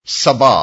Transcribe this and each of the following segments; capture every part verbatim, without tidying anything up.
سبا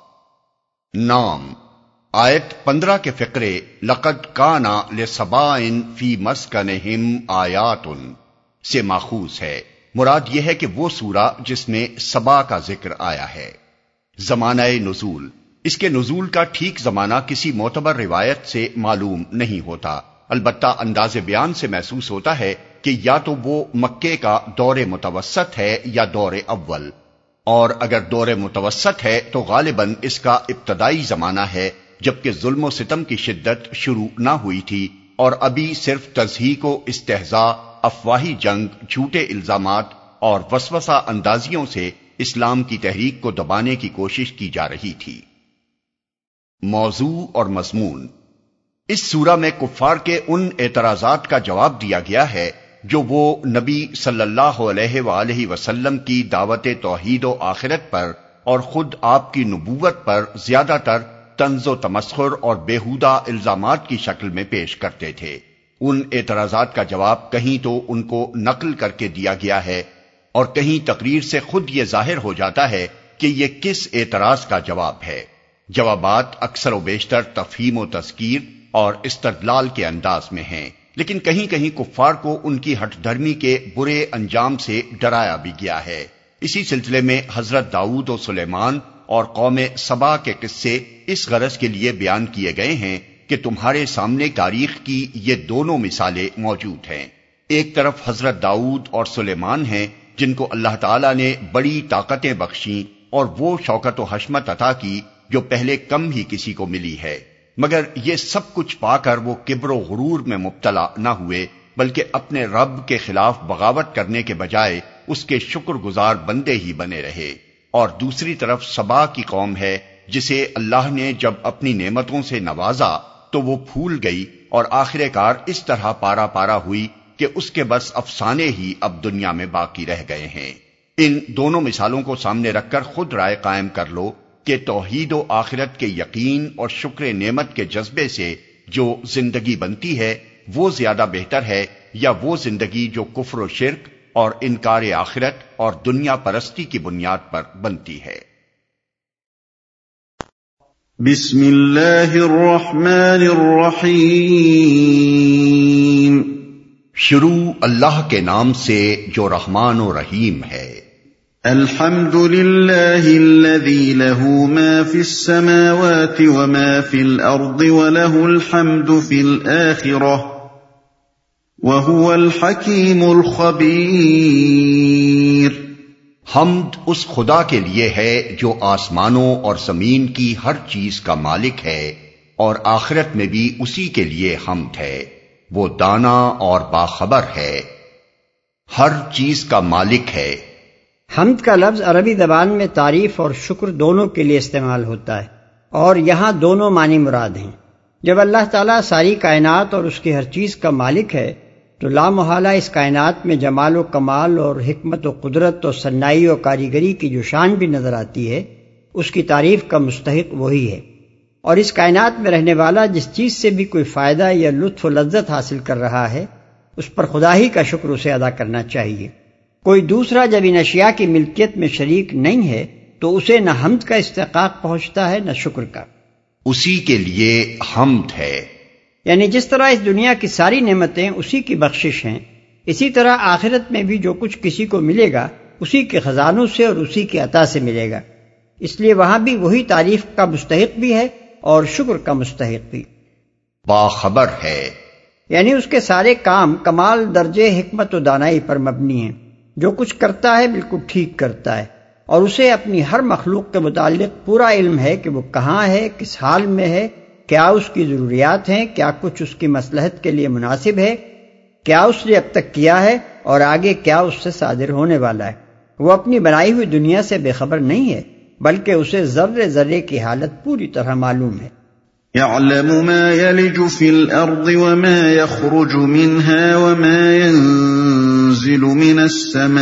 نام آیت پندرہ کے فقرے لقد کانا لسبائن فی مسکنہم آیات سے ماخوذ ہے۔ مراد یہ ہے کہ وہ سورہ جس میں سبا کا ذکر آیا ہے۔ زمانہ نزول، اس کے نزول کا ٹھیک زمانہ کسی معتبر روایت سے معلوم نہیں ہوتا، البتہ انداز بیان سے محسوس ہوتا ہے کہ یا تو وہ مکے کا دور متوسط ہے یا دور اول، اور اگر دور متوسط ہے تو غالباً اس کا ابتدائی زمانہ ہے جبکہ ظلم و ستم کی شدت شروع نہ ہوئی تھی اور ابھی صرف تضحیک و استہزاء، افواہی جنگ، جھوٹے الزامات اور وسوسہ اندازیوں سے اسلام کی تحریک کو دبانے کی کوشش کی جا رہی تھی۔ موضوع اور مضمون، اس سورہ میں کفار کے ان اعتراضات کا جواب دیا گیا ہے جو وہ نبی صلی اللہ علیہ وآلہ وسلم کی دعوت توحید و آخرت پر اور خود آپ کی نبوت پر زیادہ تر طنز و تمسخر اور بیہودہ الزامات کی شکل میں پیش کرتے تھے۔ ان اعتراضات کا جواب کہیں تو ان کو نقل کر کے دیا گیا ہے اور کہیں تقریر سے خود یہ ظاہر ہو جاتا ہے کہ یہ کس اعتراض کا جواب ہے۔ جوابات اکثر و بیشتر تفہیم و تذکیر اور استدلال کے انداز میں ہیں، لیکن کہیں کہیں کفار کو ان کی ہٹ دھرمی کے برے انجام سے ڈرایا بھی گیا ہے۔ اسی سلسلے میں حضرت داؤد و سلیمان اور قوم سبا کے قصے اس غرض کے لیے بیان کیے گئے ہیں کہ تمہارے سامنے تاریخ کی یہ دونوں مثالیں موجود ہیں۔ ایک طرف حضرت داؤد اور سلیمان ہیں جن کو اللہ تعالیٰ نے بڑی طاقتیں بخشیں اور وہ شوکت و حشمت عطا کی جو پہلے کم ہی کسی کو ملی ہے، مگر یہ سب کچھ پا کر وہ کبر و غرور میں مبتلا نہ ہوئے بلکہ اپنے رب کے خلاف بغاوت کرنے کے بجائے اس کے شکر گزار بندے ہی بنے رہے۔ اور دوسری طرف سبا کی قوم ہے جسے اللہ نے جب اپنی نعمتوں سے نوازا تو وہ پھول گئی اور آخر کار اس طرح پارا پارا ہوئی کہ اس کے بس افسانے ہی اب دنیا میں باقی رہ گئے ہیں۔ ان دونوں مثالوں کو سامنے رکھ کر خود رائے قائم کر لو کہ توحید و آخرت کے یقین اور شکر نعمت کے جذبے سے جو زندگی بنتی ہے وہ زیادہ بہتر ہے یا وہ زندگی جو کفر و شرک اور انکار آخرت اور دنیا پرستی کی بنیاد پر بنتی ہے۔ بسم اللہ الرحمن الرحیم، شروع اللہ کے نام سے جو رحمان و رحیم ہے۔ الحمد للہ الذی لہ ما فی السماوات وما فی الارض ولہ الحمد فی الآخرہ وہو الحکیم الخبیر۔ حمد اس خدا کے لیے ہے جو آسمانوں اور زمین کی ہر چیز کا مالک ہے اور آخرت میں بھی اسی کے لیے حمد ہے، وہ دانا اور باخبر ہے، ہر چیز کا مالک ہے۔ حمد کا لفظ عربی زبان میں تعریف اور شکر دونوں کے لیے استعمال ہوتا ہے اور یہاں دونوں معنی مراد ہیں۔ جب اللہ تعالیٰ ساری کائنات اور اس کی ہر چیز کا مالک ہے تو لا محالہ اس کائنات میں جمال و کمال اور حکمت و قدرت اور صنائی و کاریگری کی جو شان بھی نظر آتی ہے اس کی تعریف کا مستحق وہی ہے، اور اس کائنات میں رہنے والا جس چیز سے بھی کوئی فائدہ یا لطف و لذت حاصل کر رہا ہے اس پر خدا ہی کا شکر اسے ادا کرنا چاہیے۔ کوئی دوسرا جب ان اشیاء کی ملکیت میں شریک نہیں ہے تو اسے نہ حمد کا استحقاق پہنچتا ہے نہ شکر کا، اسی کے لیے حمد ہے۔ یعنی جس طرح اس دنیا کی ساری نعمتیں اسی کی بخشش ہیں، اسی طرح آخرت میں بھی جو کچھ کسی کو ملے گا اسی کے خزانوں سے اور اسی کے عطا سے ملے گا، اس لیے وہاں بھی وہی تعریف کا مستحق بھی ہے اور شکر کا مستحق بھی۔ باخبر ہے، یعنی اس کے سارے کام کمال درجے حکمت و دانائی پر مبنی ہیں، جو کچھ کرتا ہے بالکل ٹھیک کرتا ہے اور اسے اپنی ہر مخلوق کے متعلق پورا علم ہے کہ وہ کہاں ہے، کس حال میں ہے، کیا اس کی ضروریات ہیں، کیا کچھ اس کی مصلحت کے لیے مناسب ہے، کیا اس نے اب تک کیا ہے اور آگے کیا اس سے صادر ہونے والا ہے۔ وہ اپنی بنائی ہوئی دنیا سے بے خبر نہیں ہے بلکہ اسے ذرے ذرے کی حالت پوری طرح معلوم ہے۔ يعلم ما يلج في الأرض وما يخرج منها وما ينزل من السماء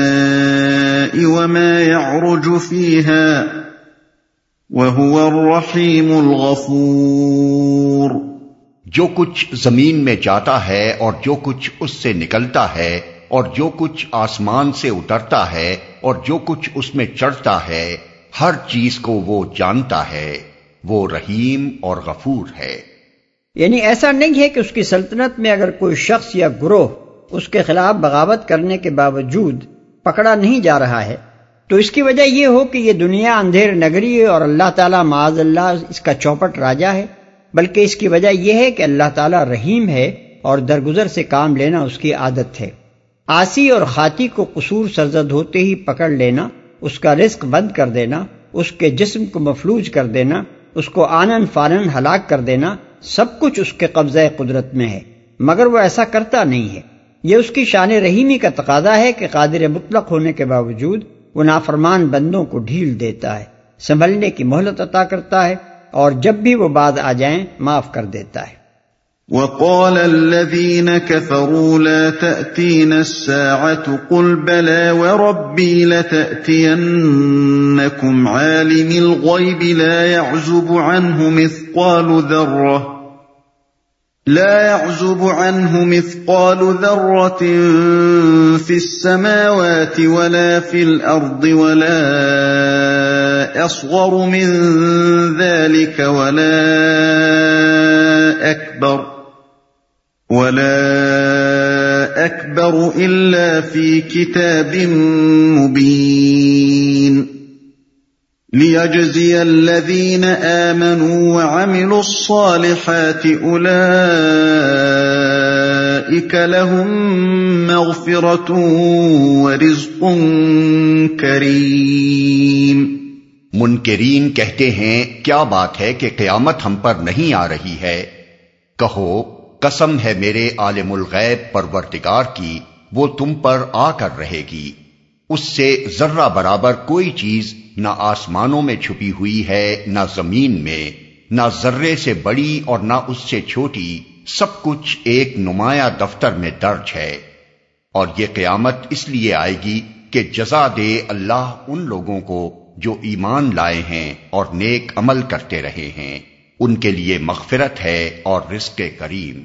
وما يعرج فيها وهو الرحيم الغفور۔ جو کچھ زمین میں جاتا ہے اور جو کچھ اس سے نکلتا ہے اور جو کچھ آسمان سے اترتا ہے اور جو کچھ اس میں چڑھتا ہے، ہر چیز کو وہ جانتا ہے، وہ رحیم اور غفور ہے۔ یعنی ایسا نہیں ہے کہ اس کی سلطنت میں اگر کوئی شخص یا گروہ اس کے خلاف بغاوت کرنے کے باوجود پکڑا نہیں جا رہا ہے تو اس کی وجہ یہ ہو کہ یہ دنیا اندھیر نگری ہے اور اللہ تعالیٰ معاذ اللہ اس کا چوپٹ راجا ہے، بلکہ اس کی وجہ یہ ہے کہ اللہ تعالیٰ رحیم ہے اور درگزر سے کام لینا اس کی عادت ہے۔ عاصی اور خاطی کو قصور سرزد ہوتے ہی پکڑ لینا، اس کا رزق بند کر دینا، اس کے جسم کو مفلوج کر دینا، اس کو آنن فانن ہلاک کر دینا، سب کچھ اس کے قبضہ قدرت میں ہے، مگر وہ ایسا کرتا نہیں ہے۔ یہ اس کی شان رحیمی کا تقاضا ہے کہ قادر مطلق ہونے کے باوجود وہ نافرمان بندوں کو ڈھیل دیتا ہے، سنبھلنے کی مہلت عطا کرتا ہے، اور جب بھی وہ بعد آ جائیں معاف کر دیتا ہے۔ وَقَالَ الَّذِينَ كَفَرُوا لَا تَأْتِينَا السَّاعَةُ قُلْ بَلَى وَرَبِّي لَتَأْتِيَنَّكُمْ عَالِمِ الْغَيْبِ لَا يَعْزُبُ عَنْهُ مِثْقَالُ ذَرَّةٍ لا يعزب عنه مثقال ذرة في السماوات ولا في الأرض ولا أصغر من ذلك ولا أكبر ولا أكبر إلا في كتاب مبين لِيَجْزِيَ الَّذِينَ آمَنُوا وَعَمِلُوا الصَّالِحَاتِ أُولَئِكَ لَهُم مَّغْفِرَةٌ وَرِزْقٌ كَرِيمٌ۔ منکرین کہتے ہیں کیا بات ہے کہ قیامت ہم پر نہیں آ رہی ہے؟ کہو قسم ہے میرے عالم الغیب پروردگار کی، وہ تم پر آ کر رہے گی۔ اس سے ذرہ برابر کوئی چیز نہ آسمانوں میں چھپی ہوئی ہے نہ زمین میں، نہ ذرے سے بڑی اور نہ اس سے چھوٹی، سب کچھ ایک نمایاں دفتر میں درج ہے۔ اور یہ قیامت اس لیے آئے گی کہ جزا دے اللہ ان لوگوں کو جو ایمان لائے ہیں اور نیک عمل کرتے رہے ہیں، ان کے لیے مغفرت ہے اور رزق کریم۔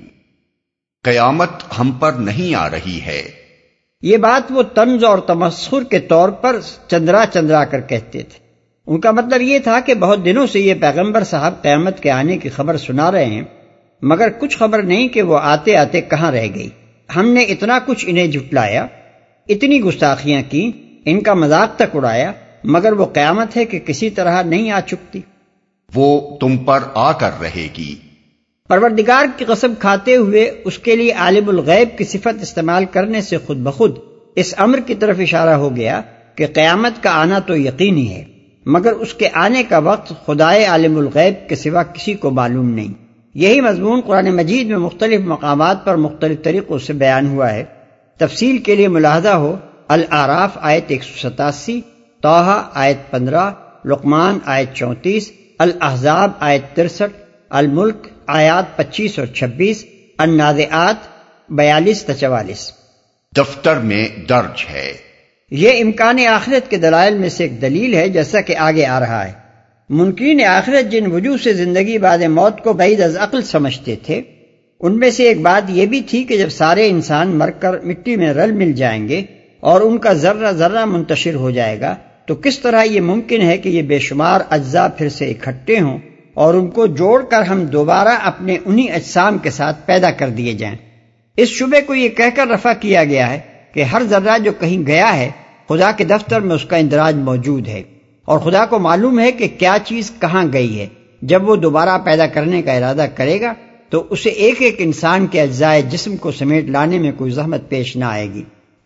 قیامت ہم پر نہیں آ رہی ہے، یہ بات وہ طنز اور تمسخر کے طور پر چندرا چندرا کر کہتے تھے۔ ان کا مطلب یہ تھا کہ بہت دنوں سے یہ پیغمبر صاحب قیامت کے آنے کی خبر سنا رہے ہیں، مگر کچھ خبر نہیں کہ وہ آتے آتے کہاں رہ گئی۔ ہم نے اتنا کچھ انہیں جھٹلایا، اتنی گستاخیاں کی، ان کا مذاق تک اڑایا، مگر وہ قیامت ہے کہ کسی طرح نہیں آ چکتی۔ وہ تم پر آ کر رہے گی۔ پروردگار کی قسم کھاتے ہوئے اس کے لیے عالم الغیب کی صفت استعمال کرنے سے خود بخود اس امر کی طرف اشارہ ہو گیا کہ قیامت کا آنا تو یقینی ہے، مگر اس کے آنے کا وقت خدائے عالم الغیب کے سوا کسی کو معلوم نہیں۔ یہی مضمون قرآن مجید میں مختلف مقامات پر مختلف طریقوں سے بیان ہوا ہے۔ تفصیل کے لیے ملاحظہ ہو الاعراف آیت ایک سو ستاسی، طٰہٰ آیت پندرہ، لقمان آیت چونتیس، الاحزاب آیت ترسٹھ، الملک آیات پچیس اور چھبیس، النازعات بیالیس تا چوالیس دفتر میں درج ہے۔ یہ امکان آخرت کے دلائل میں سے ایک دلیل ہے، جیسا کہ آگے آ رہا ہے۔ منکرین آخرت جن وجوہ سے زندگی بعد موت کو بعید از عقل سمجھتے تھے، ان میں سے ایک بات یہ بھی تھی کہ جب سارے انسان مر کر مٹی میں رل مل جائیں گے اور ان کا ذرہ ذرہ منتشر ہو جائے گا تو کس طرح یہ ممکن ہے کہ یہ بے شمار اجزاء پھر سے اکٹھے ہوں اور ان کو جوڑ کر ہم دوبارہ اپنے انہی اجسام کے ساتھ پیدا کر دیے جائیں۔ اس شبے کو یہ کہہ کر رفع کیا گیا ہے کہ ہر ذرہ جو کہیں گیا ہے خدا کے دفتر میں اس کا اندراج موجود ہے، اور خدا کو معلوم ہے کہ کیا چیز کہاں گئی ہے۔ جب وہ دوبارہ پیدا کرنے کا ارادہ کرے گا تو اسے ایک ایک انسان کے اجزاء جسم کو سمیٹ لانے میں کوئی زحمت پیش نہ آئے گی۔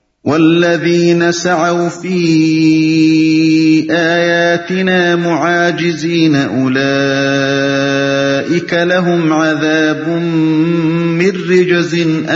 والذین سعوا فی آیاتنا معاجزین اولئک لهم عذاب من رجز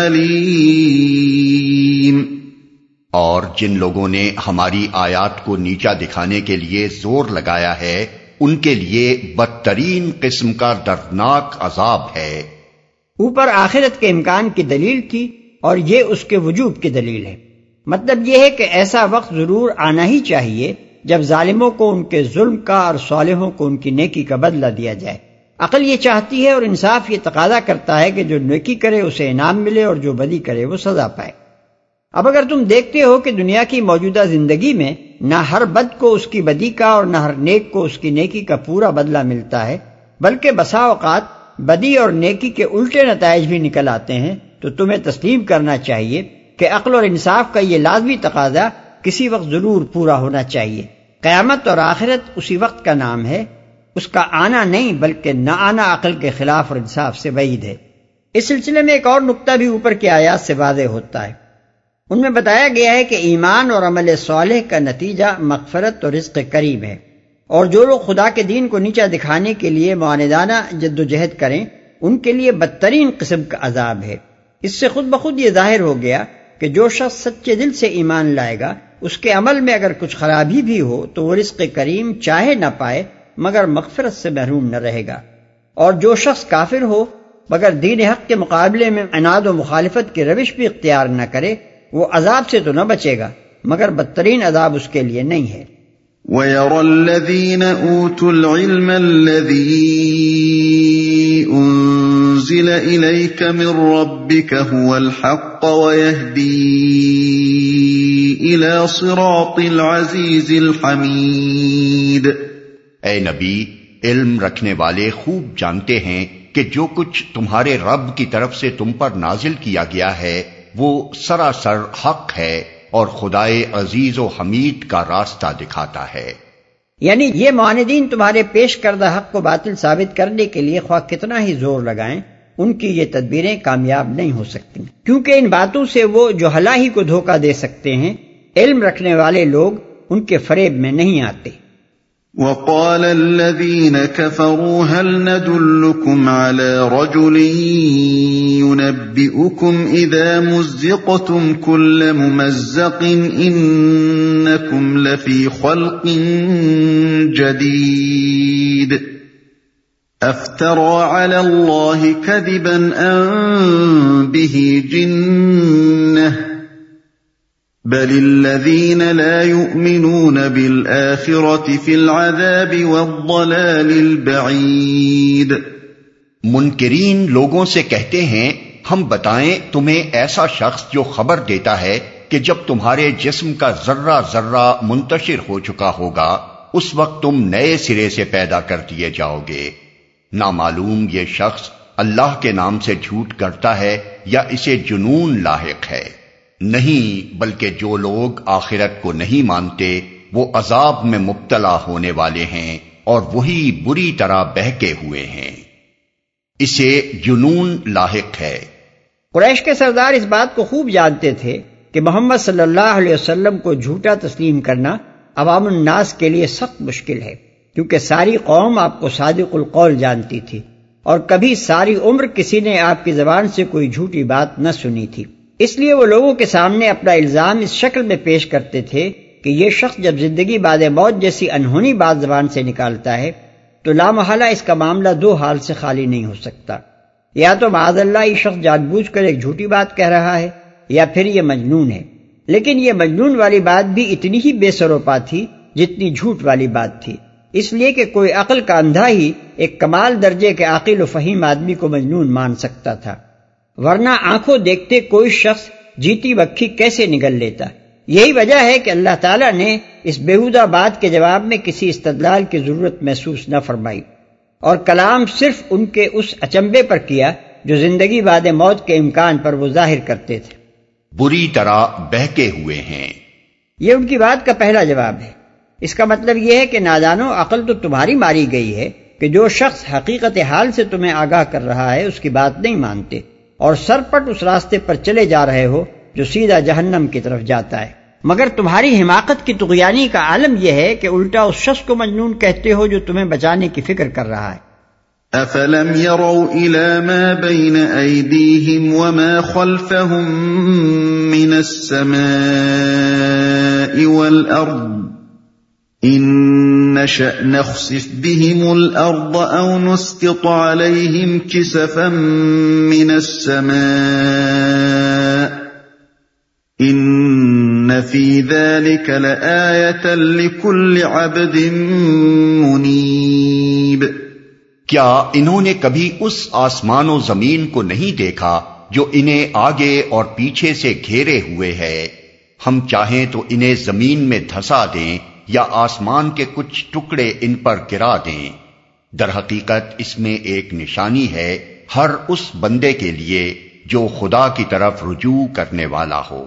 علیم۔ اور جن لوگوں نے ہماری آیات کو نیچا دکھانے کے لیے زور لگایا ہے، ان کے لیے بدترین قسم کا دردناک عذاب ہے۔ اوپر آخرت کے امکان کی دلیل تھی اور یہ اس کے وجوب کی دلیل ہے۔ مطلب یہ ہے کہ ایسا وقت ضرور آنا ہی چاہیے جب ظالموں کو ان کے ظلم کا اور صالحوں کو ان کی نیکی کا بدلہ دیا جائے۔ عقل یہ چاہتی ہے اور انصاف یہ تقاضا کرتا ہے کہ جو نیکی کرے اسے انعام ملے اور جو بدی کرے وہ سزا پائے۔ اب اگر تم دیکھتے ہو کہ دنیا کی موجودہ زندگی میں نہ ہر بد کو اس کی بدی کا اور نہ ہر نیک کو اس کی نیکی کا پورا بدلہ ملتا ہے، بلکہ بسا اوقات بدی اور نیکی کے الٹے نتائج بھی نکل آتے ہیں، تو تمہیں تسلیم کرنا چاہیے کہ عقل اور انصاف کا یہ لازمی تقاضا کسی وقت ضرور پورا ہونا چاہیے۔ قیامت اور آخرت اسی وقت کا نام ہے، اس کا آنا نہیں بلکہ نہ آنا عقل کے خلاف اور انصاف سے بعید ہے۔ اس سلسلے میں ایک اور نقطہ بھی اوپر کی آیات سے واضح ہوتا ہے۔ ان میں بتایا گیا ہے کہ ایمان اور عمل صالح کا نتیجہ مغفرت اور رزق کریم ہے، اور جو لوگ خدا کے دین کو نیچا دکھانے کے لیے معاندانہ جد و جہد کریں ان کے لیے بدترین قسم کا عذاب ہے۔ اس سے خود بخود یہ ظاہر ہو گیا کہ جو شخص سچے دل سے ایمان لائے گا اس کے عمل میں اگر کچھ خرابی بھی ہو تو وہ رزق کریم چاہے نہ پائے مگر مغفرت سے محروم نہ رہے گا، اور جو شخص کافر ہو مگر دین حق کے مقابلے میں عناد و مخالفت کی روش بھی اختیار نہ کرے وہ عذاب سے تو نہ بچے گا مگر بدترین عذاب اس کے لیے نہیں ہے۔ وَيَرَى الَّذِينَ أُوتُوا الْعِلْمَ الَّذِي أُنزِلَ إِلَيْكَ مِن رَّبِّكَ هُوَ الْحَقَّ وَيَهْدِي إِلَى صِرَاطِ الْعَزِيزِ الْحَمِيدِ۔ اے نبی، علم رکھنے والے خوب جانتے ہیں کہ جو کچھ تمہارے رب کی طرف سے تم پر نازل کیا گیا ہے وہ سراسر حق ہے اور خدائے عزیز و حمید کا راستہ دکھاتا ہے۔ یعنی یہ معاندین تمہارے پیش کردہ حق کو باطل ثابت کرنے کے لیے خواہ کتنا ہی زور لگائیں ان کی یہ تدبیریں کامیاب نہیں ہو سکتی، کیونکہ ان باتوں سے وہ جو ہلا ہی کو دھوکہ دے سکتے ہیں، علم رکھنے والے لوگ ان کے فریب میں نہیں آتے۔ وَقَالَ الَّذِينَ كَفَرُوا هَلْ نَدُلُّكُمْ عَلَى رَجُلٍ يُنَبِّئُكُمْ إِذَا مُزِّقْتُمْ كُلَّ مُمَزَّقٍ إِنَّكُمْ لَفِي خَلْقٍ جَدِيدٍ أَفْتَرَىٰ عَلَى اللَّهِ كَذِبًا أَم بِهِ جِنَّةٌ بل الذين لا يؤمنون بالآخرة في العذاب والضلال البعيد۔ منکرین لوگوں سے کہتے ہیں ہم بتائیں تمہیں ایسا شخص جو خبر دیتا ہے کہ جب تمہارے جسم کا ذرہ ذرہ منتشر ہو چکا ہوگا اس وقت تم نئے سرے سے پیدا کر دیے جاؤ گے۔ نامعلوم یہ شخص اللہ کے نام سے جھوٹ کرتا ہے یا اسے جنون لاحق ہے؟ نہیں، بلکہ جو لوگ آخرت کو نہیں مانتے وہ عذاب میں مبتلا ہونے والے ہیں اور وہی بری طرح بہکے ہوئے ہیں۔ اسے جنون لاحق ہے۔ قریش کے سردار اس بات کو خوب جانتے تھے کہ محمد صلی اللہ علیہ وسلم کو جھوٹا تسلیم کرنا عوام الناس کے لیے سخت مشکل ہے، کیونکہ ساری قوم آپ کو صادق القول جانتی تھی اور کبھی ساری عمر کسی نے آپ کی زبان سے کوئی جھوٹی بات نہ سنی تھی۔ اس لیے وہ لوگوں کے سامنے اپنا الزام اس شکل میں پیش کرتے تھے کہ یہ شخص جب زندگی بعد موت جیسی انہونی بات زبان سے نکالتا ہے تو لامحالہ اس کا معاملہ دو حال سے خالی نہیں ہو سکتا، یا تو معاذ اللہ یہ شخص جان بوجھ کر ایک جھوٹی بات کہہ رہا ہے یا پھر یہ مجنون ہے۔ لیکن یہ مجنون والی بات بھی اتنی ہی بے سروپا تھی جتنی جھوٹ والی بات تھی، اس لیے کہ کوئی عقل کا اندھا ہی ایک کمال درجے کے عاقل و فہیم آدمی کو مجنون مان سکتا تھا، ورنہ آنکھوں دیکھتے کوئی شخص جیتی بکھی کیسے نگل لیتا۔ یہی وجہ ہے کہ اللہ تعالیٰ نے اس بیہودہ بات کے جواب میں کسی استدلال کی ضرورت محسوس نہ فرمائی اور کلام صرف ان کے اس اچنبے پر کیا جو زندگی بعد موت کے امکان پر وہ ظاہر کرتے تھے۔ بری طرح بہکے ہوئے ہیں، یہ ان کی بات کا پہلا جواب ہے۔ اس کا مطلب یہ ہے کہ نادانو، عقل تو تمہاری ماری گئی ہے کہ جو شخص حقیقت حال سے تمہیں آگاہ کر رہا ہے اس کی بات نہیں مانتے اور سرپٹ اس راستے پر چلے جا رہے ہو جو سیدھا جہنم کی طرف جاتا ہے۔ مگر تمہاری حماقت کی طغیانی کا عالم یہ ہے کہ الٹا اس شخص کو مجنون کہتے ہو جو تمہیں بچانے کی فکر کر رہا ہے۔ أَفَلَمْ يَرَوْا إِلَى مَا بَيْنَ أَيْدِيهِمْ وَمَا خَلْفَهُمْ مِنَ السَّمَاءِ وَالْأَرْضِ إِن نَّشَأْ نَخْسِفْ بِهِمُ الْأَرْضَ أَوْ نُسْقِطْ عَلَيْهِمْ كِسَفًا مِّنَ السَّمَاءِ إِنَّ فِي ذَلِكَ لَآيَةً لِكُلِّ عَبْدٍ مُنِيبٍ۔ کیا انہوں نے کبھی اس آسمان و زمین کو نہیں دیکھا جو انہیں آگے اور پیچھے سے گھیرے ہوئے ہے؟ ہم چاہیں تو انہیں زمین میں دھسا دیں یا آسمان کے کچھ ٹکڑے ان پر گرا دیں، در حقیقت اس میں ایک نشانی ہے ہر اس بندے کے لیے جو خدا کی طرف رجوع کرنے والا ہو۔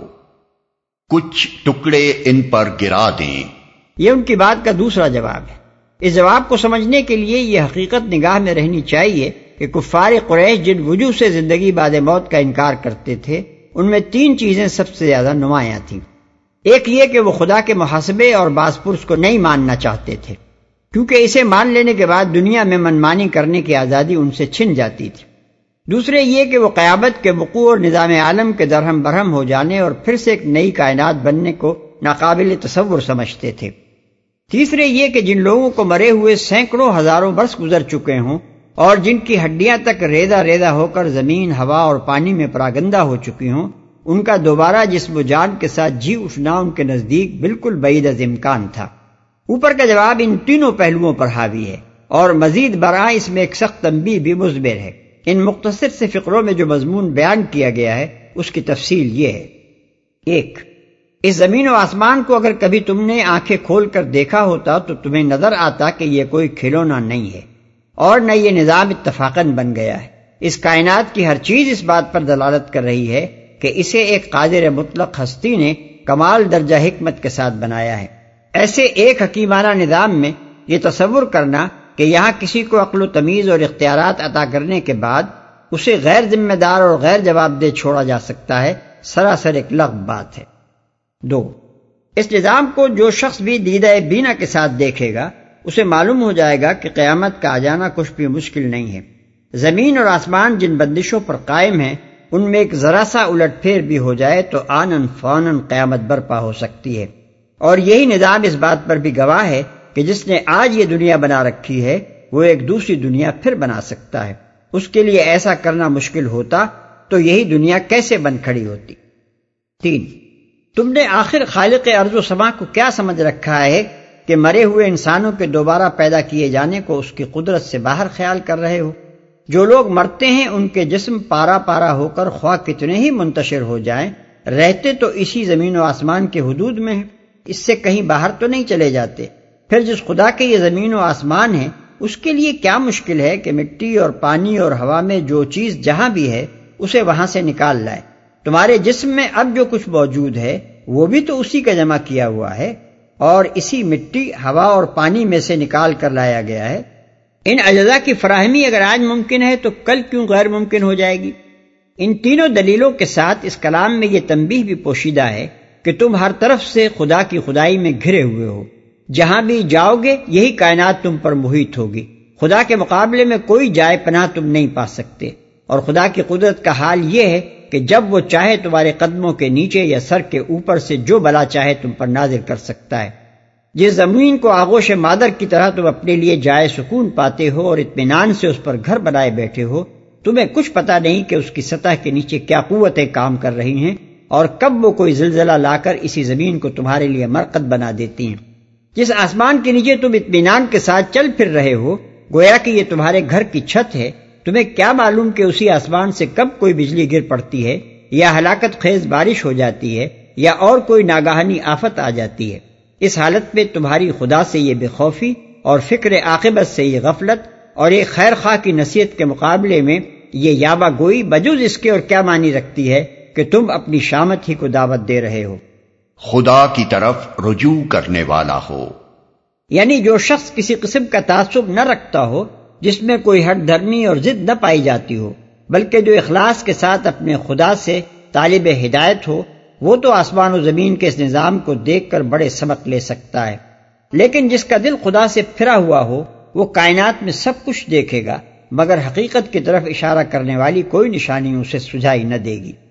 کچھ ٹکڑے ان پر گرا دیں، یہ ان کی بات کا دوسرا جواب ہے۔ اس جواب کو سمجھنے کے لیے یہ حقیقت نگاہ میں رہنی چاہیے کہ کفار قریش جن وجوہ سے زندگی بعد موت کا انکار کرتے تھے، ان میں تین چیزیں سب سے زیادہ نمایاں تھیں۔ ایک یہ کہ وہ خدا کے محاسبے اور باز پرس کو نہیں ماننا چاہتے تھے، کیونکہ اسے مان لینے کے بعد دنیا میں منمانی کرنے کی آزادی ان سے چھن جاتی تھی۔ دوسرے یہ کہ وہ قیامت کے وقوع اور نظام عالم کے درہم برہم ہو جانے اور پھر سے ایک نئی کائنات بننے کو ناقابل تصور سمجھتے تھے۔ تیسرے یہ کہ جن لوگوں کو مرے ہوئے سینکڑوں ہزاروں برس گزر چکے ہوں اور جن کی ہڈیاں تک ریزہ ریزہ ہو کر زمین، ہوا اور پانی میں پراگندہ ہو چکی ہوں، ان کا دوبارہ جسم و جان کے ساتھ جی اٹھنا ان کے نزدیک بالکل بعید از امکان تھا۔ اوپر کا جواب ان تینوں پہلوؤں پر حاوی ہے، اور مزید برآں اس میں ایک سخت تنبیہ بھی مضمر ہے۔ ان مختصر سے فقروں میں جو مضمون بیان کیا گیا ہے اس کی تفصیل یہ ہے۔ ایک، اس زمین و آسمان کو اگر کبھی تم نے آنکھیں کھول کر دیکھا ہوتا تو تمہیں نظر آتا کہ یہ کوئی کھلونا نہیں ہے، اور نہ یہ نظام اتفاقاً بن گیا ہے۔ اس کائنات کی ہر چیز اس بات پر دلالت کر رہی ہے کہ اسے ایک قادر مطلق ہستی نے کمال درجہ حکمت کے ساتھ بنایا ہے۔ ایسے ایک حکیمانہ نظام میں یہ تصور کرنا کہ یہاں کسی کو عقل و تمیز اور اختیارات عطا کرنے کے بعد اسے غیر ذمہ دار اور غیر جواب دہ چھوڑا جا سکتا ہے، سراسر ایک لغو بات ہے۔ دو، اس نظام کو جو شخص بھی دیدہ بینا کے ساتھ دیکھے گا اسے معلوم ہو جائے گا کہ قیامت کا آ جانا کچھ بھی مشکل نہیں ہے۔ زمین اور آسمان جن بندشوں پر قائم ہیں ان میں ایک ذرا سا الٹ پھیر بھی ہو جائے تو آنن فانن قیامت برپا ہو سکتی ہے، اور یہی نظام اس بات پر بھی گواہ ہے کہ جس نے آج یہ دنیا بنا رکھی ہے وہ ایک دوسری دنیا پھر بنا سکتا ہے۔ اس کے لیے ایسا کرنا مشکل ہوتا تو یہی دنیا کیسے بن کھڑی ہوتی۔ تین، تم نے آخر خالق ارض و سما کو کیا سمجھ رکھا ہے کہ مرے ہوئے انسانوں کے دوبارہ پیدا کیے جانے کو اس کی قدرت سے باہر خیال کر رہے ہو؟ جو لوگ مرتے ہیں ان کے جسم پارا پارا ہو کر خواہ کتنے ہی منتشر ہو جائیں، رہتے تو اسی زمین و آسمان کے حدود میں ہیں، اس سے کہیں باہر تو نہیں چلے جاتے۔ پھر جس خدا کے یہ زمین و آسمان ہے اس کے لیے کیا مشکل ہے کہ مٹی اور پانی اور ہوا میں جو چیز جہاں بھی ہے اسے وہاں سے نکال لائے۔ تمہارے جسم میں اب جو کچھ موجود ہے وہ بھی تو اسی کا جمع کیا ہوا ہے، اور اسی مٹی، ہوا اور پانی میں سے نکال کر لایا گیا ہے۔ ان اجزاء کی فراہمی اگر آج ممکن ہے تو کل کیوں غیر ممکن ہو جائے گی؟ ان تینوں دلیلوں کے ساتھ اس کلام میں یہ تنبیہ بھی پوشیدہ ہے کہ تم ہر طرف سے خدا کی خدائی میں گھرے ہوئے ہو، جہاں بھی جاؤ گے یہی کائنات تم پر محیط ہوگی۔ خدا کے مقابلے میں کوئی جائے پناہ تم نہیں پا سکتے، اور خدا کی قدرت کا حال یہ ہے کہ جب وہ چاہے تمہارے قدموں کے نیچے یا سر کے اوپر سے جو بلا چاہے تم پر نازل کر سکتا ہے۔ جس زمین کو آغوش مادر کی طرح تم اپنے لیے جائے سکون پاتے ہو اور اطمینان سے اس پر گھر بنائے بیٹھے ہو، تمہیں کچھ پتہ نہیں کہ اس کی سطح کے نیچے کیا قوتیں کام کر رہی ہیں اور کب وہ کوئی زلزلہ لا کر اسی زمین کو تمہارے لیے مرقد بنا دیتی ہیں۔ جس آسمان کے نیچے تم اطمینان کے ساتھ چل پھر رہے ہو، گویا کہ یہ تمہارے گھر کی چھت ہے، تمہیں کیا معلوم کہ اسی آسمان سے کب کوئی بجلی گر پڑتی ہے یا ہلاکت خیز بارش ہو جاتی ہے یا اور کوئی ناگہانی آفت آ جاتی ہے۔ اس حالت میں تمہاری خدا سے یہ بے خوفی اور فکر عاقبت سے یہ غفلت اور ایک خیر خواہ کی نصیحت کے مقابلے میں یہ یابہ گوئی بجز اس کے اور کیا معنی رکھتی ہے کہ تم اپنی شامت ہی کو دعوت دے رہے ہو۔ خدا کی طرف رجوع کرنے والا ہو، یعنی جو شخص کسی قسم کا تعصب نہ رکھتا ہو، جس میں کوئی ہٹ دھرمی اور ضد نہ پائی جاتی ہو، بلکہ جو اخلاص کے ساتھ اپنے خدا سے طالب ہدایت ہو، وہ تو آسمان و زمین کے اس نظام کو دیکھ کر بڑے سبق لے سکتا ہے۔ لیکن جس کا دل خدا سے پھرا ہوا ہو وہ کائنات میں سب کچھ دیکھے گا، مگر حقیقت کی طرف اشارہ کرنے والی کوئی نشانی اسے سجائی نہ دے گی۔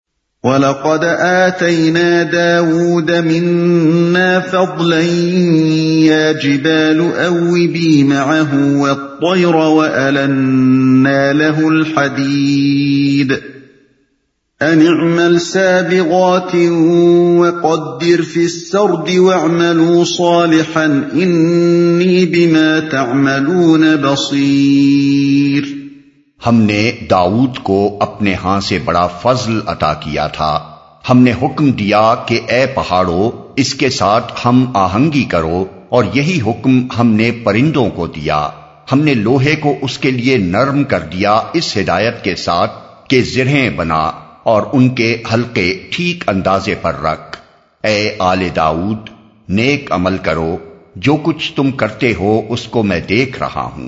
وَلَقَدْ آتَيْنَا دَاوُودَ مِنَّا فَضْلًا يَا جِبَالُ أَوِّبِي مَعَهُ وَالطَّيْرَ وَأَلَنَّا لَهُ الْحَدِيدَ أَنِ اعْمَلْ سَابِغَاتٍ وَقَدِّرْ فِي السَّرْدِ وَاعْمَلُوا صَالِحًا إِنِّي بِمَا تَعْمَلُونَ بَصِيرٌ۔ ہم نے داؤد کو اپنے ہاں سے بڑا فضل عطا کیا تھا ہم نے حکم دیا کہ اے پہاڑوں اس کے ساتھ ہم آہنگی کرو، اور یہی حکم ہم نے پرندوں کو دیا۔ ہم نے لوہے کو اس کے لیے نرم کر دیا اس ہدایت کے ساتھ کہ زرہیں بنا اور ان کے حلقے ٹھیک اندازے پر رکھ۔ اے آل داؤد نیک عمل کرو، جو کچھ تم کرتے ہو اس کو میں دیکھ رہا ہوں۔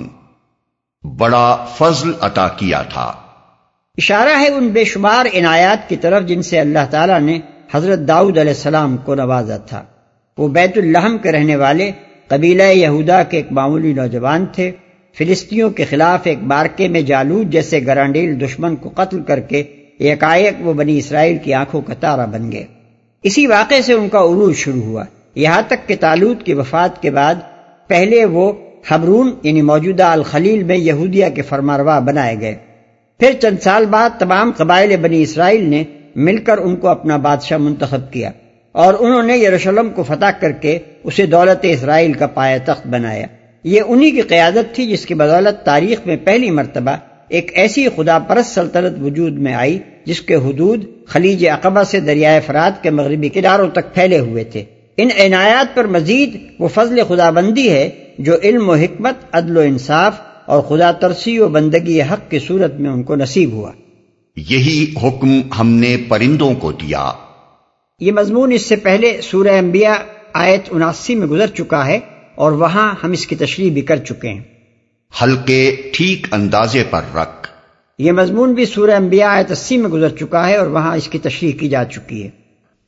بڑا فضل عطا کیا تھا۔ اشارہ ہے ان بے شمار عنایات کی طرف جن سے اللہ تعالیٰ نے حضرت داؤد علیہ السلام کو نوازا تھا۔ وہ بیت اللحم کے رہنے والے قبیلہ یہودا کے ایک معمولی نوجوان تھے۔ فلسطینیوں کے خلاف ایک مارکے میں جالوت جیسے گرانڈیل دشمن کو قتل کر کے یکایک وہ بنی اسرائیل کی آنکھوں کا تارا بن گئے۔ اسی واقعے سے ان کا عروج شروع ہوا، یہاں تک کہ طالوت کی وفات کے بعد پہلے وہ حبرون یعنی موجودہ الخلیل میں یہودیہ کے فرمانروا بنائے گئے۔ پھر چند سال بعد تمام قبائل بنی اسرائیل نے مل کر ان کو اپنا بادشاہ منتخب کیا، اور انہوں نے یروشلم کو فتح کر کے اسے دولت اسرائیل کا پایہ تخت بنایا۔ یہ انہی کی قیادت تھی جس کی بدولت تاریخ میں پہلی مرتبہ ایک ایسی خدا پرست سلطنت وجود میں آئی جس کے حدود خلیج عقبہ سے دریائے فرات کے مغربی کناروں تک پھیلے ہوئے تھے۔ ان عنایات پر مزید وہ فضل خداوندی ہے جو علم و حکمت، عدل و انصاف اور خدا ترسی و بندگی حق کی صورت میں ان کو نصیب ہوا۔ یہی حکم ہم نے پرندوں کو دیا۔ یہ مضمون اس سے پہلے سورہ انبیاء آیت اناسی میں گزر چکا ہے اور وہاں ہم اس کی تشریح بھی کر چکے ہیں۔ حلقے ٹھیک اندازے پر رکھ، یہ مضمون بھی سورہ انبیاء آیت اسی میں گزر چکا ہے اور وہاں اس کی تشریح کی جا چکی ہے۔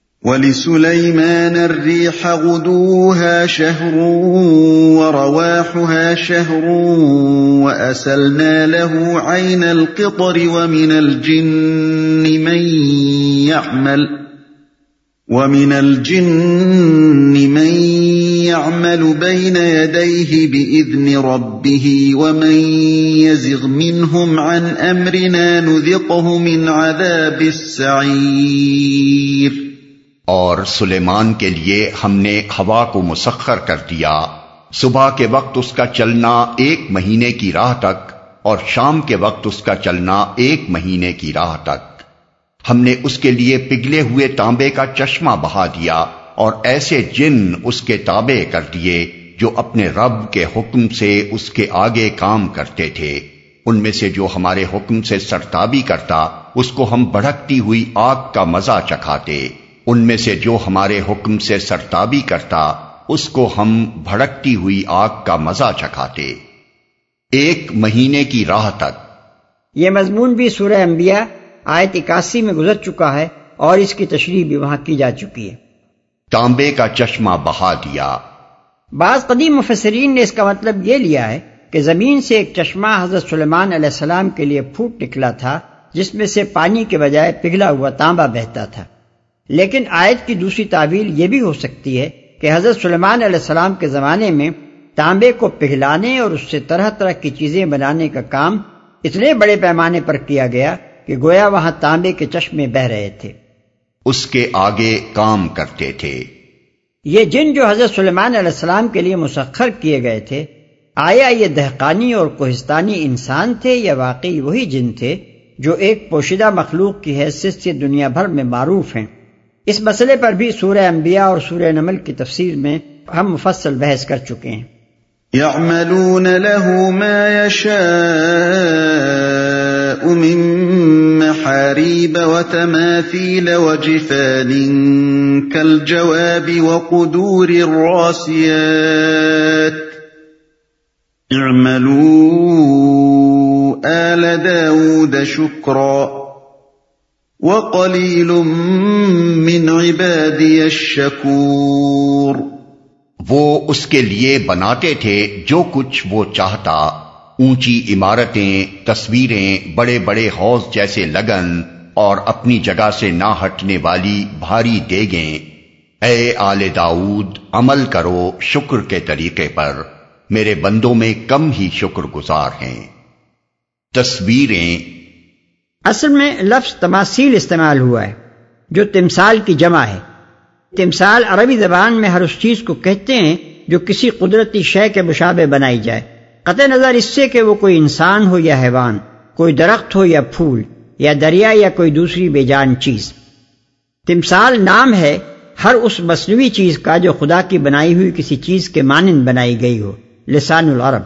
وَلِسُلَيْمَانَ الرِّيحَ غُدُوُّهَا شَهْرٌ وَرَوَاحُهَا شَهْرٌ وَأَسَلْنَا لَهُ عَيْنَ الْقِطْرِ وَمِنَ الْجِنِّ مَن يَعْمَلُ وَمِنَ الْجِنِّ مَن يَعْمَلُ بَيْنَ يَدَيْهِ بِإِذْنِ رَبِّهِ وَمَن يَزِغْ مِنْهُمْ عَنْ أَمْرِنَا نُذِقْهُ مِنْ عَذَابِ السَّعِيرِ۔ اور سلیمان کے لیے ہم نے ہوا کو مسخر کر دیا، صبح کے وقت اس کا چلنا ایک مہینے کی راہ تک اور شام کے وقت اس کا چلنا ایک مہینے کی راہ تک۔ ہم نے اس کے لیے پگھلے ہوئے تانبے کا چشمہ بہا دیا اور ایسے جن اس کے تابع کر دیے جو اپنے رب کے حکم سے اس کے آگے کام کرتے تھے۔ ان میں سے جو ہمارے حکم سے سرتابی کرتا اس کو ہم بھڑکتی ہوئی آگ کا مزہ چکھاتے، ان میں سے جو ہمارے حکم سے سرتابی کرتا اس کو ہم بھڑکتی ہوئی آگ کا مزہ چکھاتے، ایک مہینے کی راہ تک۔ یہ مضمون بھی سورہ انبیاء آیت اکاسی میں گزر چکا ہے اور اس کی تشریح بھی وہاں کی جا چکی ہے۔ تانبے کا چشمہ بہا دیا۔ بعض قدیم مفسرین نے اس کا مطلب یہ لیا ہے کہ زمین سے ایک چشمہ حضرت سلیمان علیہ السلام کے لیے پھوٹ نکلا تھا جس میں سے پانی کے بجائے پگھلا ہوا تانبا بہتا تھا۔ لیکن آیت کی دوسری تعویل یہ بھی ہو سکتی ہے کہ حضرت سلیمان علیہ السلام کے زمانے میں تانبے کو پگھلانے اور اس سے طرح طرح کی چیزیں بنانے کا کام اتنے بڑے پیمانے پر کیا گیا کہ گویا وہاں تانبے کے چشمے بہ رہے تھے، اس کے آگے کام کرتے تھے۔ یہ جن جو حضرت سلیمان علیہ السلام کے لیے مسخر کیے گئے تھے، آیا یہ دہقانی اور کوہستانی انسان تھے یا واقعی وہی جن تھے جو ایک پوشیدہ مخلوق کی حیثیت سے دنیا بھر میں معروف ہیں؟ اس مسئلے پر بھی سورہ انبیاء اور سورہ نمل کی تفسیر میں ہم مفصل بحث کر چکے ہیں۔ يَعْمَلُونَ لَهُ مَا يَشَاءُ مِن مَّحَارِيبَ وَتَمَاثِيلَ وَجِفَانٍ كَالْجَوَابِ وَقُدُورِ الرَّاسِيَاتِ اعْمَلُوا آلَ دَاوُودَ شُكْرًا وَقَلِيلٌ مِّنْ عِبَادِيَ الشَّكُورُ۔ وہ اس کے لیے بناتے تھے جو کچھ وہ چاہتا، اونچی عمارتیں، تصویریں، بڑے بڑے حوض جیسے لگن اور اپنی جگہ سے نہ ہٹنے والی بھاری دیگیں۔ اے آل داؤد عمل کرو شکر کے طریقے پر، میرے بندوں میں کم ہی شکر گزار ہیں۔ تصویریں اصل میں لفظ تماثیل استعمال ہوا ہے جو تمثال کی جمع ہے۔ تمثال عربی زبان میں ہر اس چیز کو کہتے ہیں جو کسی قدرتی شے کے مشابہ بنائی جائے، قطع نظر اس سے کہ وہ کوئی انسان ہو یا حیوان، کوئی درخت ہو یا پھول، یا دریا یا کوئی دوسری بے جان چیز۔ تمثال نام ہے ہر اس مصنوعی چیز کا جو خدا کی بنائی ہوئی کسی چیز کے مانند بنائی گئی ہو، لسان العرب۔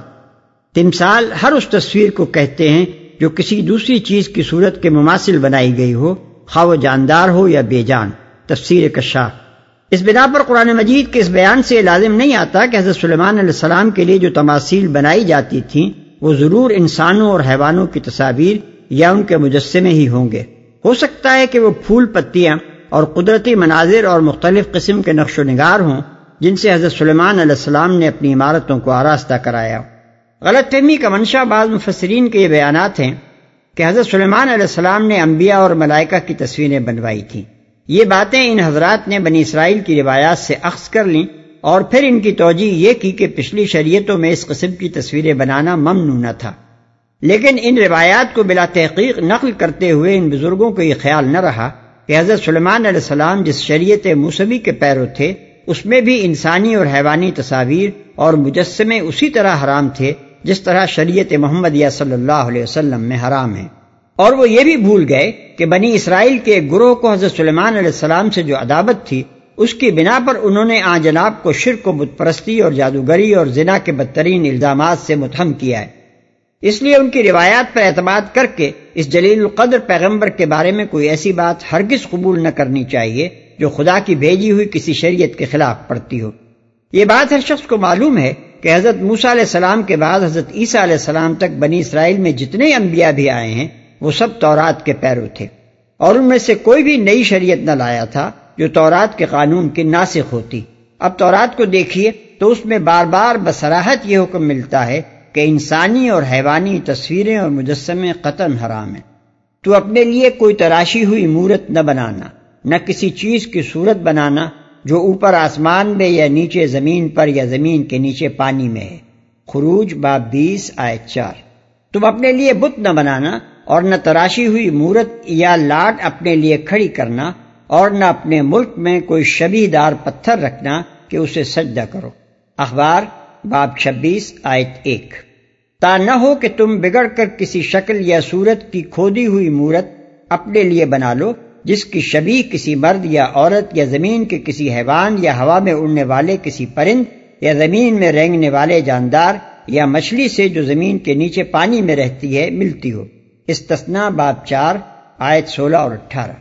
تمثال ہر اس تصویر کو کہتے ہیں جو کسی دوسری چیز کی صورت کے مماثل بنائی گئی ہو، خواہ وہ جاندار ہو یا بے جان، تفسیر کشاف۔ اس بنا پر قرآن مجید کے اس بیان سے لازم نہیں آتا کہ حضرت سلیمان علیہ السلام کے لیے جو تماثیل بنائی جاتی تھیں وہ ضرور انسانوں اور حیوانوں کی تصاویر یا ان کے مجسمے ہی ہوں گے۔ ہو سکتا ہے کہ وہ پھول پتیاں اور قدرتی مناظر اور مختلف قسم کے نقش و نگار ہوں جن سے حضرت سلیمان علیہ السلام نے اپنی عمارتوں کو آراستہ کرایا۔ غلط فہمی کا منشا بعض مفسرین کے یہ بیانات ہیں کہ حضرت سلیمان علیہ السلام نے انبیاء اور ملائکہ کی تصویریں بنوائی تھیں۔ یہ باتیں ان حضرات نے بنی اسرائیل کی روایات سے اخذ کر لیں اور پھر ان کی توجیہ یہ کی کہ پچھلی شریعتوں میں اس قسم کی تصویریں بنانا ممنوع نہ تھا، لیکن ان روایات کو بلا تحقیق نقل کرتے ہوئے ان بزرگوں کو یہ خیال نہ رہا کہ حضرت سلیمان علیہ السلام جس شریعت موسوی کے پیرو تھے اس میں بھی انسانی اور حیوانی تصاویر اور مجسمے اسی طرح حرام تھے جس طرح شریعت محمدیہ صلی اللہ علیہ وسلم میں حرام ہیں۔ اور وہ یہ بھی بھول گئے کہ بنی اسرائیل کے ایک گروہ کو حضرت سلیمان علیہ السلام سے جو عداوت تھی اس کی بنا پر انہوں نے آن جناب کو شرک و بت پرستی اور جادوگری اور زنا کے بدترین الزامات سے متہم کیا ہے۔ اس لیے ان کی روایات پر اعتماد کر کے اس جلیل القدر پیغمبر کے بارے میں کوئی ایسی بات ہرگز قبول نہ کرنی چاہیے جو خدا کی بھیجی ہوئی کسی شریعت کے خلاف پڑتی ہو۔ یہ بات ہر شخص کو معلوم ہے کہ حضرت موسیٰ علیہ السلام کے بعد حضرت عیسیٰ علیہ السلام تک بنی اسرائیل میں جتنے انبیاء بھی آئے ہیں وہ سب تورات کے پیرو تھے، اور ان میں سے کوئی بھی نئی شریعت نہ لایا تھا جو تورات کے قانون کی ناسخ ہوتی۔ اب تورات کو دیکھیے تو اس میں بار بار بصراحت یہ حکم ملتا ہے کہ انسانی اور حیوانی تصویریں اور مجسمے قطعاً حرام ہیں۔ تو اپنے لیے کوئی تراشی ہوئی مورت نہ بنانا، نہ کسی چیز کی صورت بنانا جو اوپر آسمان میں یا نیچے زمین پر یا زمین کے نیچے پانی میں ہے۔ خروج باب بیس آیت چار۔ تم اپنے لیے بت نہ بنانا اور نہ تراشی ہوئی مورت یا لاٹ اپنے لیے کھڑی کرنا، اور نہ اپنے ملک میں کوئی شبیہ دار پتھر رکھنا کہ اسے سجدہ کرو۔ اخبار باب چھبیس آیت ایک۔ تا نہ ہو کہ تم بگڑ کر کسی شکل یا صورت کی کھودی ہوئی مورت اپنے لیے بنا لو جس کی شبیہ کسی مرد یا عورت یا زمین کے کسی حیوان یا ہوا میں اڑنے والے کسی پرند یا زمین میں رینگنے والے جاندار یا مچھلی سے جو زمین کے نیچے پانی میں رہتی ہے ملتی ہو۔ استثناء باب چار آیت سولہ اور اٹھارہ۔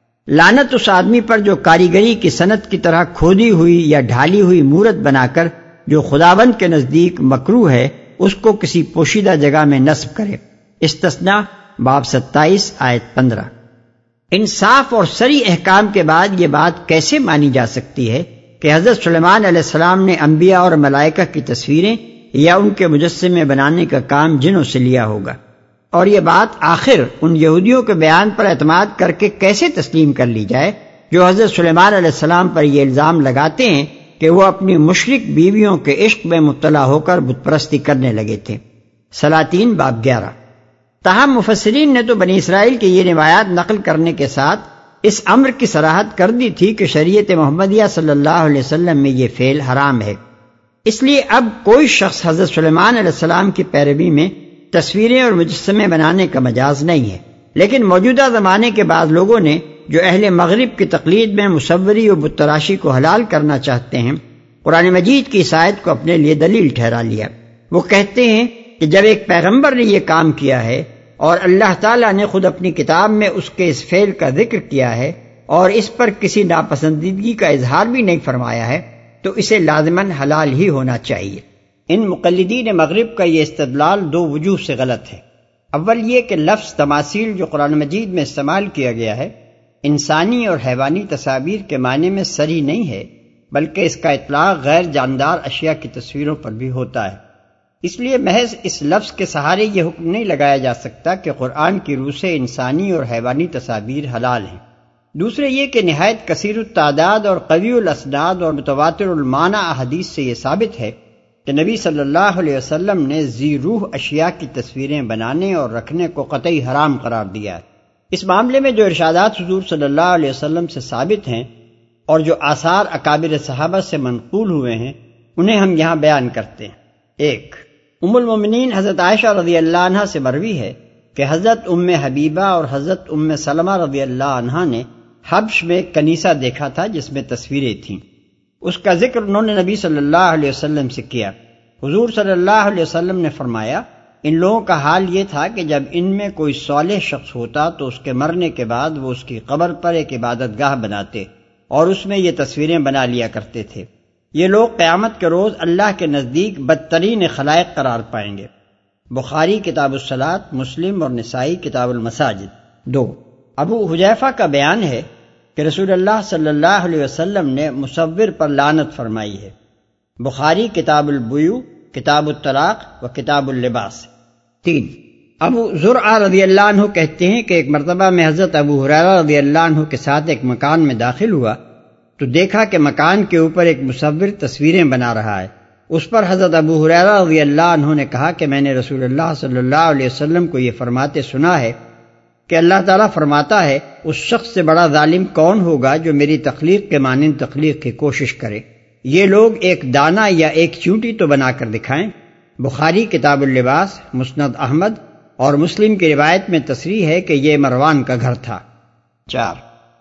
لعنت اس آدمی پر جو کاریگری کی صنعت کی طرح کھودی ہوئی یا ڈھالی ہوئی مورت بنا کر جو خداوند کے نزدیک مکروہ ہے اس کو کسی پوشیدہ جگہ میں نصب کرے۔ استثناء باب ستائیس آیت پندرہ۔ انصاف اور صریح احکام کے بعد یہ بات کیسے مانی جا سکتی ہے کہ حضرت سلیمان علیہ السلام نے انبیاء اور ملائکہ کی تصویریں یا ان کے مجسمے بنانے کا کام جنوں سے لیا ہوگا؟ اور یہ بات آخر ان یہودیوں کے بیان پر اعتماد کر کے کیسے تسلیم کر لی جائے جو حضرت سلیمان علیہ السلام پر یہ الزام لگاتے ہیں کہ وہ اپنی مشرک بیویوں کے عشق میں مبتلا ہو کر بت پرستی کرنے لگے تھے۔ سلاطین باب گیارہ۔ تاہم مفسرین نے تو بنی اسرائیل کی یہ روایات نقل کرنے کے ساتھ اس امر کی صراحت کر دی تھی کہ شریعت محمدیہ صلی اللہ علیہ وسلم میں یہ فعل حرام ہے۔ اس لیے اب کوئی شخص حضرت سلیمان علیہ السلام کی پیروی میں تصویریں اور مجسمے بنانے کا مجاز نہیں ہے، لیکن موجودہ زمانے کے بعض لوگوں نے جو اہل مغرب کی تقلید میں مصوری و بت تراشی کو حلال کرنا چاہتے ہیں قرآن مجید کی اس آیت کو اپنے لیے دلیل ٹھہرا لیا۔ وہ کہتے ہیں کہ جب ایک پیغمبر نے یہ کام کیا ہے اور اللہ تعالیٰ نے خود اپنی کتاب میں اس کے اس فعل کا ذکر کیا ہے اور اس پر کسی ناپسندیدگی کا اظہار بھی نہیں فرمایا ہے تو اسے لازماً حلال ہی ہونا چاہیے۔ ان مقلدین مغرب کا یہ استدلال دو وجوہ سے غلط ہے۔ اول یہ کہ لفظ تماثیل جو قرآن مجید میں استعمال کیا گیا ہے انسانی اور حیوانی تصاویر کے معنی میں صریح نہیں ہے، بلکہ اس کا اطلاق غیر جاندار اشیاء کی تصویروں پر بھی ہوتا ہے۔ اس لیے محض اس لفظ کے سہارے یہ حکم نہیں لگایا جا سکتا کہ قرآن کی روح سے انسانی اور حیوانی تصاویر حلال ہیں۔ دوسرے یہ کہ نہایت کثیر التعداد اور قوی الاسناد اور متواتر المعنی احادیث سے یہ ثابت ہے کہ نبی صلی اللہ علیہ وسلم نے ذی روح اشیاء کی تصویریں بنانے اور رکھنے کو قطعی حرام قرار دیا ہے۔ اس معاملے میں جو ارشادات حضور صلی اللہ علیہ وسلم سے ثابت ہیں اور جو آثار اکابر صحابہ سے منقول ہوئے ہیں انہیں ہم یہاں بیان کرتے ہیں۔ ایک، ام المومنین حضرت عائشہ رضی اللہ عنہا سے مروی ہے کہ حضرت ام حبیبہ اور حضرت ام سلمہ رضی اللہ عنہا نے حبش میں ایک کنیسہ دیکھا تھا جس میں تصویریں تھیں۔ اس کا ذکر انہوں نے نبی صلی اللہ علیہ وسلم سے کیا۔ حضور صلی اللہ علیہ وسلم نے فرمایا ان لوگوں کا حال یہ تھا کہ جب ان میں کوئی صالح شخص ہوتا تو اس کے مرنے کے بعد وہ اس کی قبر پر ایک عبادت گاہ بناتے اور اس میں یہ تصویریں بنا لیا کرتے تھے۔ یہ لوگ قیامت کے روز اللہ کے نزدیک بدترین خلائق قرار پائیں گے۔ بخاری کتاب الصلاۃ، مسلم اور نسائی کتاب المساجد۔ دو، ابو حذیفہ کا بیان ہے کہ رسول اللہ صلی اللہ علیہ وسلم نے مصور پر لعنت فرمائی ہے۔ بخاری کتاب البیوع، کتاب الطلاق و کتاب اللباس۔ تین، ابو زرعہ رضی اللہ عنہ کہتے ہیں کہ ایک مرتبہ میں حضرت ابو ہریرہ رضی اللہ عنہ کے ساتھ ایک مکان میں داخل ہوا تو دیکھا کہ مکان کے اوپر ایک مصور تصویریں بنا رہا ہے۔ اس پر حضرت ابو ہریرہ رضی اللہ عنہ نے کہا کہ میں نے رسول اللہ صلی اللہ علیہ وسلم کو یہ فرماتے سنا ہے کہ اللہ تعالیٰ فرماتا ہے اس شخص سے بڑا ظالم کون ہوگا جو میری تخلیق کے مانند تخلیق کی کوشش کرے۔ یہ لوگ ایک دانہ یا ایک چونٹی تو بنا کر دکھائیں۔ بخاری کتاب اللباس، مسند احمد اور مسلم کی روایت میں تصریح ہے کہ یہ مروان کا گھر تھا۔ چار،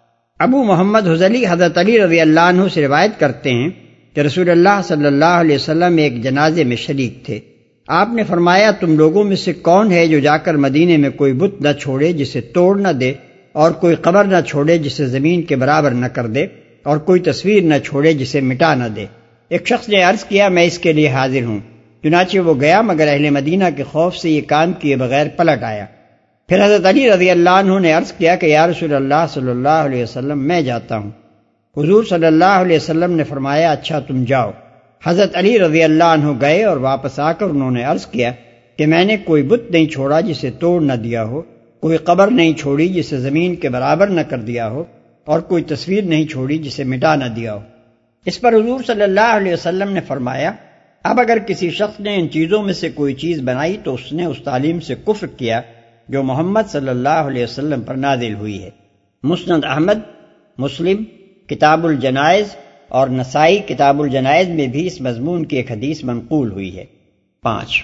ابو محمد حذلی حضرت علی رضی اللہ عنہ سے روایت کرتے ہیں کہ رسول اللہ صلی اللہ علیہ وسلم ایک جنازے میں شریک تھے۔ آپ نے فرمایا تم لوگوں میں سے کون ہے جو جا کر مدینے میں کوئی بت نہ چھوڑے جسے توڑ نہ دے، اور کوئی قبر نہ چھوڑے جسے زمین کے برابر نہ کر دے، اور کوئی تصویر نہ چھوڑے جسے مٹا نہ دے۔ ایک شخص نے عرض کیا میں اس کے لیے حاضر ہوں۔ چنانچہ وہ گیا مگر اہل مدینہ کے خوف سے یہ کام کیے بغیر پلٹ آیا۔ پھر حضرت علی رضی اللہ عنہ نے عرض کیا کہ یا رسول اللہ صلی اللہ علیہ وسلم میں جاتا ہوں۔ حضور صلی اللہ علیہ وسلم نے فرمایا اچھا تم جاؤ۔ حضرت علی رضی اللہ عنہ گئے اور واپس آ کر انہوں نے عرض کیا کہ میں نے کوئی بت نہیں چھوڑا جسے توڑ نہ دیا ہو، کوئی قبر نہیں چھوڑی جسے زمین کے برابر نہ کر دیا ہو، اور کوئی تصویر نہیں چھوڑی جسے مٹا نہ دیا ہو۔ اس پر حضور صلی اللہ علیہ وسلم نے فرمایا اب اگر کسی شخص نے ان چیزوں میں سے کوئی چیز بنائی تو اس نے اس تعلیم سے کفر کیا جو محمد صلی اللہ علیہ وسلم پر نازل ہوئی ہے۔ مسند احمد، مسلم کتاب الجنائز اور نسائی کتاب الجنائز میں بھی اس مضمون کی ایک حدیث منقول ہوئی ہے۔ پانچ،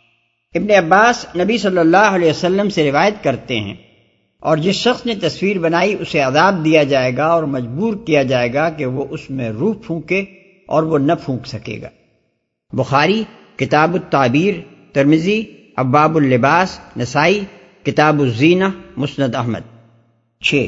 ابن عباس نبی صلی اللہ علیہ وسلم سے روایت کرتے ہیں اور جس شخص نے تصویر بنائی اسے عذاب دیا جائے گا اور مجبور کیا جائے گا کہ وہ اس میں روح پھونکے اور وہ نہ پھونک سکے گا۔ بخاری کتاب التعبیر، ترمذی ابواب اللباس، نسائی کتاب الزینہ، مسند احمد۔ چھ،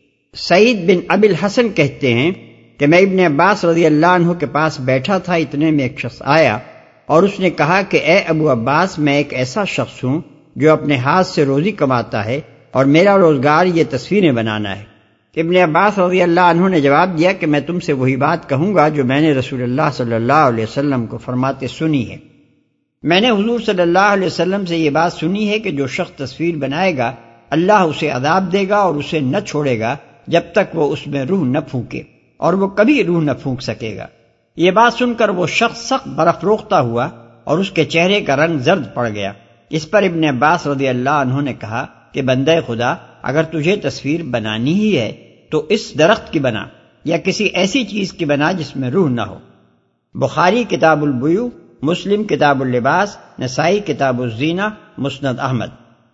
سعید بن ابی الحسن کہتے ہیں کہ میں ابن عباس رضی اللہ عنہ کے پاس بیٹھا تھا، اتنے میں ایک شخص آیا اور اس نے کہا کہ اے ابو عباس میں ایک ایسا شخص ہوں جو اپنے ہاتھ سے روزی کماتا ہے اور میرا روزگار یہ تصویریں بنانا ہے۔ ابن عباس رضی اللہ عنہ نے جواب دیا کہ میں تم سے وہی بات کہوں گا جو میں نے رسول اللہ صلی اللہ علیہ وسلم کو فرماتے سنی ہے۔ میں نے حضور صلی اللہ علیہ وسلم سے یہ بات سنی ہے کہ جو شخص تصویر بنائے گا اللہ اسے عذاب دے گا اور اسے نہ چھوڑے گا جب تک وہ اس میں روح نہ پھونکے، اور وہ کبھی روح نہ پھونک سکے گا۔ یہ بات سن کر وہ شخص سخت برافروختہ ہوا اور اس کے چہرے کا رنگ زرد پڑ گیا۔ اس پر ابن عباس رضی اللہ عنہ نے کہا کہ بندہ خدا اگر تجھے تصویر بنانی ہی ہے تو اس درخت کی بنا یا کسی ایسی چیز کی بنا جس میں روح نہ ہو۔ بخاری کتاب البیوع، مسلم کتاب اللباس، نسائی کتاب الزینہ، مسند احمد۔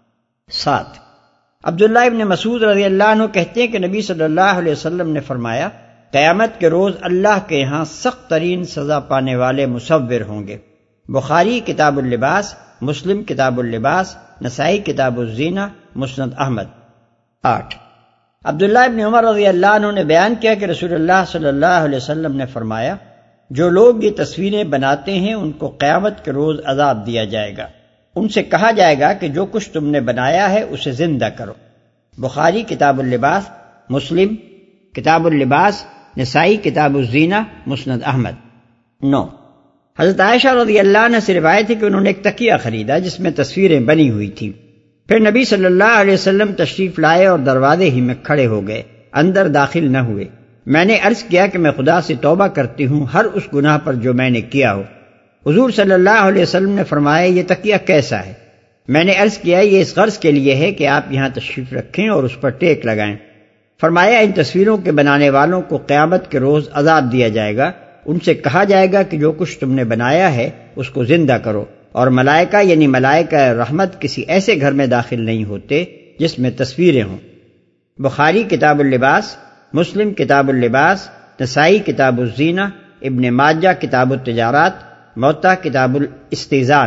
سات، عبداللہ ابن مسعود رضی اللہ عنہ کہتے ہیں کہ نبی صلی اللہ علیہ وسلم نے فرمایا قیامت کے روز اللہ کے ہاں سخت ترین سزا پانے والے مصور ہوں گے۔ بخاری کتاب اللباس، مسلم کتاب اللباس، نسائی کتاب الزینہ، مسند احمد۔ آٹھ، عبداللہ ابن عمر رضی اللہ عنہ نے بیان کیا کہ رسول اللہ صلی اللہ علیہ وسلم نے فرمایا جو لوگ یہ تصویریں بناتے ہیں ان کو قیامت کے روز عذاب دیا جائے گا۔ ان سے کہا جائے گا کہ جو کچھ تم نے بنایا ہے اسے زندہ کرو۔ بخاری کتاب اللباس، مسلم کتاب اللباس، نسائی کتاب الزینہ، مسند احمد۔ نو، حضرت عائشہ رضی اللہ عنہ سے روایت ہے کہ انہوں نے ایک تکیہ خریدا جس میں تصویریں بنی ہوئی تھیں۔ پھر نبی صلی اللہ علیہ وسلم تشریف لائے اور دروازے ہی میں کھڑے ہو گئے، اندر داخل نہ ہوئے۔ میں نے عرض کیا کہ میں خدا سے توبہ کرتی ہوں ہر اس گناہ پر جو میں نے کیا ہو۔ حضور صلی اللہ علیہ وسلم نے فرمایا یہ تکیہ کیسا ہے؟ میں نے عرض کیا یہ اس غرض کے لیے ہے کہ آپ یہاں تشریف رکھیں اور اس پر ٹیک لگائیں۔ فرمایا ان تصویروں کے بنانے والوں کو قیامت کے روز عذاب دیا جائے گا، ان سے کہا جائے گا کہ جو کچھ تم نے بنایا ہے اس کو زندہ کرو، اور ملائکہ یعنی ملائکہ رحمت کسی ایسے گھر میں داخل نہیں ہوتے جس میں تصویریں ہوں۔ بخاری کتاب اللباس، مسلم کتاب اللباس، نسائی کتاب الزینہ، ابن ماجہ کتاب التجارات، موطا کتاب الاستئذان۔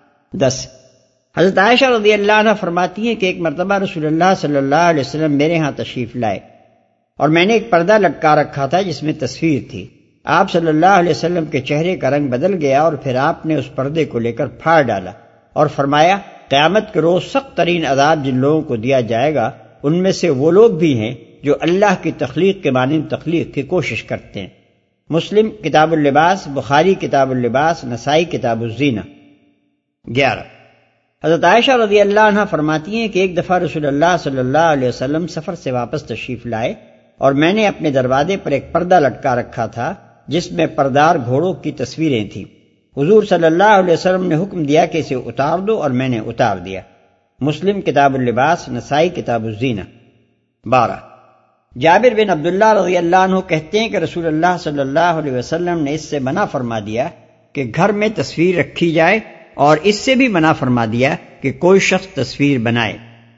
دس، حضرت عائشہ رضی اللہ عنہ فرماتی ہیں کہ ایک مرتبہ رسول اللہ صلی اللہ علیہ وسلم میرے ہاں تشریف لائے اور میں نے ایک پردہ لٹکا رکھا تھا جس میں تصویر تھی۔ آپ صلی اللہ علیہ وسلم کے چہرے کا رنگ بدل گیا اور پھر آپ نے اس پردے کو لے کر پھاڑ ڈالا اور فرمایا، قیامت کے روز سخت ترین عذاب جن لوگوں کو دیا جائے گا ان میں سے وہ لوگ بھی ہیں جو اللہ کی تخلیق کے مانند تخلیق کی کوشش کرتے ہیں۔ مسلم کتاب اللباس، بخاری کتاب اللباس، نسائی کتاب الزینہ۔ گیارہ، حضرت عائشہ رضی اللہ عنہ فرماتی ہیں کہ ایک دفعہ رسول اللہ صلی اللہ علیہ وسلم سفر سے واپس تشریف لائے اور میں نے اپنے دروازے پر ایک پردہ لٹکا رکھا تھا جس میں پردار گھوڑوں کی تصویریں تھیں۔ حضور صلی اللہ علیہ وسلم نے حکم دیا کہ اسے اتار دو اور میں نے اتار دیا۔ مسلم کتاب اللباس، نسائی کتاب الزینہ۔ بارہ، جابر بن عبداللہ رضی اللہ عنہ کہتے ہیں کہ رسول اللہ صلی اللہ علیہ وسلم نے اس سے منع فرما دیا کہ گھر میں تصویر رکھی جائے اور اس سے بھی منع فرما دیا کہ کوئی شخص تصویر بنائے۔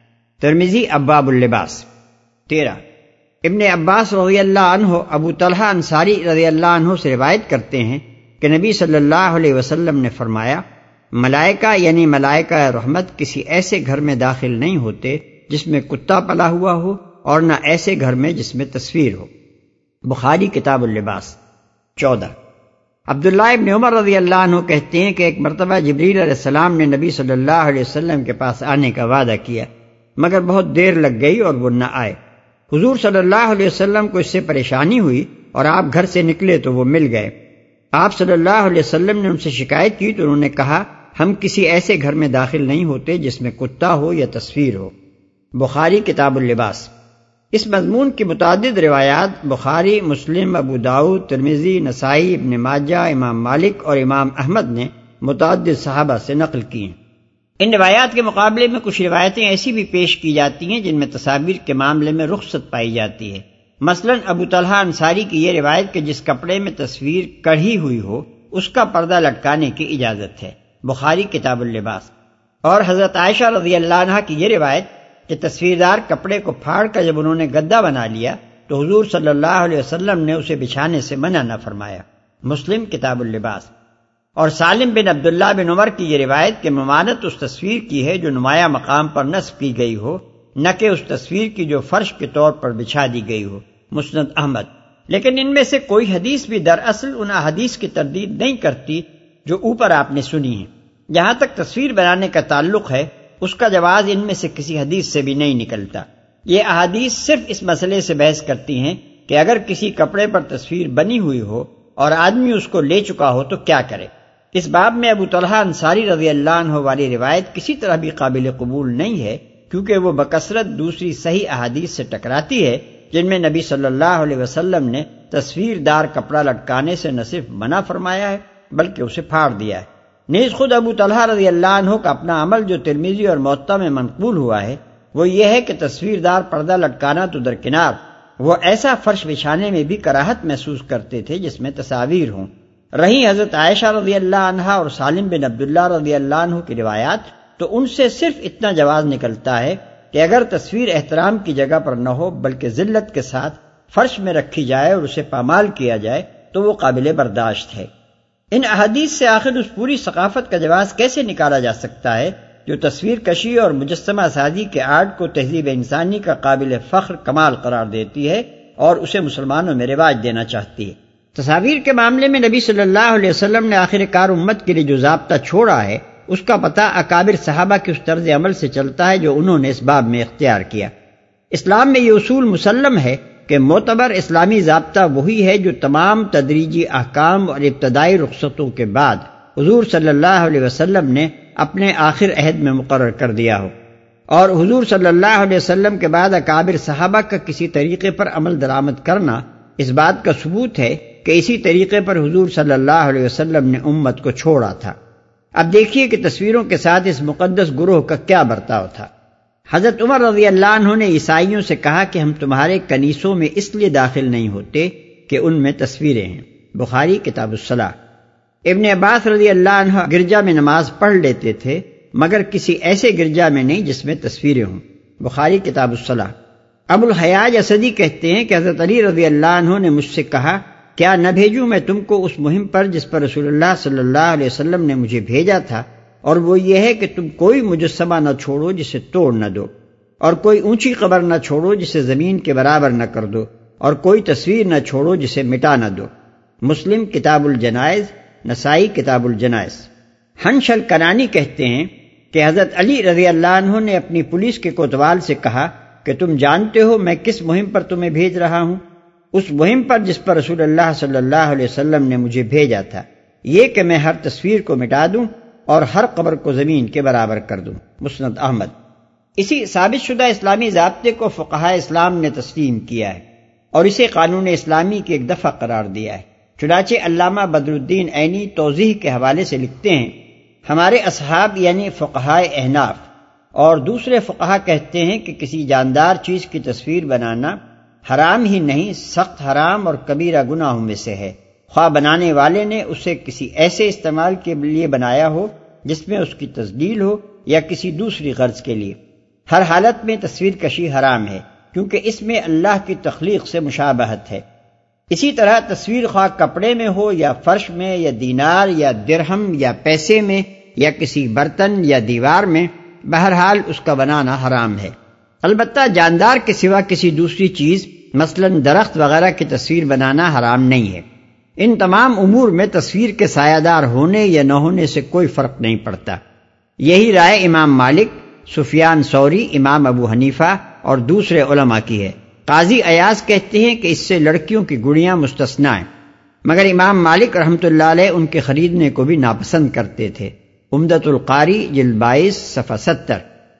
ترمذی ابواب اللباس۔ تیرہ، ابن عباس رضی اللہ عنہ ابو طلحہ انصاری رضی اللہ عنہ سے روایت کرتے ہیں کہ نبی صلی اللہ علیہ وسلم نے فرمایا، ملائکہ یعنی ملائکہ رحمت کسی ایسے گھر میں داخل نہیں ہوتے جس میں کتا پلا ہوا ہو اور نہ ایسے گھر میں جس میں تصویر ہو۔ بخاری کتاب اللباس۔ چودہ، عبداللہ ابن عمر رضی اللہ عنہ کہتے ہیں کہ ایک مرتبہ جبریل علیہ السلام نے نبی صلی اللہ علیہ وسلم کے پاس آنے کا وعدہ کیا مگر بہت دیر لگ گئی اور وہ نہ آئے۔ حضور صلی اللہ علیہ وسلم کو اس سے پریشانی ہوئی اور آپ گھر سے نکلے تو وہ مل گئے۔ آپ صلی اللہ علیہ وسلم نے ان سے شکایت کی تو انہوں نے کہا، ہم کسی ایسے گھر میں داخل نہیں ہوتے جس میں کتا ہو یا تصویر ہو۔ بخاری کتاب اللباس۔ اس مضمون کی متعدد روایات بخاری، مسلم، ابو داؤد، ترمذی، نسائی، ابن ماجہ، امام مالک اور امام احمد نے متعدد صحابہ سے نقل کی ہیں۔ ان روایات کے مقابلے میں کچھ روایتیں ایسی بھی پیش کی جاتی ہیں جن میں تصاویر کے معاملے میں رخصت پائی جاتی ہے۔ مثلا ابو طلحہ انصاری کی یہ روایت کہ جس کپڑے میں تصویر کڑھی ہوئی ہو اس کا پردہ لٹکانے کی اجازت ہے، بخاری کتاب اللباس۔ اور حضرت عائشہ رضی اللہ عنہ کی یہ روایت کہ تصویردار کپڑے کو پھاڑ کر جب انہوں نے گدا بنا لیا تو حضور صلی اللہ علیہ وسلم نے اسے بچھانے سے منع نہ فرمایا، مسلم کتاب اللباس۔ اور سالم بن عبداللہ بن عمر کی یہ روایت کہ ممانت اس تصویر کی ہے جو نمایاں مقام پر نصب کی گئی ہو، نہ کہ اس تصویر کی جو فرش کے طور پر بچھا دی گئی ہو، مسند احمد۔ لیکن ان میں سے کوئی حدیث بھی دراصل ان احادیث کی تردید نہیں کرتی جو اوپر آپ نے سنی ہیں۔ جہاں تک تصویر بنانے کا تعلق ہے اس کا جواز ان میں سے کسی حدیث سے بھی نہیں نکلتا۔ یہ احادیث صرف اس مسئلے سے بحث کرتی ہیں کہ اگر کسی کپڑے پر تصویر بنی ہوئی ہو اور آدمی اس کو لے چکا ہو تو کیا کرے۔ اس باب میں ابو طلحہ انصاری رضی اللہ عنہ والی روایت کسی طرح بھی قابل قبول نہیں ہے کیونکہ وہ بکثرت دوسری صحیح احادیث سے ٹکراتی ہے جن میں نبی صلی اللہ علیہ وسلم نے تصویر دار کپڑا لٹکانے سے نہ صرف منع فرمایا ہے بلکہ اسے پھاڑ دیا ہے۔ نیز خود ابو طلحہ رضی اللہ عنہ کا اپنا عمل جو ترمذی اور موطا میں منقول ہوا ہے وہ یہ ہے کہ تصویر دار پردہ لٹکانا تو درکنار، وہ ایسا فرش بچھانے میں بھی کراہت محسوس کرتے تھے جس میں تصاویر ہوں۔ رہی حضرت عائشہ رضی اللہ عنہا اور سالم بن عبداللہ رضی اللہ عنہ کی روایات تو ان سے صرف اتنا جواز نکلتا ہے کہ اگر تصویر احترام کی جگہ پر نہ ہو بلکہ ذلت کے ساتھ فرش میں رکھی جائے اور اسے پامال کیا جائے تو وہ قابل برداشت ہے۔ ان احادیث سے آخر اس پوری ثقافت کا جواز کیسے نکالا جا سکتا ہے جو تصویر کشی اور مجسمہ سازی کے آرٹ کو تہذیب انسانی کا قابل فخر کمال قرار دیتی ہے اور اسے مسلمانوں میں رواج دینا چاہتی ہے۔ تصاویر کے معاملے میں نبی صلی اللہ علیہ وسلم نے آخر کار امت کے لیے جو ضابطہ چھوڑا ہے اس کا پتہ اکابر صحابہ کے اس طرز عمل سے چلتا ہے جو انہوں نے اس باب میں اختیار کیا۔ اسلام میں یہ اصول مسلم ہے کہ معتبر اسلامی ضابطہ وہی ہے جو تمام تدریجی احکام اور ابتدائی رخصتوں کے بعد حضور صلی اللہ علیہ وسلم نے اپنے آخر عہد میں مقرر کر دیا ہو، اور حضور صلی اللہ علیہ وسلم کے بعد اکابر صحابہ کا کسی طریقے پر عمل درآمد کرنا اس بات کا ثبوت ہے کہ اسی طریقے پر حضور صلی اللہ علیہ وسلم نے امت کو چھوڑا تھا۔ اب دیکھیے کہ تصویروں کے ساتھ اس مقدس گروہ کا کیا برتاؤ تھا۔ حضرت عمر رضی اللہ عنہ نے عیسائیوں سے کہا کہ ہم تمہارے کنیسوں میں اس لیے داخل نہیں ہوتے کہ ان میں تصویریں ہیں، بخاری کتاب الصلاح۔ ابن عباس رضی اللہ عنہ گرجا میں نماز پڑھ لیتے تھے مگر کسی ایسے گرجا میں نہیں جس میں تصویریں ہوں، بخاری کتاب الصلاح۔ ابو الحیاج اسدی کہتے ہیں کہ حضرت علی رضی اللہ عنہ نے مجھ سے کہا کیا نہ بھیجوں میں تم کو اس مہم پر جس پر رسول اللہ صلی اللہ علیہ وسلم نے مجھے بھیجا تھا، اور وہ یہ ہے کہ تم کوئی مجسمہ نہ چھوڑو جسے توڑ نہ دو، اور کوئی اونچی قبر نہ چھوڑو جسے زمین کے برابر نہ کر دو، اور کوئی تصویر نہ چھوڑو جسے مٹا نہ دو۔ مسلم کتاب الجنائز، نسائی کتاب الجنائز۔ ہنش الکنانی کہتے ہیں کہ حضرت علی رضی اللہ عنہ نے اپنی پولیس کے کوتوال سے کہا کہ تم جانتے ہو میں کس مہم پر تمہیں بھیج رہا ہوں؟ اس مہم پر جس پر رسول اللہ صلی اللہ علیہ وسلم نے مجھے بھیجا تھا، یہ کہ میں ہر تصویر کو مٹا دوں اور ہر قبر کو زمین کے برابر کر دوں۔ مسند احمد۔ اسی ثابت شدہ اسلامی ضابطے کو فقہائے اسلام نے تسلیم کیا ہے اور اسے قانون اسلامی کی ایک دفعہ قرار دیا ہے۔ چنانچہ علامہ بدر الدین عینی توضیح کے حوالے سے لکھتے ہیں، ہمارے اصحاب یعنی فقہائے احناف اور دوسرے فقہا کہتے ہیں کہ کسی جاندار چیز کی تصویر بنانا حرام ہی نہیں، سخت حرام اور کبیرہ گناہوں میں سے ہے، خواہ بنانے والے نے اسے کسی ایسے استعمال کے لیے بنایا ہو جس میں اس کی تسجیل ہو یا کسی دوسری غرض کے لیے۔ ہر حالت میں تصویر کشی حرام ہے کیونکہ اس میں اللہ کی تخلیق سے مشابہت ہے۔ اسی طرح تصویر خواہ کپڑے میں ہو یا فرش میں یا دینار یا درہم یا پیسے میں یا کسی برتن یا دیوار میں، بہرحال اس کا بنانا حرام ہے۔ البتہ جاندار کے سوا کسی دوسری چیز مثلا درخت وغیرہ کی تصویر بنانا حرام نہیں ہے۔ ان تمام امور میں تصویر کے سایہ دار ہونے یا نہ ہونے سے کوئی فرق نہیں پڑتا۔ یہی رائے امام مالک، سفیان ثوری، امام ابو حنیفہ اور دوسرے علماء کی ہے۔ قاضی ایاز کہتے ہیں کہ اس سے لڑکیوں کی گڑیاں مستثنی ہیں، مگر امام مالک رحمۃ اللہ علیہ ان کے خریدنے کو بھی ناپسند کرتے تھے۔ عمدۃ القاری جلد بائیس صفحہ ستر۔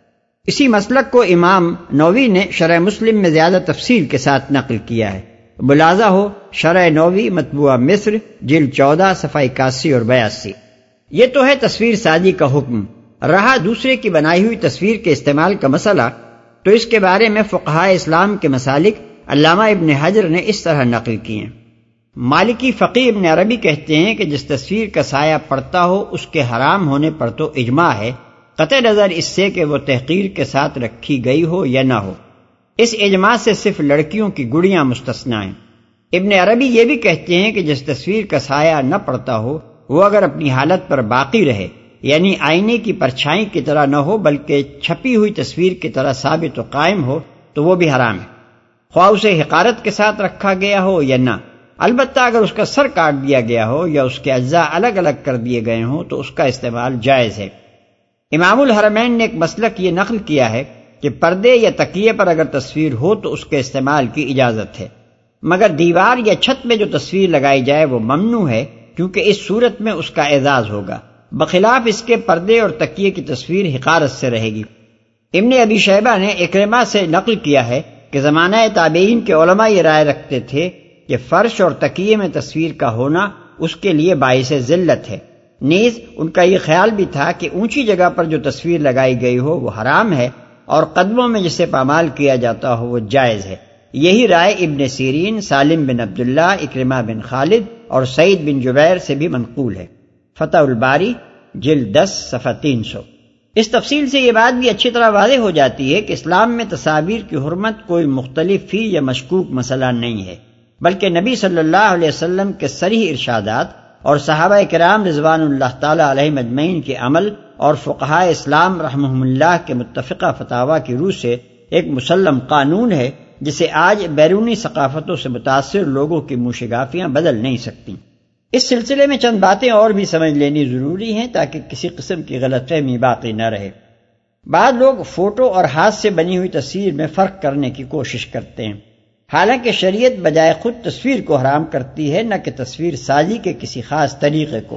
اسی مسلک کو امام نووی نے شرح مسلم میں زیادہ تفصیل کے ساتھ نقل کیا ہے۔ ملاحظہ ہو شرح نووی مطبوعہ مصر جلد چودہ صفحہ اکاسی اور بیاسی۔ یہ تو ہے تصویر سازی کا حکم۔ رہا دوسرے کی بنائی ہوئی تصویر کے استعمال کا مسئلہ، تو اس کے بارے میں فقہائے اسلام کے مسالک علامہ ابن حجر نے اس طرح نقل کیے ہیں۔ مالکی فقیہ ابن عربی کہتے ہیں کہ جس تصویر کا سایہ پڑتا ہو اس کے حرام ہونے پر تو اجماع ہے، قطع نظر اس سے کہ وہ تحقیر کے ساتھ رکھی گئی ہو یا نہ ہو۔ اس اجماع سے صرف لڑکیوں کی گڑیاں مستثنی ہیں۔ ابن عربی یہ بھی کہتے ہیں کہ جس تصویر کا سایہ نہ پڑتا ہو وہ اگر اپنی حالت پر باقی رہے، یعنی آئینے کی پرچھائی کی طرح نہ ہو بلکہ چھپی ہوئی تصویر کی طرح ثابت و قائم ہو، تو وہ بھی حرام ہے، خواہ اسے حقارت کے ساتھ رکھا گیا ہو یا نہ۔ البتہ اگر اس کا سر کاٹ دیا گیا ہو یا اس کے اجزاء الگ الگ کر دیے گئے ہوں تو اس کا استعمال جائز ہے۔ امام الحرمین نے ایک مسلک یہ نقل کیا ہے کہ پردے یا تکیے پر اگر تصویر ہو تو اس کے استعمال کی اجازت ہے، مگر دیوار یا چھت میں جو تصویر لگائی جائے وہ ممنوع ہے کیونکہ اس صورت میں اس کا اعزاز ہوگا، بخلاف اس کے پردے اور تکیے کی تصویر حقارت سے رہے گی۔ ابن ابی شیبہ نے اکرمہ سے نقل کیا ہے کہ زمانہ تابعین کے علماء یہ رائے رکھتے تھے کہ فرش اور تکیے میں تصویر کا ہونا اس کے لیے باعث ذلت ہے۔ نیز ان کا یہ خیال بھی تھا کہ اونچی جگہ پر جو تصویر لگائی گئی ہو وہ حرام ہے اور قدموں میں جسے پامال کیا جاتا ہو وہ جائز ہے۔ یہی رائے ابن سیرین، سالم بن عبداللہ، اکرمہ بن خالد اور سعید بن جبیر سے بھی منقول ہے۔ فتح الباری جلد دس صفحہ تین سو۔ اس تفصیل سے یہ بات بھی اچھی طرح واضح ہو جاتی ہے کہ اسلام میں تصاویر کی حرمت کوئی مختلف فی یا مشکوک مسئلہ نہیں ہے، بلکہ نبی صلی اللہ علیہ وسلم کے صریح ارشادات اور صحابہ کرام رضوان اللہ تعالی علیہم اجمعین کے عمل اور فقہائے اسلام رحمہم اللہ کے متفقہ فتاویٰ کی روح سے ایک مسلم قانون ہے جسے آج بیرونی ثقافتوں سے متاثر لوگوں کی موشگافیاں بدل نہیں سکتی۔ اس سلسلے میں چند باتیں اور بھی سمجھ لینی ضروری ہیں تاکہ کسی قسم کی غلط فہمی باقی نہ رہے۔ بعض لوگ فوٹو اور ہاتھ سے بنی ہوئی تصویر میں فرق کرنے کی کوشش کرتے ہیں، حالانکہ شریعت بجائے خود تصویر کو حرام کرتی ہے، نہ کہ تصویر سازی کے کسی خاص طریقے کو۔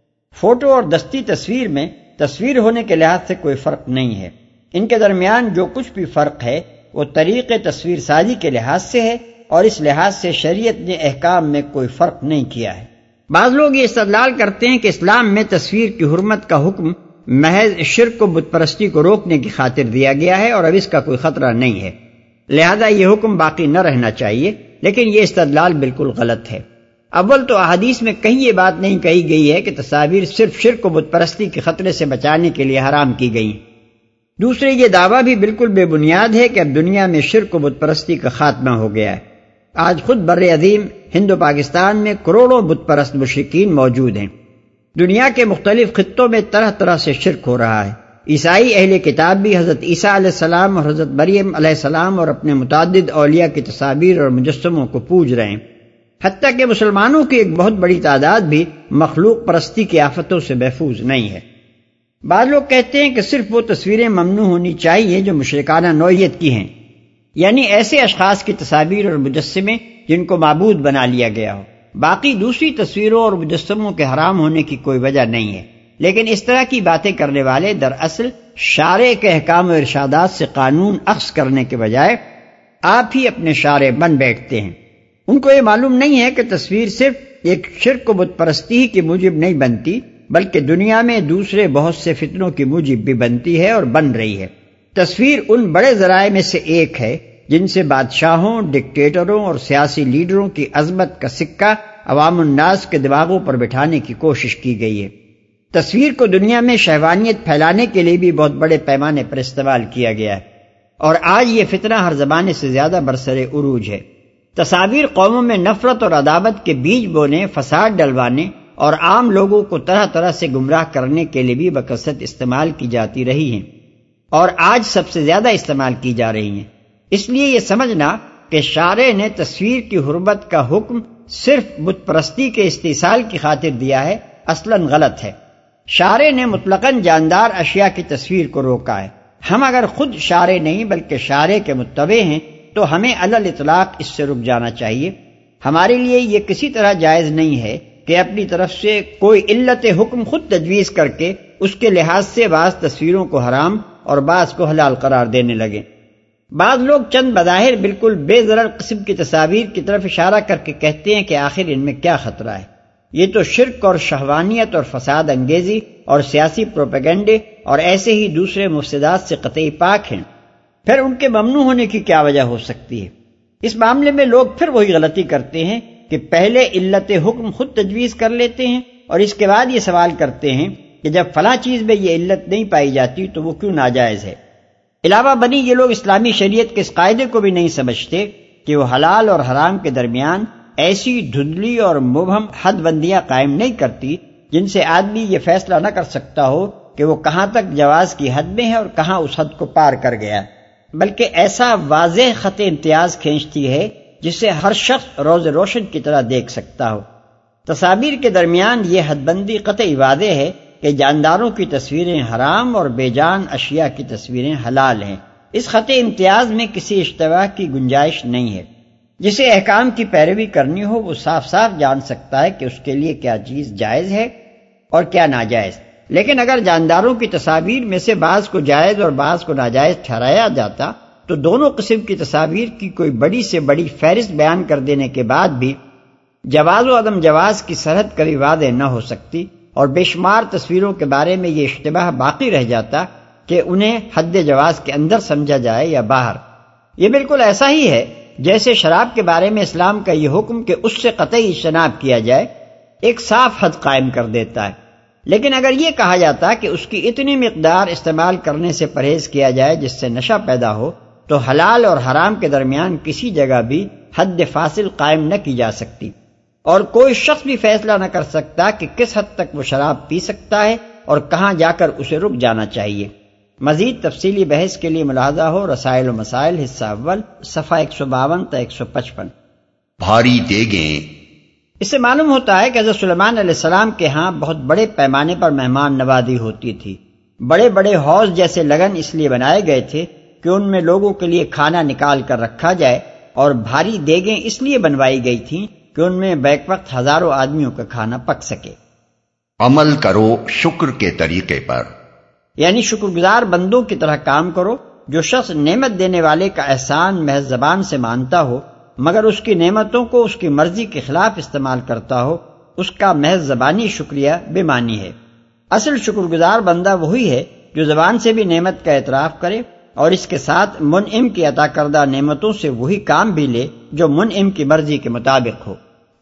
فوٹو اور دستی تصویر میں تصویر ہونے کے لحاظ سے کوئی فرق نہیں ہے، ان کے درمیان جو کچھ بھی فرق ہے وہ طریق تصویر سازی کے لحاظ سے ہے، اور اس لحاظ سے شریعت نے احکام میں کوئی فرق نہیں کیا ہے۔ بعض لوگ یہ استدلال کرتے ہیں کہ اسلام میں تصویر کی حرمت کا حکم محض شرک و بت پرستی کو روکنے کی خاطر دیا گیا ہے اور اب اس کا کوئی خطرہ نہیں ہے، لہذا یہ حکم باقی نہ رہنا چاہیے، لیکن یہ استدلال بالکل غلط ہے۔ اول تو احادیث میں کہیں یہ بات نہیں کہی گئی ہے کہ تصاویر صرف شرک و بت پرستی کے خطرے سے بچانے کے لیے حرام کی گئی۔ دوسرے یہ دعویٰ بھی بالکل بے بنیاد ہے کہ اب دنیا میں شرک و بت پرستی کا خاتمہ ہو گیا ہے۔ آج خود بر عظیم ہند و پاکستان میں کروڑوں بت پرست مشرکین موجود ہیں۔ دنیا کے مختلف خطوں میں طرح طرح سے شرک ہو رہا ہے۔ عیسائی اہل کتاب بھی حضرت عیسیٰ علیہ السلام اور حضرت مریم علیہ السلام اور اپنے متعدد اولیاء کی تصاویر اور مجسموں کو پوج رہے ہیں۔ حتیٰ کہ مسلمانوں کی ایک بہت بڑی تعداد بھی مخلوق پرستی کی آفتوں سے محفوظ نہیں ہے۔ بعض لوگ کہتے ہیں کہ صرف وہ تصویریں ممنوع ہونی چاہیے جو مشرکانہ نوعیت کی ہیں، یعنی ایسے اشخاص کی تصاویر اور مجسمے جن کو معبود بنا لیا گیا ہو۔ باقی دوسری تصویروں اور مجسموں کے حرام ہونے کی کوئی وجہ نہیں ہے، لیکن اس طرح کی باتیں کرنے والے دراصل شارع کے احکام و ارشادات سے قانون اخذ کرنے کے بجائے آپ ہی اپنے شارع بن بیٹھتے ہیں۔ ان کو یہ معلوم نہیں ہے کہ تصویر صرف ایک شرک و بت پرستی کی موجب نہیں بنتی، بلکہ دنیا میں دوسرے بہت سے فتنوں کی موجب بھی بنتی ہے اور بن رہی ہے۔ تصویر ان بڑے ذرائع میں سے ایک ہے جن سے بادشاہوں، ڈکٹیٹروں اور سیاسی لیڈروں کی عظمت کا سکہ عوام الناس کے دماغوں پر بٹھانے کی کوشش کی گئی ہے۔ تصویر کو دنیا میں شہوانیت پھیلانے کے لیے بھی بہت بڑے پیمانے پر استعمال کیا گیا ہے، اور آج یہ فتنہ ہر زمانے سے زیادہ برسر عروج ہے۔ تصاویر قوموں میں نفرت اور عداوت کے بیج بونے، فساد ڈلوانے اور عام لوگوں کو طرح طرح سے گمراہ کرنے کے لیے بھی بکثرت استعمال کی جاتی رہی ہیں، اور آج سب سے زیادہ استعمال کی جا رہی ہیں۔ اس لیے یہ سمجھنا کہ شارع نے تصویر کی حرمت کا حکم صرف بت پرستی کے استحصال کی خاطر دیا ہے، اصلاً غلط ہے۔ شارع نے مطلقاً جاندار اشیاء کی تصویر کو روکا ہے۔ ہم اگر خود شارع نہیں بلکہ شارع کے متبع ہیں تو ہمیں علی الاطلاق اس سے رک جانا چاہیے۔ ہمارے لیے یہ کسی طرح جائز نہیں ہے کہ اپنی طرف سے کوئی علت حکم خود تجویز کر کے اس کے لحاظ سے بعض تصویروں کو حرام اور بعض کو حلال قرار دینے لگے۔ بعض لوگ چند بظاہر بالکل بے ضرر قسم کی تصاویر کی طرف اشارہ کر کے کہتے ہیں کہ آخر ان میں کیا خطرہ ہے، یہ تو شرک اور شہوانیت اور فساد انگیزی اور سیاسی پروپیگنڈے اور ایسے ہی دوسرے مفسدات سے قطعی پاک ہیں، پھر ان کے ممنوع ہونے کی کیا وجہ ہو سکتی ہے؟ اس معاملے میں لوگ پھر وہی غلطی کرتے ہیں کہ پہلے علت حکم خود تجویز کر لیتے ہیں اور اس کے بعد یہ سوال کرتے ہیں کہ جب فلاں چیز میں یہ علت نہیں پائی جاتی تو وہ کیوں ناجائز ہے۔ علاوہ بنی یہ لوگ اسلامی شریعت کے اس قاعدے کو بھی نہیں سمجھتے کہ وہ حلال اور حرام کے درمیان ایسی دھندلی اور مبہم حد بندیاں قائم نہیں کرتی جن سے آدمی یہ فیصلہ نہ کر سکتا ہو کہ وہ کہاں تک جواز کی حد میں ہے اور کہاں اس حد کو پار کر گیا، بلکہ ایسا واضح خط امتیاز کھینچتی ہے جسے ہر شخص روز روشن کی طرح دیکھ سکتا ہو۔ تصاویر کے درمیان یہ حد بندی قطعی واضح ہے کہ جانداروں کی تصویریں حرام اور بے جان اشیاء کی تصویریں حلال ہیں۔ اس خط امتیاز میں کسی اشتباہ کی گنجائش نہیں ہے۔ جسے احکام کی پیروی کرنی ہو وہ صاف صاف جان سکتا ہے کہ اس کے لیے کیا چیز جائز ہے اور کیا ناجائز۔ لیکن اگر جانداروں کی تصاویر میں سے بعض کو جائز اور بعض کو ناجائز ٹھہرایا جاتا تو دونوں قسم کی تصاویر کی کوئی بڑی سے بڑی فہرست بیان کر دینے کے بعد بھی جواز و عدم جواز کی سرحد کبھی واضح نہ ہو سکتی، اور بے شمار تصویروں کے بارے میں یہ اشتباہ باقی رہ جاتا کہ انہیں حد جواز کے اندر سمجھا جائے یا باہر۔ یہ بالکل ایسا ہی ہے جیسے شراب کے بارے میں اسلام کا یہ حکم کہ اس سے قطعی اجتناب کیا جائے ایک صاف حد قائم کر دیتا ہے، لیکن اگر یہ کہا جاتا کہ اس کی اتنی مقدار استعمال کرنے سے پرہیز کیا جائے جس سے نشہ پیدا ہو تو حلال اور حرام کے درمیان کسی جگہ بھی حد فاصل قائم نہ کی جا سکتی، اور کوئی شخص بھی فیصلہ نہ کر سکتا کہ کس حد تک وہ شراب پی سکتا ہے اور کہاں جا کر اسے رک جانا چاہیے۔ مزید تفصیلی بحث کے لیے ملاحظہ ہو رسائل و مسائل حصہ اول صفحہ ایک سو باون تا ایک سو پچپن۔ بھاری دیگیں۔ اس سے معلوم ہوتا ہے کہ حضرت سلیمان علیہ السلام کے ہاں بہت بڑے پیمانے پر مہمان نوازی ہوتی تھی۔ بڑے بڑے حوض جیسے لگن اس لیے بنائے گئے تھے کہ ان میں لوگوں کے لیے کھانا نکال کر رکھا جائے، اور بھاری دیگیں اس لیے بنوائی گئی تھیں کہ ان میں بیک وقت ہزاروں آدمیوں کا کھانا پک سکے۔ عمل کرو شکر کے طریقے پر، یعنی شکر گزار بندوں کی طرح کام کرو۔ جو شخص نعمت دینے والے کا احسان محض زبان سے مانتا ہو مگر اس کی نعمتوں کو اس کی مرضی کے خلاف استعمال کرتا ہو، اس کا محض زبانی شکریہ بے معنی ہے۔ اصل شکر گزار بندہ وہی ہے جو زبان سے بھی نعمت کا اعتراف کرے اور اس کے ساتھ منعم کی عطا کردہ نعمتوں سے وہی کام بھی لے جو منعم کی مرضی کے مطابق ہو۔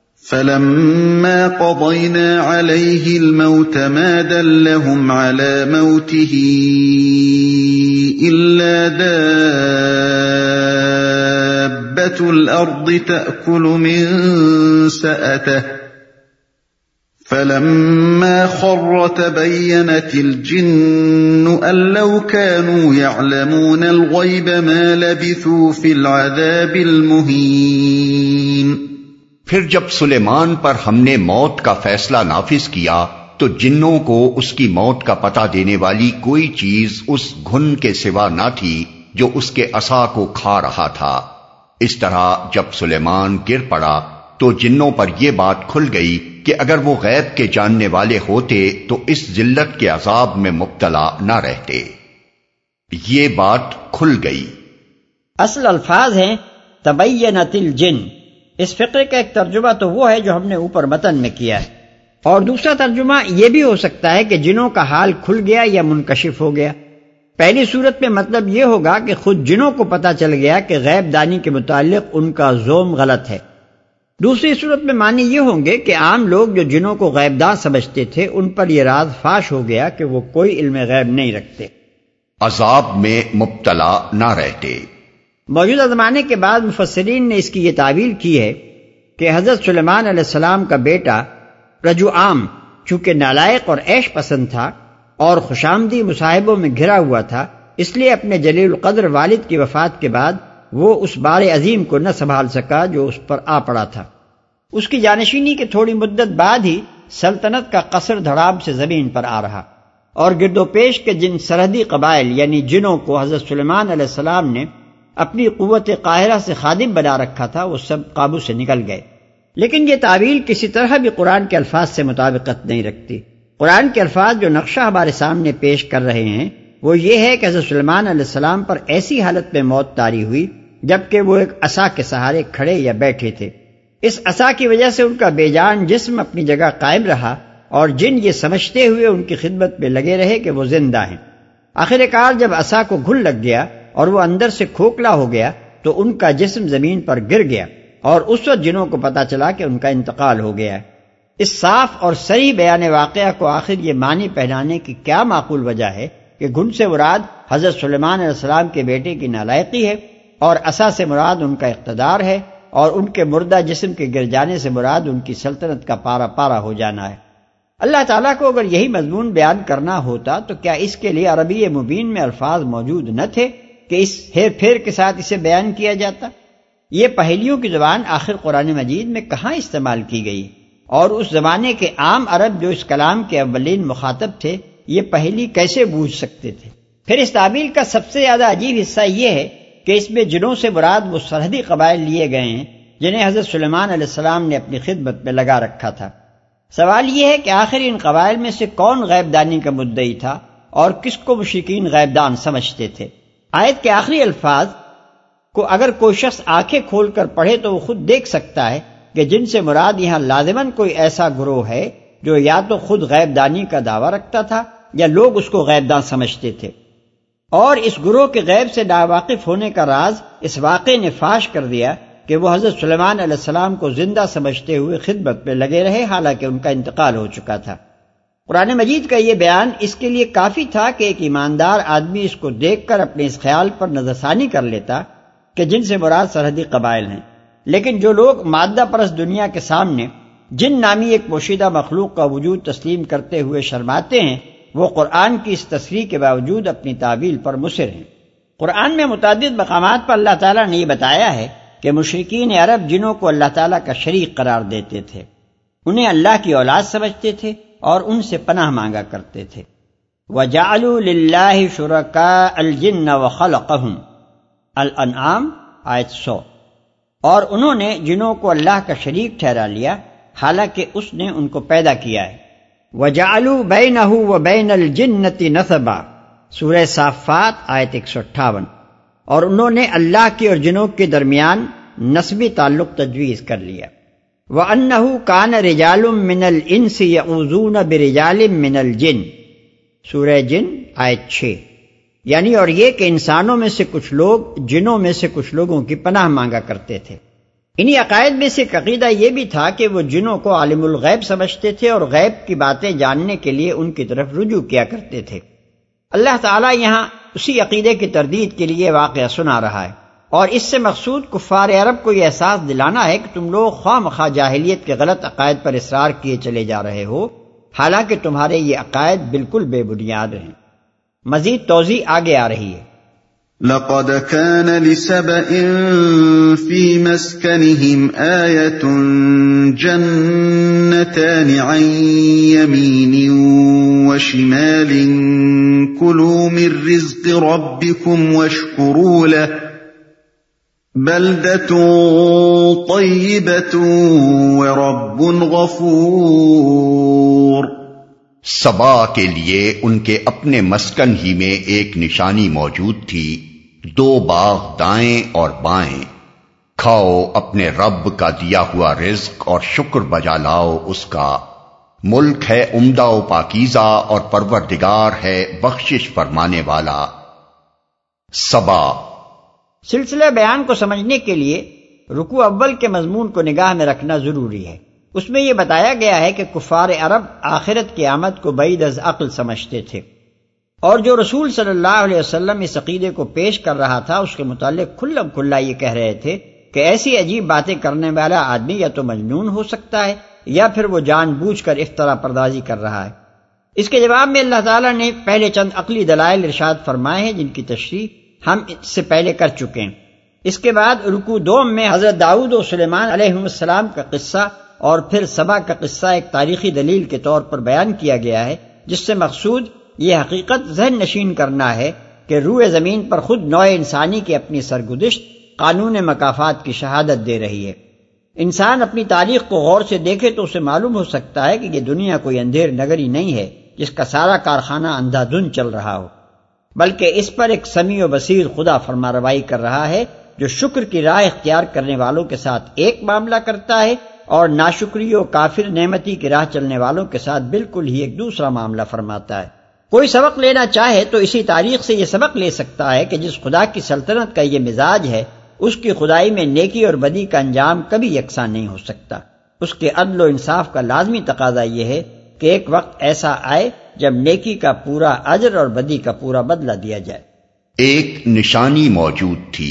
فَلَمَّا قَضَيْنَا عَلَيْهِ الْمَوْتَ مَا دَلَّهُمْ عَلَى مَوْتِهِ إلا دابة الأرض تأكل من سأته فلما خر تبينت الجن أن لو كانوا يعلمون الغيب ما لبثوا في العذاب المهين۔ پھر جب سلیمان پر ہم نے موت کا فیصلہ نافذ کیا تو جنوں کو اس کی موت کا پتہ دینے والی کوئی چیز اس گھن کے سوا نہ تھی جو اس کے عصا کو کھا رہا تھا۔ اس طرح جب سلیمان گر پڑا تو جنوں پر یہ بات کھل گئی کہ اگر وہ غیب کے جاننے والے ہوتے تو اس ذلت کے عذاب میں مبتلا نہ رہتے۔ یہ بات کھل گئی۔ اصل الفاظ ہیں تبینت الجن۔ اس فقرے کا ایک ترجمہ تو وہ ہے جو ہم نے اوپر متن میں کیا ہے، اور دوسرا ترجمہ یہ بھی ہو سکتا ہے کہ جنوں کا حال کھل گیا یا منکشف ہو گیا۔ پہلی صورت میں مطلب یہ ہوگا کہ خود جنوں کو پتہ چل گیا کہ غیب دانی کے متعلق ان کا زوم غلط ہے۔ دوسری صورت میں معنی یہ ہوں گے کہ عام لوگ جو جنوں کو غیب داں سمجھتے تھے ان پر یہ راز فاش ہو گیا کہ وہ کوئی علم غیب نہیں رکھتے، عذاب میں مبتلا نہ رہتے۔ موجودہ زمانے کے بعد مفسرین نے اس کی یہ تعویل کی ہے کہ حضرت سلیمان علیہ السلام کا بیٹا رجوعام چونکہ نالائق اور عیش پسند تھا اور خوشامدی مصاحبوں میں گھرا ہوا تھا، اس لیے اپنے جلیل القدر والد کی وفات کے بعد وہ اس بار عظیم کو نہ سنبھال سکا جو اس پر آ پڑا تھا۔ اس کی جانشینی کے تھوڑی مدت بعد ہی سلطنت کا قصر دھڑام سے زمین پر آ رہا، اور گرد و پیش کے جن سرحدی قبائل یعنی جنوں کو حضرت سلیمان علیہ السلام نے اپنی قوت قاہرہ سے خادم بنا رکھا تھا وہ سب قابو سے نکل گئے۔ لیکن یہ تعویل کسی طرح بھی قرآن کے الفاظ سے مطابقت نہیں رکھتی۔ قرآن کے الفاظ جو نقشہ ہمارے سامنے پیش کر رہے ہیں وہ یہ ہے کہ حضرت سلیمان علیہ السلام پر ایسی حالت میں موت طاری ہوئی جبکہ وہ ایک عصا کے سہارے کھڑے یا بیٹھے تھے۔ اس عصا کی وجہ سے ان کا بے جان جسم اپنی جگہ قائم رہا اور جن یہ سمجھتے ہوئے ان کی خدمت میں لگے رہے کہ وہ زندہ ہیں۔ آخر کار جب عصا کو گھل لگ گیا اور وہ اندر سے کھوکھلا ہو گیا تو ان کا جسم زمین پر گر گیا، اور اس وقت جنوں کو پتا چلا کہ ان کا انتقال ہو گیا ہے۔ اس صاف اور صریح بیان واقعہ کو آخر یہ معنی پہنانے کی کیا معقول وجہ ہے کہ گھن سے مراد حضرت سلیمان علیہ السلام کے بیٹے کی نالائقی ہے، اور عصا سے مراد ان کا اقتدار ہے، اور ان کے مردہ جسم کے گر جانے سے مراد ان کی سلطنت کا پارا پارا ہو جانا ہے۔ اللہ تعالیٰ کو اگر یہی مضمون بیان کرنا ہوتا تو کیا اس کے لیے عربی مبین میں الفاظ موجود نہ تھے کہ اس ہیر پھیر کے ساتھ اسے بیان کیا جاتا؟ یہ پہیلیوں کی زبان آخر قرآن مجید میں کہاں استعمال کی گئی، اور اس زمانے کے عام عرب جو اس کلام کے اولین مخاطب تھے یہ پہیلی کیسے بوجھ سکتے تھے؟ پھر اس تعبیر کا سب سے زیادہ عجیب حصہ یہ ہے کہ اس میں جنوں سے مراد وہ سرحدی قبائل لیے گئے ہیں جنہیں حضرت سلیمان علیہ السلام نے اپنی خدمت میں لگا رکھا تھا۔ سوال یہ ہے کہ آخر ان قبائل میں سے کون غیب دانی کا مدعی تھا اور کس کو مشرکین غیب دان سمجھتے تھے؟ آیت کے آخری الفاظ کو اگر کوئی شخص آنکھیں کھول کر پڑھے تو وہ خود دیکھ سکتا ہے کہ جن سے مراد یہاں لازماً کوئی ایسا گروہ ہے جو یا تو خود غیب دانی کا دعویٰ رکھتا تھا یا لوگ اس کو غیب دان سمجھتے تھے، اور اس گروہ کے غیب سے ناواقف ہونے کا راز اس واقعے نے فاش کر دیا کہ وہ حضرت سلیمان علیہ السلام کو زندہ سمجھتے ہوئے خدمت میں لگے رہے حالانکہ ان کا انتقال ہو چکا تھا۔ قرآن مجید کا یہ بیان اس کے لیے کافی تھا کہ ایک ایماندار آدمی اس کو دیکھ کر اپنے اس خیال پر نظر ثانی کر لیتا کہ جن سے مراد سرحدی قبائل ہیں، لیکن جو لوگ مادہ پرست دنیا کے سامنے جن نامی ایک پوشیدہ مخلوق کا وجود تسلیم کرتے ہوئے شرماتے ہیں وہ قرآن کی اس تصریح کے باوجود اپنی تعویل پر مصر ہیں۔ قرآن میں متعدد مقامات پر اللہ تعالیٰ نے یہ بتایا ہے کہ مشرکین عرب جنوں کو اللہ تعالیٰ کا شریک قرار دیتے تھے، انہیں اللہ کی اولاد سمجھتے تھے اور ان سے پناہ مانگا کرتے تھے۔ وَجَعَلُوا لِلَّهِ شُرَكَاءَ الْجِنَّ وَخَلَقَهُمْ الانعام آیت سو، اور انہوں نے جنوں کو اللہ کا شریک ٹھہرا لیا حالانکہ اس نے ان کو پیدا کیا ہے۔ وَجَعَلُوا بَيْنَهُ وَبَيْنَ الْجِنَّةِ نَسَبًا سورہ صافات آیت ایک سو اٹھاون، اور انہوں نے اللہ کے اور جنوں کے درمیان نسبی تعلق تجویز کر لیا۔ وَأَنَّهُ كَانَ رِجَالٌ مِّنَ الْإِنسِ يَعُوذُونَ بِرِجَالٍ مِّنَ الْجِنِّ سورہ جن آیت چھ، یعنی اور یہ کہ انسانوں میں سے کچھ لوگ جنوں میں سے کچھ لوگوں کی پناہ مانگا کرتے تھے۔ انہی عقائد میں سے ایک عقیدہ یہ بھی تھا کہ وہ جنوں کو عالم الغیب سمجھتے تھے اور غیب کی باتیں جاننے کے لیے ان کی طرف رجوع کیا کرتے تھے۔ اللہ تعالیٰ یہاں اسی عقیدے کی تردید کے لیے واقعہ سنا رہا ہے، اور اس سے مقصود کفار عرب کو یہ احساس دلانا ہے کہ تم لوگ خواہ مخواہ جاہلیت کے غلط عقائد پر اصرار کیے چلے جا رہے ہو، حالانکہ تمہارے یہ عقائد بالکل بے بنیاد ہیں۔ مزید توضیح آگے آ رہی ہے۔ لقد كان لسبإ في مسكنهم آية جنتان عن يمين وشمال كلوا من رزق ربكم واشكروا له بلدة طيبة ورب غفور۔ سبا کے لیے ان کے اپنے مسکن ہی میں ایک نشانی موجود تھی، دو باغ دائیں اور بائیں، کھاؤ اپنے رب کا دیا ہوا رزق اور شکر بجا لاؤ اس کا، ملک ہے عمدہ و پاکیزہ اور پروردگار ہے بخشش فرمانے والا۔ سبا۔ سلسلہ بیان کو سمجھنے کے لیے رکوع اول کے مضمون کو نگاہ میں رکھنا ضروری ہے۔ اس میں یہ بتایا گیا ہے کہ کفار عرب آخرت کی آمد کو بعید از عقل سمجھتے تھے، اور جو رسول صلی اللہ علیہ وسلم اس عقیدے کو پیش کر رہا تھا اس کے متعلق کھلم کھلا یہ کہہ رہے تھے کہ ایسی عجیب باتیں کرنے والا آدمی یا تو مجنون ہو سکتا ہے یا پھر وہ جان بوجھ کر افترا پردازی کر رہا ہے۔ اس کے جواب میں اللہ تعالیٰ نے پہلے چند عقلی دلائل ارشاد فرمائے ہیں جن کی تشریح ہم اس سے پہلے کر چکے ہیں۔ اس کے بعد رکوع دوم میں حضرت داؤد و سلیمان علیہ السلام کا قصہ اور پھر سبا کا قصہ ایک تاریخی دلیل کے طور پر بیان کیا گیا ہے، جس سے مقصود یہ حقیقت ذہن نشین کرنا ہے کہ روئے زمین پر خود نوع انسانی کی اپنی سرگزشت قانون مکافات کی شہادت دے رہی ہے۔ انسان اپنی تاریخ کو غور سے دیکھے تو اسے معلوم ہو سکتا ہے کہ یہ دنیا کوئی اندھیر نگری نہیں ہے جس کا سارا کارخانہ اندھا دھند چل رہا ہو، بلکہ اس پر ایک سمیع و بصیر خدا فرماروائی کر رہا ہے جو شکر کی راہ اختیار کرنے والوں کے ساتھ ایک معاملہ کرتا ہے اور ناشکری و کافر نعمتی کی راہ چلنے والوں کے ساتھ بالکل ہی ایک دوسرا معاملہ فرماتا ہے۔ کوئی سبق لینا چاہے تو اسی تاریخ سے یہ سبق لے سکتا ہے کہ جس خدا کی سلطنت کا یہ مزاج ہے اس کی خدائی میں نیکی اور بدی کا انجام کبھی یکساں نہیں ہو سکتا۔ اس کے عدل و انصاف کا لازمی تقاضا یہ ہے کہ ایک وقت ایسا آئے جب نیکی کا پورا اجر اور بدی کا پورا بدلہ دیا جائے۔ ایک نشانی موجود تھی،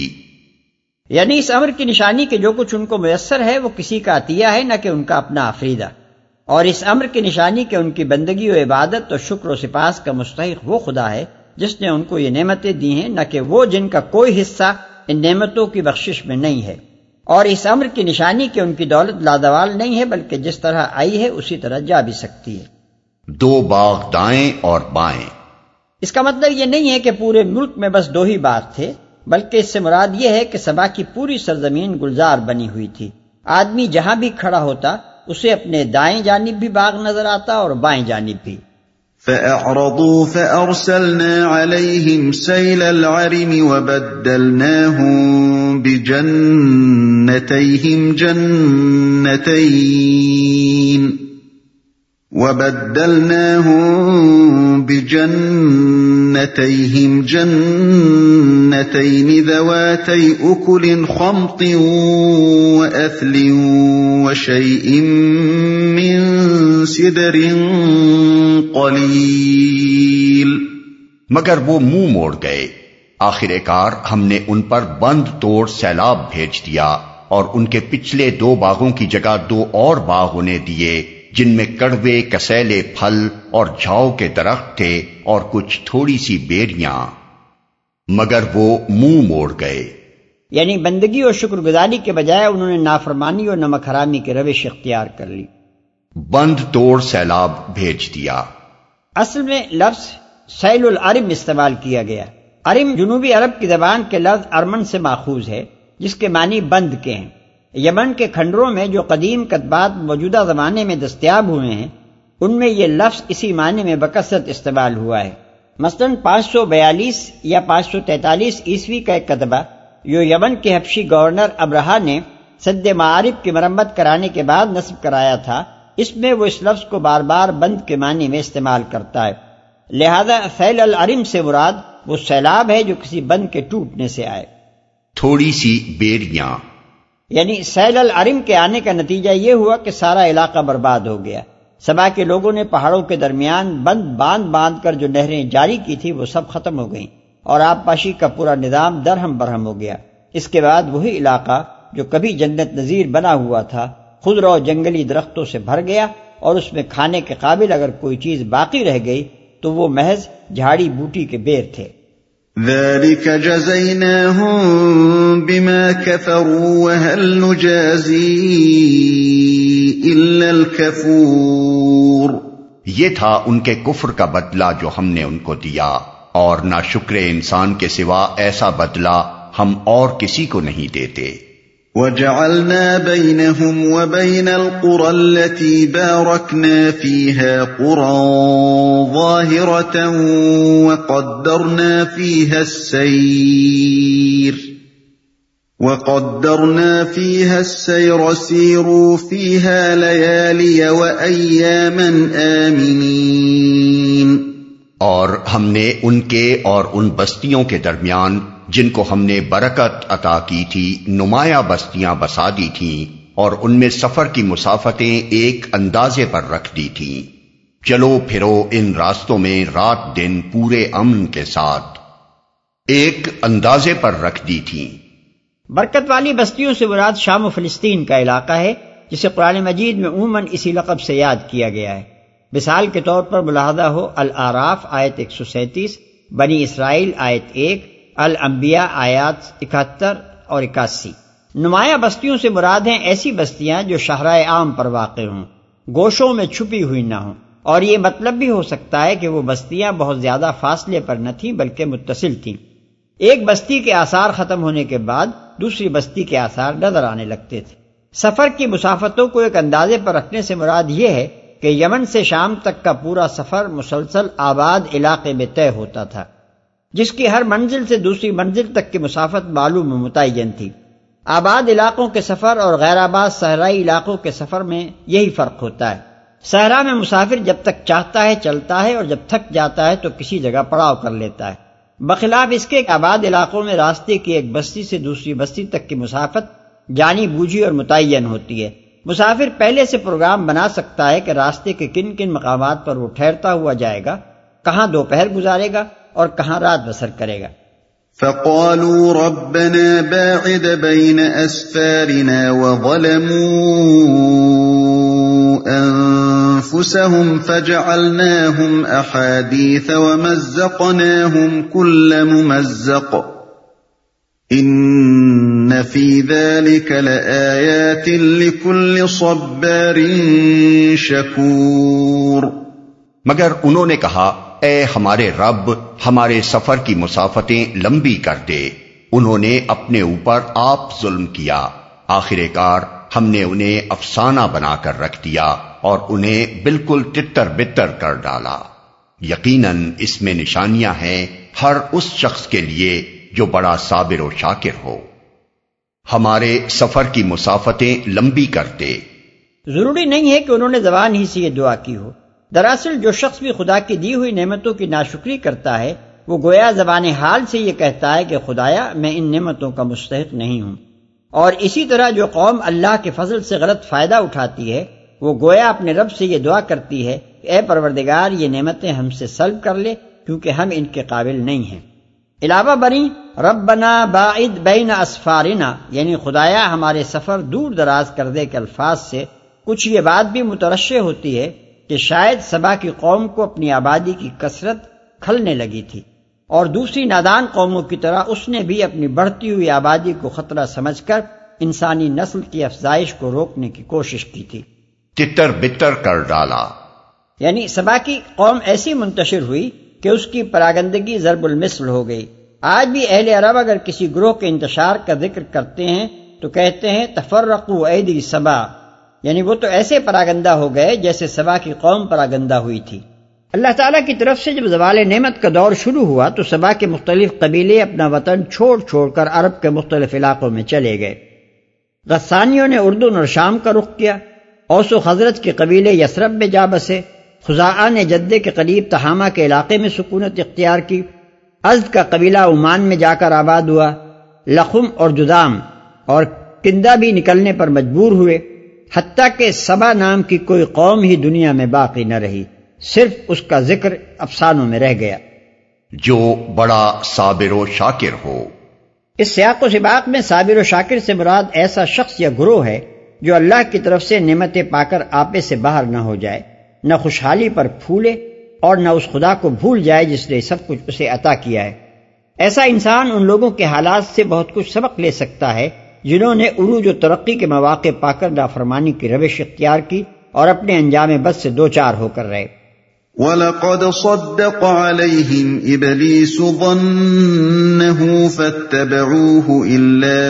یعنی اس امر کی نشانی کہ جو کچھ ان کو میسر ہے وہ کسی کا عطیہ ہے نہ کہ ان کا اپنا آفریدہ، اور اس امر کی نشانی کہ ان کی بندگی و عبادت اور شکر و سپاس کا مستحق وہ خدا ہے جس نے ان کو یہ نعمتیں دی ہیں، نہ کہ وہ جن کا کوئی حصہ ان نعمتوں کی بخشش میں نہیں ہے، اور اس امر کی نشانی کہ ان کی دولت لادوال نہیں ہے بلکہ جس طرح آئی ہے اسی طرح جا بھی سکتی ہے۔ دو باغ دائیں اور بائیں۔ اس کا مطلب یہ نہیں ہے کہ پورے ملک میں بس دو ہی باغ تھے، بلکہ اس سے مراد یہ ہے کہ سبا کی پوری سرزمین گلزار بنی ہوئی تھی۔ آدمی جہاں بھی کھڑا ہوتا اسے اپنے دائیں جانب بھی باغ نظر آتا اور بائیں جانب بھی۔ فَأَعْرَضُوا فَأَرْسَلْنَا عَلَيْهِمْ سَيْلَ الْعَرِمِ وَبَدَّلْنَاهُمْ بِجَنَّتَيْهِمْ جَنَّتَيْنِ وَبَدَّلْنَاهُمْ بِجَنَّتَيْهِمْ جَنَّتَيْنِ ذَوَاتَيْ أُكُلٍ خَمْطٍ وَأَثْلٍ وَشَيْءٍ مِّن سِدْرٍ قَلِيلٍ۔ مگر وہ منہ موڑ گئے، آخر کار ہم نے ان پر بند توڑ سیلاب بھیج دیا اور ان کے پچھلے دو باغوں کی جگہ دو اور باغ انہیں دیے جن میں کڑوے کسیلے پھل اور جھاؤ کے درخت تھے اور کچھ تھوڑی سی بیریاں، مگر وہ منہ موڑ گئے۔ یعنی بندگی اور شکر گزاری کے بجائے انہوں نے نافرمانی اور نمک حرامی کی روش اختیار کر لی۔ بند توڑ سیلاب بھیج دیا۔ اصل میں لفظ سیل العرم استعمال کیا گیا۔ عرم جنوبی عرب کی زبان کے لفظ ارمن سے ماخوذ ہے جس کے معنی بند کے ہیں۔ یمن کے کھنڈروں میں جو قدیم کتبات موجودہ زمانے میں دستیاب ہوئے ہیں ان میں یہ لفظ اسی معنی میں بکثرت استعمال ہوا ہے۔ مثلاً پانچ سو بیالیس یا پانچ سو تینتالیس عیسوی کا ایک کتبہ جو یمن کے حبشی گورنر ابرہا نے سد معارف کی مرمت کرانے کے بعد نصب کرایا تھا، اس میں وہ اس لفظ کو بار بار بند کے معنی میں استعمال کرتا ہے۔ لہذا فیل العرم سے مراد وہ سیلاب ہے جو کسی بند کے ٹوٹنے سے آئے۔ تھوڑی سی بیریاں، یعنی سیل العرم کے آنے کا نتیجہ یہ ہوا کہ سارا علاقہ برباد ہو گیا۔ سبا کے لوگوں نے پہاڑوں کے درمیان بند باندھ باندھ کر جو نہریں جاری کی تھی وہ سب ختم ہو گئیں، اور آبپاشی کا پورا نظام درہم برہم ہو گیا۔ اس کے بعد وہی علاقہ جو کبھی جنت نظیر بنا ہوا تھا خضر و جنگلی درختوں سے بھر گیا، اور اس میں کھانے کے قابل اگر کوئی چیز باقی رہ گئی تو وہ محض جھاڑی بوٹی کے بیر تھے۔ ذلك جزيناهم بما كفروا وهل نجازي إلا الكفور۔ یہ تھا ان کے کفر کا بدلہ جو ہم نے ان کو دیا، اور نہ شکر انسان کے سوا ایسا بدلہ ہم اور کسی کو نہیں دیتے۔ وَجَعَلْنَا بَيْنَهُمْ وَبَيْنَ الْقُرَى الَّتِي بَارَكْنَا فِيهَا قُرًى ظَاهِرَةً وَقَدَّرْنَا فِيهَا السَّيْرَ وَقَدَّرْنَا فِيهَا السَّيْرَ سِيرُوا فِيهَا لَيَالِيَ وَأَيَّامًا آمِنِينَ۔ اور ہم نے ان کے اور ان بستیوں کے درمیان جن کو ہم نے برکت عطا کی تھی نمایاں بستیاں بسا دی تھیں، اور ان میں سفر کی مسافتیں ایک اندازے پر رکھ دی تھیں۔ چلو پھرو ان راستوں میں رات دن پورے امن کے ساتھ ایک اندازے پر رکھ دی تھیں۔ برکت والی بستیوں سے مراد شام و فلسطین کا علاقہ ہے، جسے قرآن مجید میں عموماً اسی لقب سے یاد کیا گیا ہے۔ مثال کے طور پر ملاحظہ ہو الاعراف آیت ایک سو سینتیس، بنی اسرائیل آیت ایک، الانبیاء آیات اکہتر اور اکاسی۔ نمایاں بستیوں سے مراد ہیں ایسی بستیاں جو شاہراہ عام پر واقع ہوں، گوشوں میں چھپی ہوئی نہ ہوں، اور یہ مطلب بھی ہو سکتا ہے کہ وہ بستیاں بہت زیادہ فاصلے پر نہ تھیں بلکہ متصل تھیں۔ ایک بستی کے آثار ختم ہونے کے بعد دوسری بستی کے آثار نظر آنے لگتے تھے۔ سفر کی مسافتوں کو ایک اندازے پر رکھنے سے مراد یہ ہے کہ یمن سے شام تک کا پورا سفر مسلسل آباد علاقے میں طے ہوتا تھا، جس کی ہر منزل سے دوسری منزل تک کی مسافت معلوم و متعین تھی۔ آباد علاقوں کے سفر اور غیر آباد صحرائی علاقوں کے سفر میں یہی فرق ہوتا ہے۔ صحرا میں مسافر جب تک چاہتا ہے چلتا ہے، اور جب تھک جاتا ہے تو کسی جگہ پڑاؤ کر لیتا ہے، بخلاف اس کے آباد علاقوں میں راستے کی ایک بستی سے دوسری بستی تک کی مسافت جانی بوجھی اور متعین ہوتی ہے۔ مسافر پہلے سے پروگرام بنا سکتا ہے کہ راستے کے کن کن مقامات پر وہ ٹھہرتا ہوا جائے گا، کہاں دوپہر گزارے گا اور کہاں رات بسر کرے گا۔ فَقَالُوا رَبَّنَا بَاعِدْ بَيْنَ أَسْفَارِنَا وَظَلَمُوا أَنفُسَهُمْ فَجَعَلْنَاهُمْ أَحَادِيثَ وَمَزَّقْنَاهُمْ كُلَّ مُمَزَّقٍ إِنَّ فِي ذَلِكَ لَآيَاتٍ لِكُلِّ صَبَّارٍ شَكُورٍ۔ مگر انہوں نے کہا، اے ہمارے رب، ہمارے سفر کی مسافتیں لمبی کر دے۔ انہوں نے اپنے اوپر آپ ظلم کیا، آخر کار ہم نے انہیں افسانہ بنا کر رکھ دیا اور انہیں بالکل تتر بتر کر ڈالا۔ یقیناً اس میں نشانیاں ہیں ہر اس شخص کے لیے جو بڑا صابر و شاکر ہو۔ ہمارے سفر کی مسافتیں لمبی کر دے۔ ضروری نہیں ہے کہ انہوں نے زبان ہی سے یہ دعا کی ہو۔ دراصل جو شخص بھی خدا کی دی ہوئی نعمتوں کی ناشکری کرتا ہے، وہ گویا زبان حال سے یہ کہتا ہے کہ خدایا میں ان نعمتوں کا مستحق نہیں ہوں۔ اور اسی طرح جو قوم اللہ کے فضل سے غلط فائدہ اٹھاتی ہے، وہ گویا اپنے رب سے یہ دعا کرتی ہے کہ اے پروردگار یہ نعمتیں ہم سے سلب کر لے، کیونکہ ہم ان کے قابل نہیں ہیں۔ علاوہ بری ربنا باعد بین اسفارنا، یعنی خدایا ہمارے سفر دور دراز کر دے کے الفاظ سے کچھ یہ بات بھی مترشح ہوتی ہے کہ شاید سبا کی قوم کو اپنی آبادی کی کثرت کھلنے لگی تھی، اور دوسری نادان قوموں کی طرح اس نے بھی اپنی بڑھتی ہوئی آبادی کو خطرہ سمجھ کر انسانی نسل کی افزائش کو روکنے کی کوشش کی تھی۔ تتر بتر کر ڈالا، یعنی سبا کی قوم ایسی منتشر ہوئی کہ اس کی پراگندگی ضرب المثل ہو گئی۔ آج بھی اہل عرب اگر کسی گروہ کے انتشار کا ذکر کرتے ہیں تو کہتے ہیں تفرقوا ایدی سبا، یعنی وہ تو ایسے پراگندہ ہو گئے جیسے سبا کی قوم پراگندہ ہوئی تھی۔ اللہ تعالیٰ کی طرف سے جب زوال نعمت کا دور شروع ہوا تو سبا کے مختلف قبیلے اپنا وطن چھوڑ چھوڑ کر عرب کے مختلف علاقوں میں چلے گئے۔ غسانیوں نے اردن اور شام کا رخ کیا، اوس و خزرج کے قبیلے یثرب میں جا بسے، خزاعہ نے جدے کے قریب تہامہ کے علاقے میں سکونت اختیار کی، ازد کا قبیلہ عمان میں جا کر آباد ہوا، لخم اور جذام اور کندہ بھی نکلنے پر مجبور ہوئے، حتیٰ کہ سبا نام کی کوئی قوم ہی دنیا میں باقی نہ رہی، صرف اس کا ذکر افسانوں میں رہ گیا۔ جو بڑا صابر و شاکر ہو۔ اس سیاق و سباق میں صابر و شاکر سے مراد ایسا شخص یا گروہ ہے جو اللہ کی طرف سے نعمتیں پا کر آپے سے باہر نہ ہو جائے، نہ خوشحالی پر پھولے اور نہ اس خدا کو بھول جائے جس نے سب کچھ اسے عطا کیا ہے۔ ایسا انسان ان لوگوں کے حالات سے بہت کچھ سبق لے سکتا ہے جنہوں نے عروج و ترقی کے مواقع پا کر نافرمانی کی روش اختیار کی اور اپنے انجام بد سے دوچار ہو کر رہے۔ وَلَقَدْ صَدَّقَ عَلَيْهِمْ إِبْلِيسُ ظَنَّهُ فَاتَّبَعُوهُ إِلَّا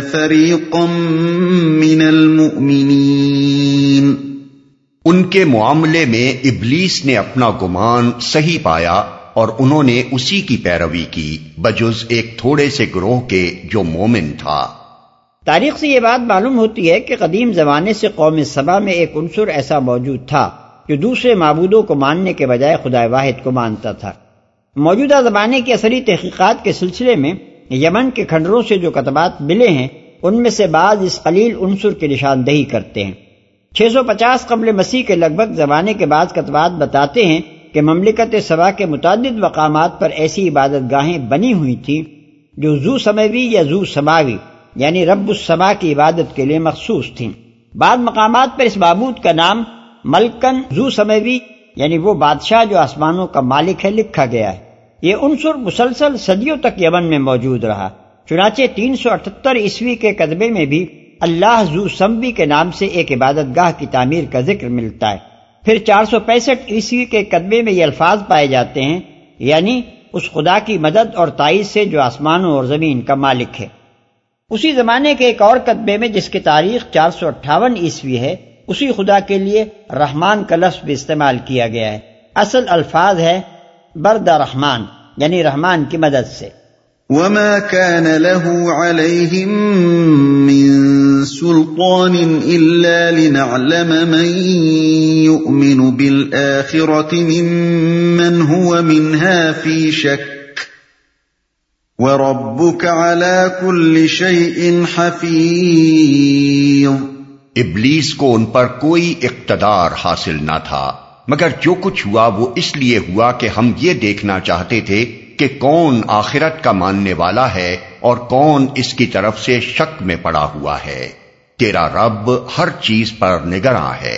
فَرِيقًا مِّنَ الْمُؤْمِنِينَ۔ ان کے معاملے میں ابلیس نے اپنا گمان صحیح پایا اور انہوں نے اسی کی پیروی کی بجز ایک تھوڑے سے گروہ کے جو مومن تھا۔ تاریخ سے یہ بات معلوم ہوتی ہے کہ قدیم زمانے سے قوم سبا میں ایک عنصر ایسا موجود تھا جو دوسرے معبودوں کو ماننے کے بجائے خدا واحد کو مانتا تھا۔ موجودہ زمانے کی اثری تحقیقات کے سلسلے میں یمن کے کھنڈروں سے جو کتبات ملے ہیں ان میں سے بعض اس قلیل عنصر کی نشاندہی کرتے ہیں۔ چھ سو پچاس قبل مسیح کے لگ بھگ زمانے کے بعض کتبات بتاتے ہیں کہ مملکت سبا کے متعدد مقامات پر ایسی عبادت گاہیں بنی ہوئی تھیں جو ذو سماوی یا ذو سماوی یعنی رب السما کی عبادت کے لیے مخصوص تھیں۔ بعض مقامات پر اس معبود کا نام ملکن ذو سماوی یعنی وہ بادشاہ جو آسمانوں کا مالک ہے لکھا گیا ہے۔ یہ عنصر مسلسل صدیوں تک یمن میں موجود رہا، چنانچہ تین سو اٹھتر عیسوی کے کتبے میں بھی اللہ ذو سموی کے نام سے ایک عبادت گاہ کی تعمیر کا ذکر ملتا ہے۔ پھر چار سو پینسٹھ عیسوی کے کتبے میں یہ الفاظ پائے جاتے ہیں، یعنی اس خدا کی مدد اور تائید سے جو آسمانوں اور زمین کا مالک ہے۔ اسی زمانے کے ایک اور کتبے میں جس کی تاریخ چار سو اٹھاون عیسوی ہے اسی خدا کے لیے رحمان کا لفظ بھی استعمال کیا گیا ہے۔ اصل الفاظ ہے برد رحمان یعنی رحمان کی مدد سے۔ وَمَا كَانَ لَهُ عَلَيْهِمْ مِنْ سُلْطَانٍ إِلَّا لِنَعْلَمَ مَنْ يُؤْمِنُ بِالْآخِرَةِ مِمَّنْ هُوَ مِنْهَا فِي شَكٍّ وَرَبُّكَ عَلَى كُلِّ شَيْءٍ حَفِيظٌ۔ ابلیس کو ان پر کوئی اقتدار حاصل نہ تھا مگر جو کچھ ہوا وہ اس لیے ہوا کہ ہم یہ دیکھنا چاہتے تھے کہ کون آخرت کا ماننے والا ہے اور کون اس کی طرف سے شک میں پڑا ہوا ہے۔ تیرا رب ہر چیز پر نگراں ہے،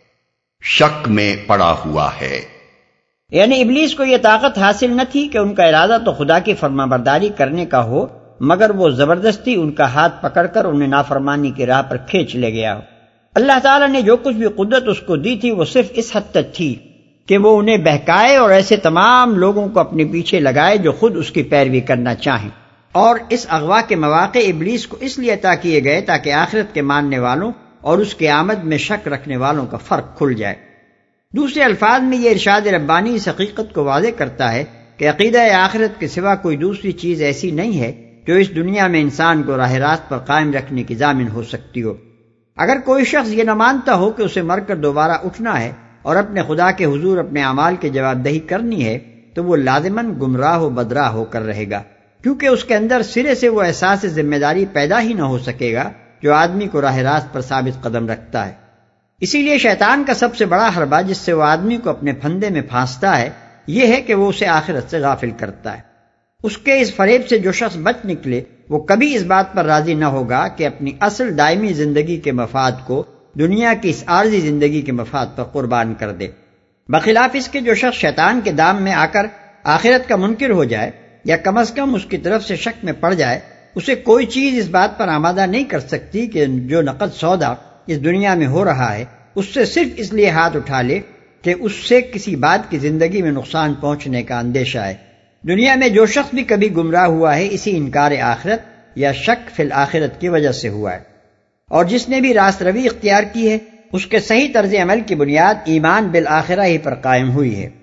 شک میں پڑا ہوا ہے۔ یعنی ابلیس کو یہ طاقت حاصل نہ تھی کہ ان کا ارادہ تو خدا کی فرما برداری کرنے کا ہو مگر وہ زبردستی ان کا ہاتھ پکڑ کر انہیں نافرمانی کی راہ پر کھینچ لے گیا ہو۔ اللہ تعالیٰ نے جو کچھ بھی قدرت اس کو دی تھی وہ صرف اس حد تک تھی کہ وہ انہیں بہکائے اور ایسے تمام لوگوں کو اپنے پیچھے لگائے جو خود اس کی پیروی کرنا چاہیں، اور اس اغوا کے مواقع ابلیس کو اس لیے عطا کیے گئے تاکہ آخرت کے ماننے والوں اور اس کے آمد میں شک رکھنے والوں کا فرق کھل جائے۔ دوسرے الفاظ میں یہ ارشاد ربانی اس حقیقت کو واضح کرتا ہے کہ عقیدہ آخرت کے سوا کوئی دوسری چیز ایسی نہیں ہے جو اس دنیا میں انسان کو راہ راست پر قائم رکھنے کی ضامن ہو سکتی ہو۔ اگر کوئی شخص یہ نہ مانتا ہو کہ اسے مر کر دوبارہ اٹھنا ہے اور اپنے خدا کے حضور اپنے اعمال کی جواب دہی کرنی ہے تو وہ لازماً گمراہ و بدراہ ہو کر رہے گا، کیونکہ اس کے اندر سرے سے وہ احساس ذمہ داری پیدا ہی نہ ہو سکے گا جو آدمی کو راہ راست پر ثابت قدم رکھتا ہے۔ اسی لیے شیطان کا سب سے بڑا حربہ جس سے وہ آدمی کو اپنے پھندے میں پھانستا ہے یہ ہے کہ وہ اسے آخرت سے غافل کرتا ہے۔ اس کے اس فریب سے جو شخص بچ نکلے وہ کبھی اس بات پر راضی نہ ہوگا کہ اپنی اصل دائمی زندگی کے مفاد کو دنیا کی اس عارضی زندگی کے مفاد پر قربان کر دے۔ بخلاف اس کے جو شخص شیطان کے دام میں آ کر آخرت کا منکر ہو جائے یا کم از کم اس کی طرف سے شک میں پڑ جائے، اسے کوئی چیز اس بات پر آمادہ نہیں کر سکتی کہ جو نقد سودا اس دنیا میں ہو رہا ہے اس سے صرف اس لیے ہاتھ اٹھا لے کہ اس سے کسی بات کی زندگی میں نقصان پہنچنے کا اندیشہ ہے۔ دنیا میں جو شخص بھی کبھی گمراہ ہوا ہے اسی انکار آخرت یا شک فی الآخرت کی وجہ سے ہوا ہے، اور جس نے بھی راست روی اختیار کی ہے اس کے صحیح طرز عمل کی بنیاد ایمان بالآخرہ ہی پر قائم ہوئی ہے۔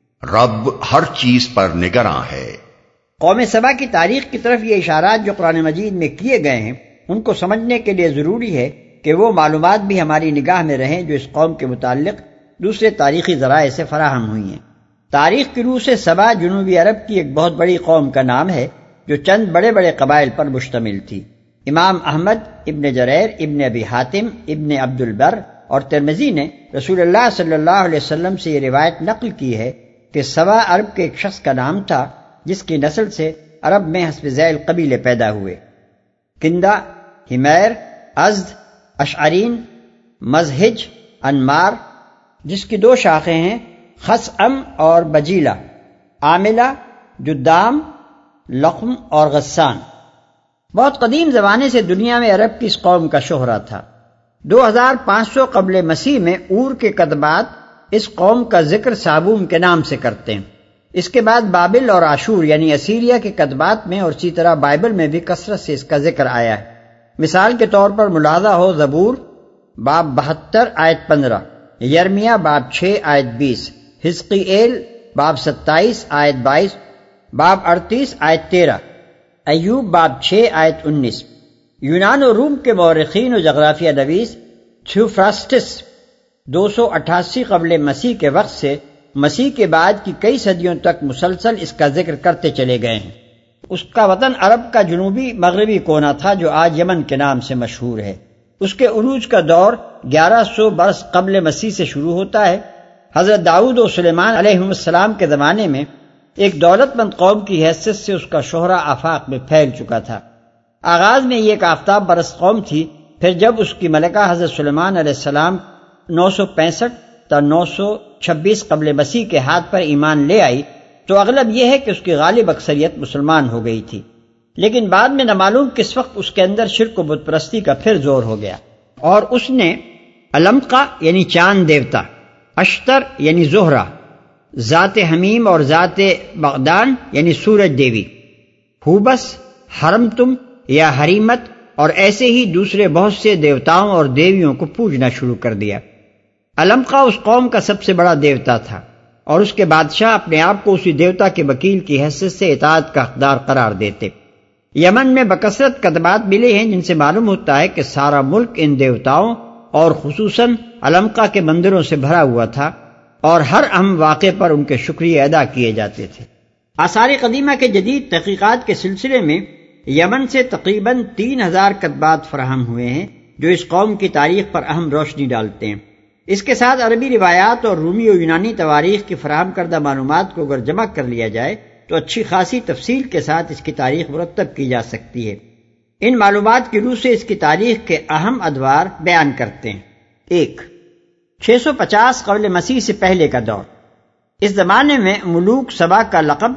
رب ہر چیز پر نگراں ہے۔ قوم سبا کی تاریخ کی طرف یہ اشارات جو قرآن مجید میں کیے گئے ہیں ان کو سمجھنے کے لیے ضروری ہے کہ وہ معلومات بھی ہماری نگاہ میں رہیں جو اس قوم کے متعلق دوسرے تاریخی ذرائع سے فراہم ہوئی ہیں۔ تاریخ کی روح سے سبا جنوبی عرب کی ایک بہت بڑی قوم کا نام ہے جو چند بڑے بڑے قبائل پر مشتمل تھی۔ امام احمد، ابن جریر، ابن ابی حاتم، ابن عبد البر اور ترمذی نے رسول اللہ صلی اللہ علیہ وسلم سے یہ روایت نقل کی ہے کہ سبا عرب کے ایک شخص کا نام تھا جس کی نسل سے عرب میں حسب ذیل قبیلے پیدا ہوئے: کندا، ہمیر، ازد، اشعرین، مزہج، انمار، جس کی دو شاخیں ہیں خثعم اور بجیلہ، عاملہ، جدام، لقم اور غسان۔ بہت قدیم زمانے سے دنیا میں عرب کی اس قوم کا شہرہ تھا۔ دو ہزار پانچ سو قبل مسیح میں اور کے کتبات اس قوم کا ذکر سابوم کے نام سے کرتے ہیں۔ اس کے بعد بابل اور عاشور یعنی اسیریا کے کتبات میں اور اسی طرح بائبل میں بھی کثرت سے اس کا ذکر آیا ہے۔ مثال کے طور پر ملاحظہ ہو زبور باب بہتر آیت پندرہ، یرمیا باب چھ آیت بیس، حزقیኤل باب ستائیس آیت بائیس، باب اڑتیس آیت تیرہ، ایوب باب چھ آیت انیس۔ یونان و روم کے مورخین و جغرافیہ نویس تھیوفراسٹس دو سو اٹھاسی قبل مسیح کے وقت سے مسیح کے بعد کی کئی صدیوں تک مسلسل اس کا ذکر کرتے چلے گئے ہیں۔ اس کا وطن عرب کا جنوبی مغربی کونا تھا جو آج یمن کے نام سے مشہور ہے۔ اس کے عروج کا دور گیارہ سو برس قبل مسیح سے شروع ہوتا ہے۔ حضرت داؤد و سلیمان علیہ السلام کے زمانے میں ایک دولت مند قوم کی حیثیت سے اس کا شہرہ آفاق میں پھیل چکا تھا۔ آغاز میں یہ ایک آفتاب پرست قوم تھی، پھر جب اس کی ملکہ حضرت سلیمان علیہ السلام نو سو پینسٹھ تا نو سو چھبیس قبل مسیح کے ہاتھ پر ایمان لے آئی تو اغلب یہ ہے کہ اس کی غالب اکثریت مسلمان ہو گئی تھی، لیکن بعد میں نہ معلوم کس وقت اس کے اندر شرک و بت پرستی کا پھر زور ہو گیا، اور اس نے علمقہ یعنی چاند دیوتا، اشتر یعنی زہرہ، ذات حمیم اور ذات بغدان یعنی سورج دیوی، ہوبس، حرمتم یا حریمت اور ایسے ہی دوسرے بہت سے دیوتاؤں اور دیویوں کو پوجنا شروع کر دیا۔ علمقہ اس قوم کا سب سے بڑا دیوتا تھا اور اس کے بادشاہ اپنے آپ کو اسی دیوتا کے وکیل کی حیثیت سے اطاعت کا حقدار قرار دیتے۔ یمن میں بکثرت کتبات ملے ہیں جن سے معلوم ہوتا ہے کہ سارا ملک ان دیوتاؤں اور خصوصاً علمقہ کے مندروں سے بھرا ہوا تھا اور ہر اہم واقعے پر ان کے شکریہ ادا کیے جاتے تھے۔ آثار قدیمہ کے جدید تحقیقات کے سلسلے میں یمن سے تقریباً تین ہزار کتبات فراہم ہوئے ہیں جو اس قوم کی تاریخ پر اہم روشنی ڈالتے ہیں۔ اس کے ساتھ عربی روایات اور رومی و یونانی تواریخ کی فراہم کردہ معلومات کو اگر جمع کر لیا جائے تو اچھی خاصی تفصیل کے ساتھ اس کی تاریخ مرتب کی جا سکتی ہے۔ ان معلومات کی روح سے اس کی تاریخ کے اہم ادوار بیان کرتے ہیں۔ ایک، چھ سو پچاس قبل مسیح سے پہلے کا دور۔ اس زمانے میں ملوک سبا کا لقب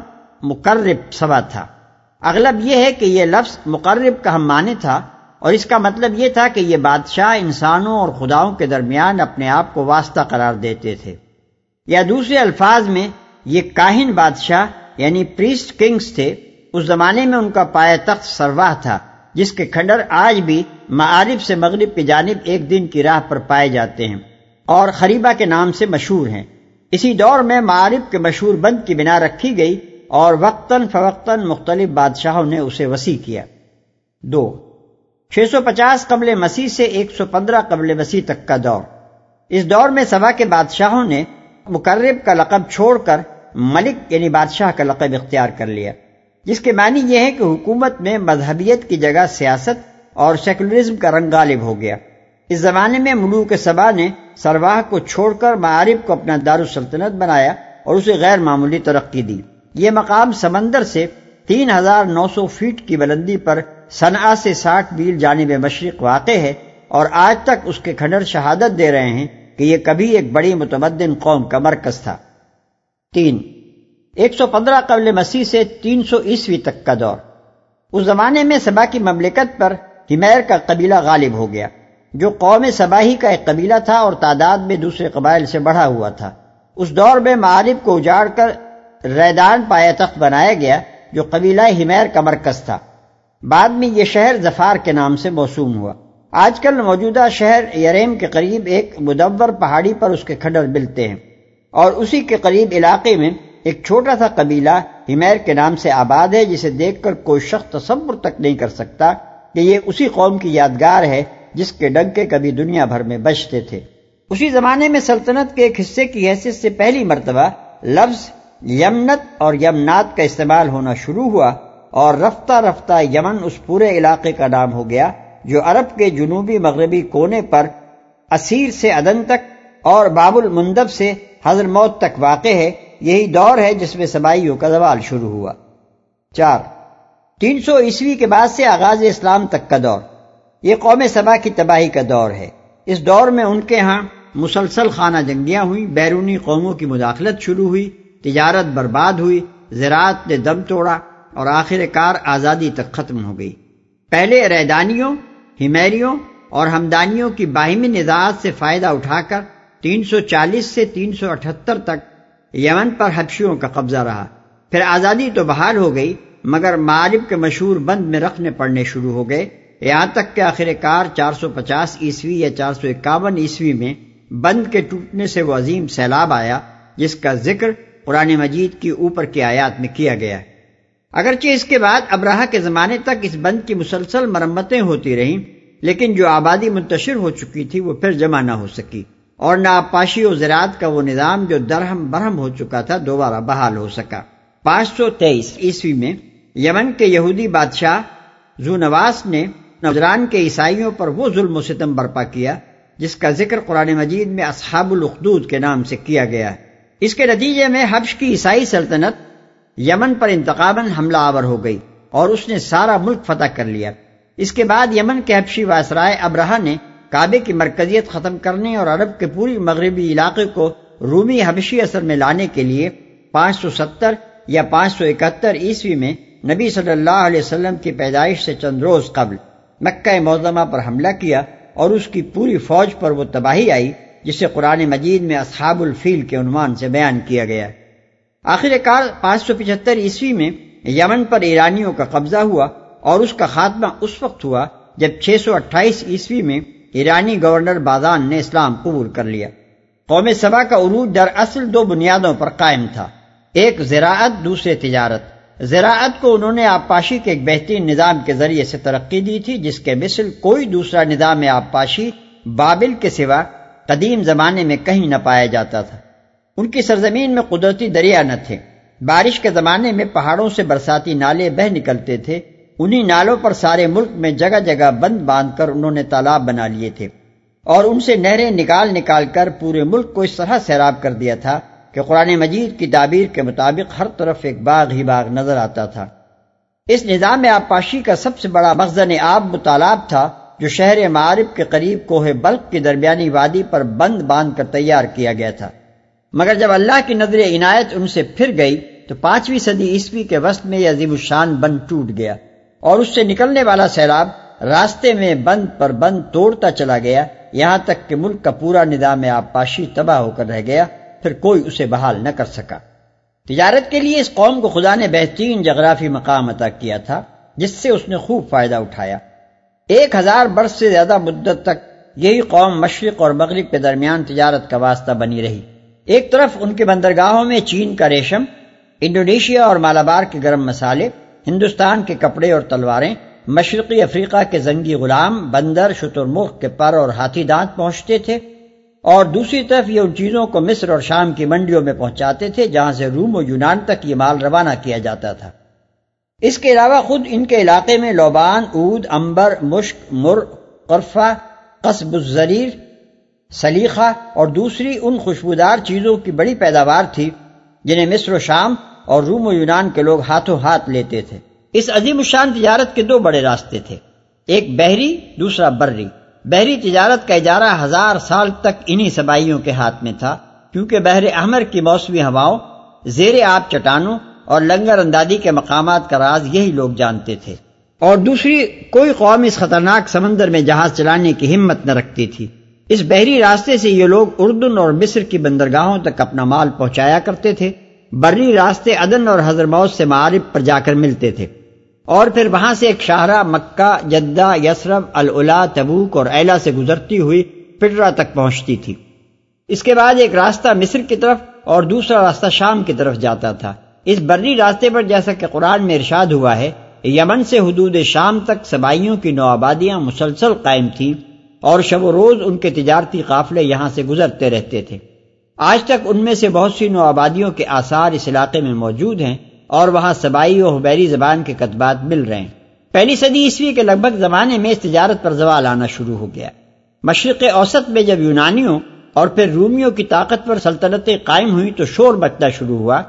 مقرب سبا تھا۔ اغلب یہ ہے کہ یہ لفظ مقرب کا ہم معنی تھا اور اس کا مطلب یہ تھا کہ یہ بادشاہ انسانوں اور خداؤں کے درمیان اپنے آپ کو واسطہ قرار دیتے تھے، یا دوسرے الفاظ میں یہ کاہن بادشاہ یعنی پریسٹ کنگز تھے۔ اس زمانے میں ان کا پایہ تخت سرواہ تھا جس کے کھنڈر آج بھی معارب سے مغرب کی جانب ایک دن کی راہ پر پائے جاتے ہیں اور خریبہ کے نام سے مشہور ہیں۔ اسی دور میں معارب کے مشہور بند کی بنا رکھی گئی اور وقتاً فوقتاً مختلف بادشاہوں نے اسے وسیع کیا۔ دو، چھ سو پچاس قبل مسیح سے ایک سو پندرہ قبل مسیح تک کا دور۔ اس دور میں سبا کے بادشاہوں نے مقرب کا لقب چھوڑ کر ملک یعنی بادشاہ کا لقب اختیار کر لیا، جس کے معنی یہ ہے کہ حکومت میں مذہبیت کی جگہ سیاست اور سیکولرزم کا رنگ غالب ہو گیا۔ اس زمانے میں ملوک سبا نے سرواہ کو چھوڑ کر معارب کو اپنا دارالسلطنت بنایا اور اسے غیر معمولی ترقی دی۔ یہ مقام سمندر سے تین ہزار نو سو فیٹ کی بلندی پر صنعا سے ساٹھ میل جانب مشرق واقع ہے اور آج تک اس کے کھنڈر شہادت دے رہے ہیں کہ یہ کبھی ایک بڑی متمدن قوم کا مرکز تھا۔ تین، ایک سو پندرہ قبل مسیح سے تین سو عیسوی تک کا دور۔ اس زمانے میں سبا کی مملکت پر ہمیر کا قبیلہ غالب ہو گیا جو قوم سباہی کا ایک قبیلہ تھا اور تعداد میں دوسرے قبائل سے بڑھا ہوا تھا۔ اس دور میں معارب کو اجاڑ کر ریدان پایہ تخت بنایا گیا جو قبیلہ ہمیر کا مرکز تھا۔ بعد میں یہ شہر ظفار کے نام سے موسوم ہوا۔ آج کل موجودہ شہر یریم کے قریب ایک مدور پہاڑی پر اس کے کھنڈر ملتے ہیں اور اسی کے قریب علاقے میں ایک چھوٹا سا قبیلہ ہمیر کے نام سے آباد ہے جسے دیکھ کر کوئی شخص تصور تک نہیں کر سکتا کہ یہ اسی قوم کی یادگار ہے جس کے ڈنکے کبھی دنیا بھر میں بجتے تھے۔ اسی زمانے میں سلطنت کے ایک حصے کی حیثیت سے پہلی مرتبہ لفظ یمنت اور یمنات کا استعمال ہونا شروع ہوا اور رفتہ رفتہ یمن اس پورے علاقے کا نام ہو گیا جو عرب کے جنوبی مغربی کونے پر اسیر سے عدن تک اور باب المندب سے حضرموت تک واقع ہے۔ یہی دور ہے جس میں سبائیوں کا زوال شروع ہوا۔ چار، تین سو عیسوی کے بعد سے آغاز اسلام تک کا دور، یہ قوم سبا کی تباہی کا دور ہے۔ اس دور میں ان کے ہاں مسلسل خانہ جنگیاں ہوئیں، بیرونی قوموں کی مداخلت شروع ہوئی، تجارت برباد ہوئی، زراعت نے دم توڑا اور آخر کار آزادی تک ختم ہو گئی۔ پہلے ریدانیوں، ہمیریوں اور ہمدانیوں کی باہمی نزاعات سے فائدہ اٹھا کر تین سو چالیس سے تین سو اٹھہتر تک یمن پر حبشیوں کا قبضہ رہا۔ پھر آزادی تو بحال ہو گئی، مگر معارب کے مشہور بند میں رکھنے پڑنے شروع ہو گئے، یہاں تک کہ آخر کار چار سو پچاس عیسوی یا چار سو اکاون عیسوی میں بند کے ٹوٹنے سے وہ عظیم سیلاب آیا جس کا ذکر قرآن مجید کی اوپر کی آیات میں کیا گیا ہے۔ اگرچہ اس کے بعد ابرہہ کے زمانے تک اس بند کی مسلسل مرمتیں ہوتی رہیں، لیکن جو آبادی منتشر ہو چکی تھی وہ پھر جمع نہ ہو سکی، اور نہ آبپاشی و زراعت کا وہ نظام جو درہم برہم ہو چکا تھا دوبارہ بحال ہو سکا۔ پانچ سو تیئیس عیسوی میں یمن کے یہودی بادشاہ ذونواس نے نجران کے عیسائیوں پر وہ ظلم و ستم برپا کیا جس کا ذکر قرآن مجید میں اصحاب الاخدود کے نام سے کیا گیا ہے۔ اس کے نتیجے میں حبش کی عیسائی سلطنت یمن پر انتقاماً حملہ آور ہو گئی اور اس نے سارا ملک فتح کر لیا۔ اس کے بعد یمن کے حبشی وائسرائے ابرہہ نے کعبے کی مرکزیت ختم کرنے اور عرب کے پوری مغربی علاقے کو رومی حبشی اثر میں لانے کے لیے پانچ سو ستر یا پانچ سو اکہتر عیسوی میں نبی صلی اللہ علیہ وسلم کی پیدائش سے چند روز قبل مکہ معظمہ پر حملہ کیا اور اس کی پوری فوج پر وہ تباہی آئی جسے قرآن مجید میں اصحاب الفیل کے عنوان سے بیان کیا گیا ہے۔ آخر کار پانچ سو پچہتر عیسوی میں یمن پر ایرانیوں کا قبضہ ہوا اور اس کا خاتمہ اس وقت ہوا جب چھ سو اٹھائیس عیسوی میں ایرانی گورنر بازان نے اسلام قبول کر لیا۔ قوم سبا کا عروج در اصل دو بنیادوں پر قائم تھا، ایک زراعت، دوسرے تجارت۔ زراعت کو انہوں نے آبپاشی کے ایک بہترین نظام کے ذریعے سے ترقی دی تھی جس کے مثل کوئی دوسرا نظام آبپاشی بابل کے سوا قدیم زمانے میں کہیں نہ پایا جاتا تھا۔ ان کی سرزمین میں قدرتی دریا نہ تھے، بارش کے زمانے میں پہاڑوں سے برساتی نالے بہہ نکلتے تھے، انہی نالوں پر سارے ملک میں جگہ جگہ بند باندھ کر انہوں نے تالاب بنا لیے تھے اور ان سے نہریں نکال نکال کر پورے ملک کو اس طرح سیراب کر دیا تھا کہ قرآن مجید کی تعبیر کے مطابق ہر طرف ایک باغ ہی باغ نظر آتا تھا۔ اس نظام آبپاشی کا سب سے بڑا مخزن آب وہ تالاب تھا جو شہر معارب کے قریب کوہ بلق کی درمیانی وادی پر بند باندھ کر تیار کیا گیا تھا، مگر جب اللہ کی نظر عنایت ان سے پھر گئی تو پانچویں صدی عیسوی کے وسط میں یہ عظیم الشان بند ٹوٹ گیا اور اس سے نکلنے والا سیلاب راستے میں بند پر بند توڑتا چلا گیا، یہاں تک کہ ملک کا پورا نظام آبپاشی تباہ ہو کر رہ گیا، پھر کوئی اسے بحال نہ کر سکا۔ تجارت کے لیے اس قوم کو خدا نے بہترین جغرافی مقام عطا کیا تھا جس سے اس نے خوب فائدہ اٹھایا۔ ایک ہزار برس سے زیادہ مدت تک یہی قوم مشرق اور مغرب کے درمیان تجارت کا واسطہ بنی رہی۔ ایک طرف ان کے بندرگاہوں میں چین کا ریشم، انڈونیشیا اور مالابار کے گرم مسالے، ہندوستان کے کپڑے اور تلواریں، مشرقی افریقہ کے زنگی غلام، بندر، شترمرغ کے پر اور ہاتھی دانت پہنچتے تھے، اور دوسری طرف یہ ان چیزوں کو مصر اور شام کی منڈیوں میں پہنچاتے تھے جہاں سے روم و یونان تک یہ مال روانہ کیا جاتا تھا۔ اس کے علاوہ خود ان کے علاقے میں لوبان، عود، عنبر، مشک، مر، قرفہ، قصب الزریر، سلیخہ اور دوسری ان خوشبودار چیزوں کی بڑی پیداوار تھی جنہیں مصر و شام اور روم و یونان کے لوگ ہاتھوں ہاتھ لیتے تھے۔ اس عظیم الشان تجارت کے دو بڑے راستے تھے، ایک بحری، دوسرا بری۔ بحری تجارت کا اجارہ ہزار سال تک انہی سبائیوں کے ہاتھ میں تھا، کیونکہ بحر احمر کی موسمی ہواؤں، زیر آب چٹانوں اور لنگر اندازی کے مقامات کا راز یہی لوگ جانتے تھے، اور دوسری کوئی قوم اس خطرناک سمندر میں جہاز چلانے کی ہمت نہ رکھتی تھی۔ اس بحری راستے سے یہ لوگ اردن اور مصر کی بندرگاہوں تک اپنا مال پہنچایا کرتے تھے، بری راستے عدن اور حضرموت سے معارب پر جا کر ملتے تھے، اور پھر وہاں سے ایک شاہراہ مکہ، جدہ، یثرب، العلا، تبوک اور ایلا سے گزرتی ہوئی پٹرا تک پہنچتی تھی۔ اس کے بعد ایک راستہ مصر کی طرف اور دوسرا راستہ شام کی طرف جاتا تھا۔ اس بری راستے پر جیسا کہ قرآن میں ارشاد ہوا ہے، یمن سے حدود شام تک سبائیوں کی نو آبادیاں مسلسل قائم تھیں اور شب و روز ان کے تجارتی قافلے یہاں سے گزرتے رہتے تھے۔ آج تک ان میں سے بہت سی نو آبادیوں کے آثار اس علاقے میں موجود ہیں اور وہاں سبائی و حبیری زبان کے کتبات مل رہے ہیں۔ پہلی صدی عیسوی کے لگ بھگ زمانے میں اس تجارت پر زوال آنا شروع ہو گیا۔ مشرق اوسط میں جب یونانیوں اور پھر رومیوں کی طاقتور سلطنتیں قائم ہوئیں تو شور مچنا شروع ہوا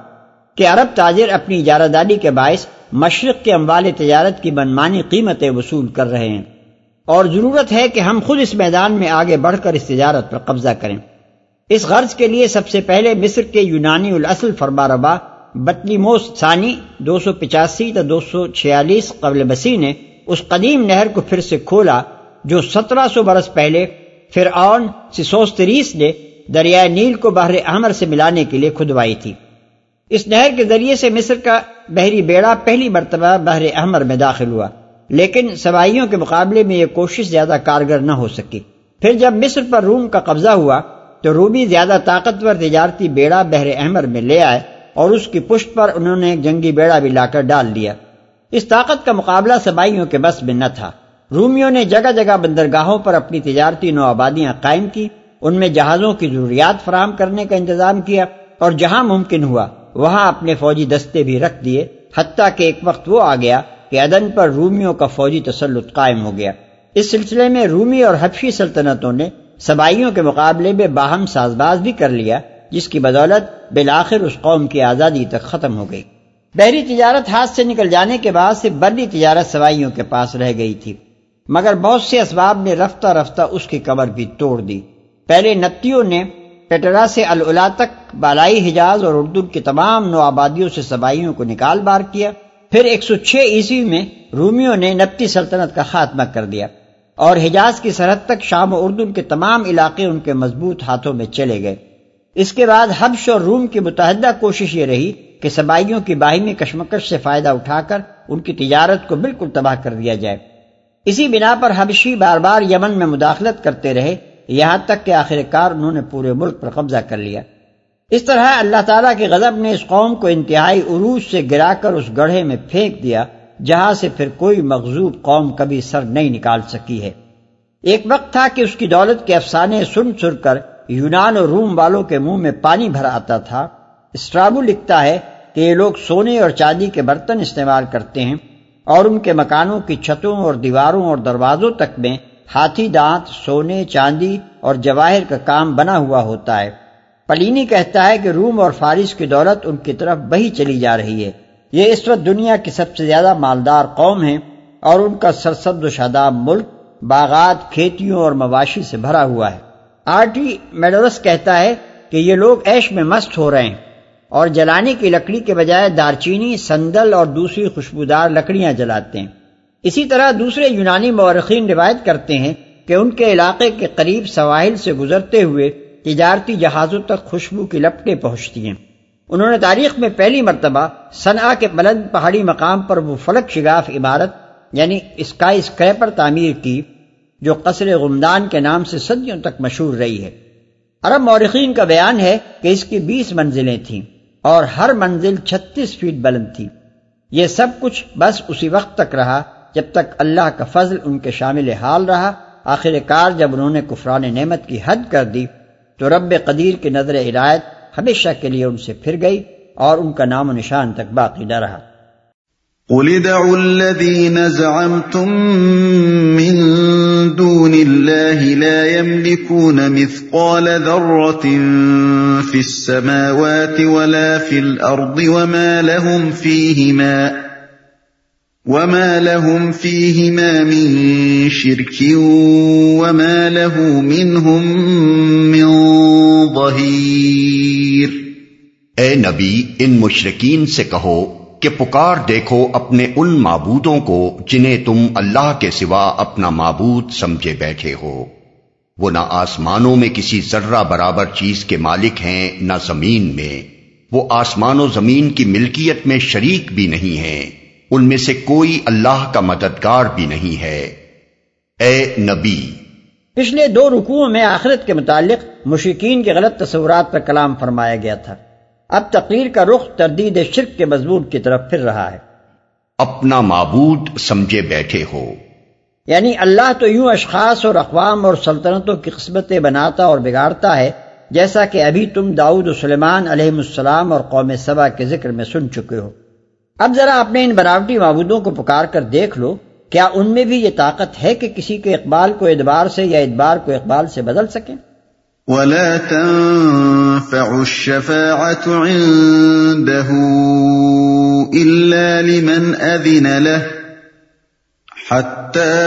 کہ عرب تاجر اپنی اجارہ داری کے باعث مشرق کے اموال تجارت کی منمانی قیمتیں وصول کر رہے ہیں، اور ضرورت ہے کہ ہم خود اس میدان میں آگے بڑھ کر اس تجارت پر قبضہ کریں۔ اس غرض کے لیے سب سے پہلے مصر کے یونانی الاصل فرمانروا بطلیموس ثانی دو سو پچاسی تا دو سو چھیالیس قبل مسیح نے اس قدیم نہر کو پھر سے کھولا جو سترہ سو برس پہلے فرعون سیسوستریس نے دریائے نیل کو بحر احمر سے ملانے کے لیے کھدوائی تھی۔ اس نہر کے ذریعے سے مصر کا بحری بیڑا پہلی مرتبہ بحر احمر میں داخل ہوا، لیکن سبائیوں کے مقابلے میں یہ کوشش زیادہ کارگر نہ ہو سکی۔ پھر جب مصر پر روم کا قبضہ ہوا تو رومی زیادہ طاقتور تجارتی بیڑا بحر احمر میں لے آئے اور اس کی پشت پر انہوں نے ایک جنگی بیڑا بھی لا کر ڈال دیا۔ اس طاقت کا مقابلہ سبائیوں کے بس میں نہ تھا۔ رومیوں نے جگہ جگہ بندرگاہوں پر اپنی تجارتی نوآبادیاں قائم کی، ان میں جہازوں کی ضروریات فراہم کرنے کا انتظام کیا، اور جہاں ممکن ہوا وہاں اپنے فوجی دستے بھی رکھ دیے، حتیٰ کہ ایک وقت وہ آ گیا کہ عدن پر رومیوں کا فوجی تسلط قائم ہو گیا۔ اس سلسلے میں رومی اور حبشی سلطنتوں نے سبائیوں کے مقابلے میں باہم ساز باز بھی کر لیا، جس کی بدولت بالآخر اس قوم کی آزادی تک ختم ہو گئی۔ بحری تجارت ہاتھ سے نکل جانے کے بعد سے بری تجارت سبائیوں کے پاس رہ گئی تھی، مگر بہت سے اسباب نے رفتہ رفتہ اس کی کمر بھی توڑ دی۔ پہلے نبطیوں نے پیٹرا سے العلا تک بالائی حجاز اور اردن کی تمام نوآبادیوں سے سبائیوں کو نکال بار کیا۔ پھر ایک سو چھ عیسوی میں رومیوں نے نبطی سلطنت کا خاتمہ کر دیا اور حجاز کی سرحد تک شام و اردن کے تمام علاقے ان کے مضبوط ہاتھوں میں چلے گئے۔ اس کے بعد حبش اور روم کی متحدہ کوشش یہ رہی کہ سبائیوں کی باہمی کشمکش سے فائدہ اٹھا کر ان کی تجارت کو بالکل تباہ کر دیا جائے۔ اسی بنا پر حبشی بار بار یمن میں مداخلت کرتے رہے، یہاں تک کہ آخر کار انہوں نے پورے ملک پر قبضہ کر لیا۔ اس طرح اللہ تعالیٰ کے غضب نے اس قوم کو انتہائی عروج سے گرا کر اس گڑھے میں پھینک دیا جہاں سے پھر کوئی مغضوب قوم کبھی سر نہیں نکال سکی ہے۔ ایک وقت تھا کہ اس کی دولت کے افسانے سن سن کر یونان اور روم والوں کے منہ میں پانی بھر آتا تھا۔ اسٹرابو لکھتا ہے کہ یہ لوگ سونے اور چاندی کے برتن استعمال کرتے ہیں اور ان کے مکانوں کی چھتوں اور دیواروں اور دروازوں تک میں ہاتھی دانت، سونے، چاندی اور جواہر کا کام بنا ہوا ہوتا ہے۔ پلینی کہتا ہے کہ روم اور فارس کی دولت ان کی طرف بہی چلی جا رہی ہے۔ یہ اس وقت دنیا کی سب سے زیادہ مالدار قوم ہیں اور ان کا سرسبز و شاداب ملک باغات، کھیتیوں اور مواشی سے بھرا ہوا ہے۔ آرٹی میڈورس کہتا ہے کہ یہ لوگ عیش میں مست ہو رہے ہیں اور جلانے کی لکڑی کے بجائے دارچینی، سندل اور دوسری خوشبودار لکڑیاں جلاتے ہیں۔ اسی طرح دوسرے یونانی مورخین روایت کرتے ہیں کہ ان کے علاقے کے قریب سواحل سے گزرتے ہوئے تجارتی جہازوں تک خوشبو کی لپٹیں پہنچتی ہیں۔ انہوں نے تاریخ میں پہلی مرتبہ صنعا کے بلند پہاڑی مقام پر وہ فلک شگاف عمارت یعنی اسکائی اسکریپر تعمیر کی جو قصر غمدان کے نام سے صدیوں تک مشہور رہی ہے۔ عرب مورخین کا بیان ہے کہ اس کی بیس منزلیں تھیں اور ہر منزل چھتیس فیٹ بلند تھی۔ یہ سب کچھ بس اسی وقت تک رہا جب تک اللہ کا فضل ان کے شامل حال رہا۔ آخر کار جب انہوں نے کفران نعمت کی حد کر دی تو رب قدیر کی نظر عنایت ہمیشہ کے لیے ان سے پھر گئی اور ان کا نام و نشان تک باقی نہ رہا۔ قُلِ ادْعُوا الَّذِينَ زَعَمْتُم مِّن دُونِ اللَّهِ لَا يَمْلِكُونَ مِثْقَالَ ذَرَّةٍ فِي السَّمَاوَاتِ وَلَا فِي الْأَرْضِ وَمَا لَهُمْ فِيهِمَا وَمَا لَهُمْ فِيهِمَا مِن شِرْكٍ وَمَا لَهُ مِنْهُم مِّن ظَهِيرٍ۔ اے نبی، ان مشرکین سے کہو کہ پکار دیکھو اپنے ان معبودوں کو جنہیں تم اللہ کے سوا اپنا معبود سمجھے بیٹھے ہو۔ وہ نہ آسمانوں میں کسی ذرہ برابر چیز کے مالک ہیں نہ زمین میں، وہ آسمان و زمین کی ملکیت میں شریک بھی نہیں ہیں، ان میں سے کوئی اللہ کا مددگار بھی نہیں ہے۔ اے نبی، پچھلے دو رکوعوں میں آخرت کے متعلق مشرکین کے غلط تصورات پر کلام فرمایا گیا تھا۔ اب تقریر کا رخ تردید شرک کے مضمون کی طرف پھر رہا ہے۔ اپنا معبود سمجھے بیٹھے ہو، یعنی اللہ تو یوں اشخاص اور اقوام اور سلطنتوں کی قسمتیں بناتا اور بگاڑتا ہے، جیسا کہ ابھی تم داؤد و سلیمان علیہ السلام اور قوم سبا کے ذکر میں سن چکے ہو۔ اب ذرا اپنے ان بناوٹی معبودوں کو پکار کر دیکھ لو، کیا ان میں بھی یہ طاقت ہے کہ کسی کے اقبال کو ادبار سے یا ادبار کو اقبال سے بدل سکیں؟ ولا تنفع الشفاعة عنده إلا لمن أذن له حتى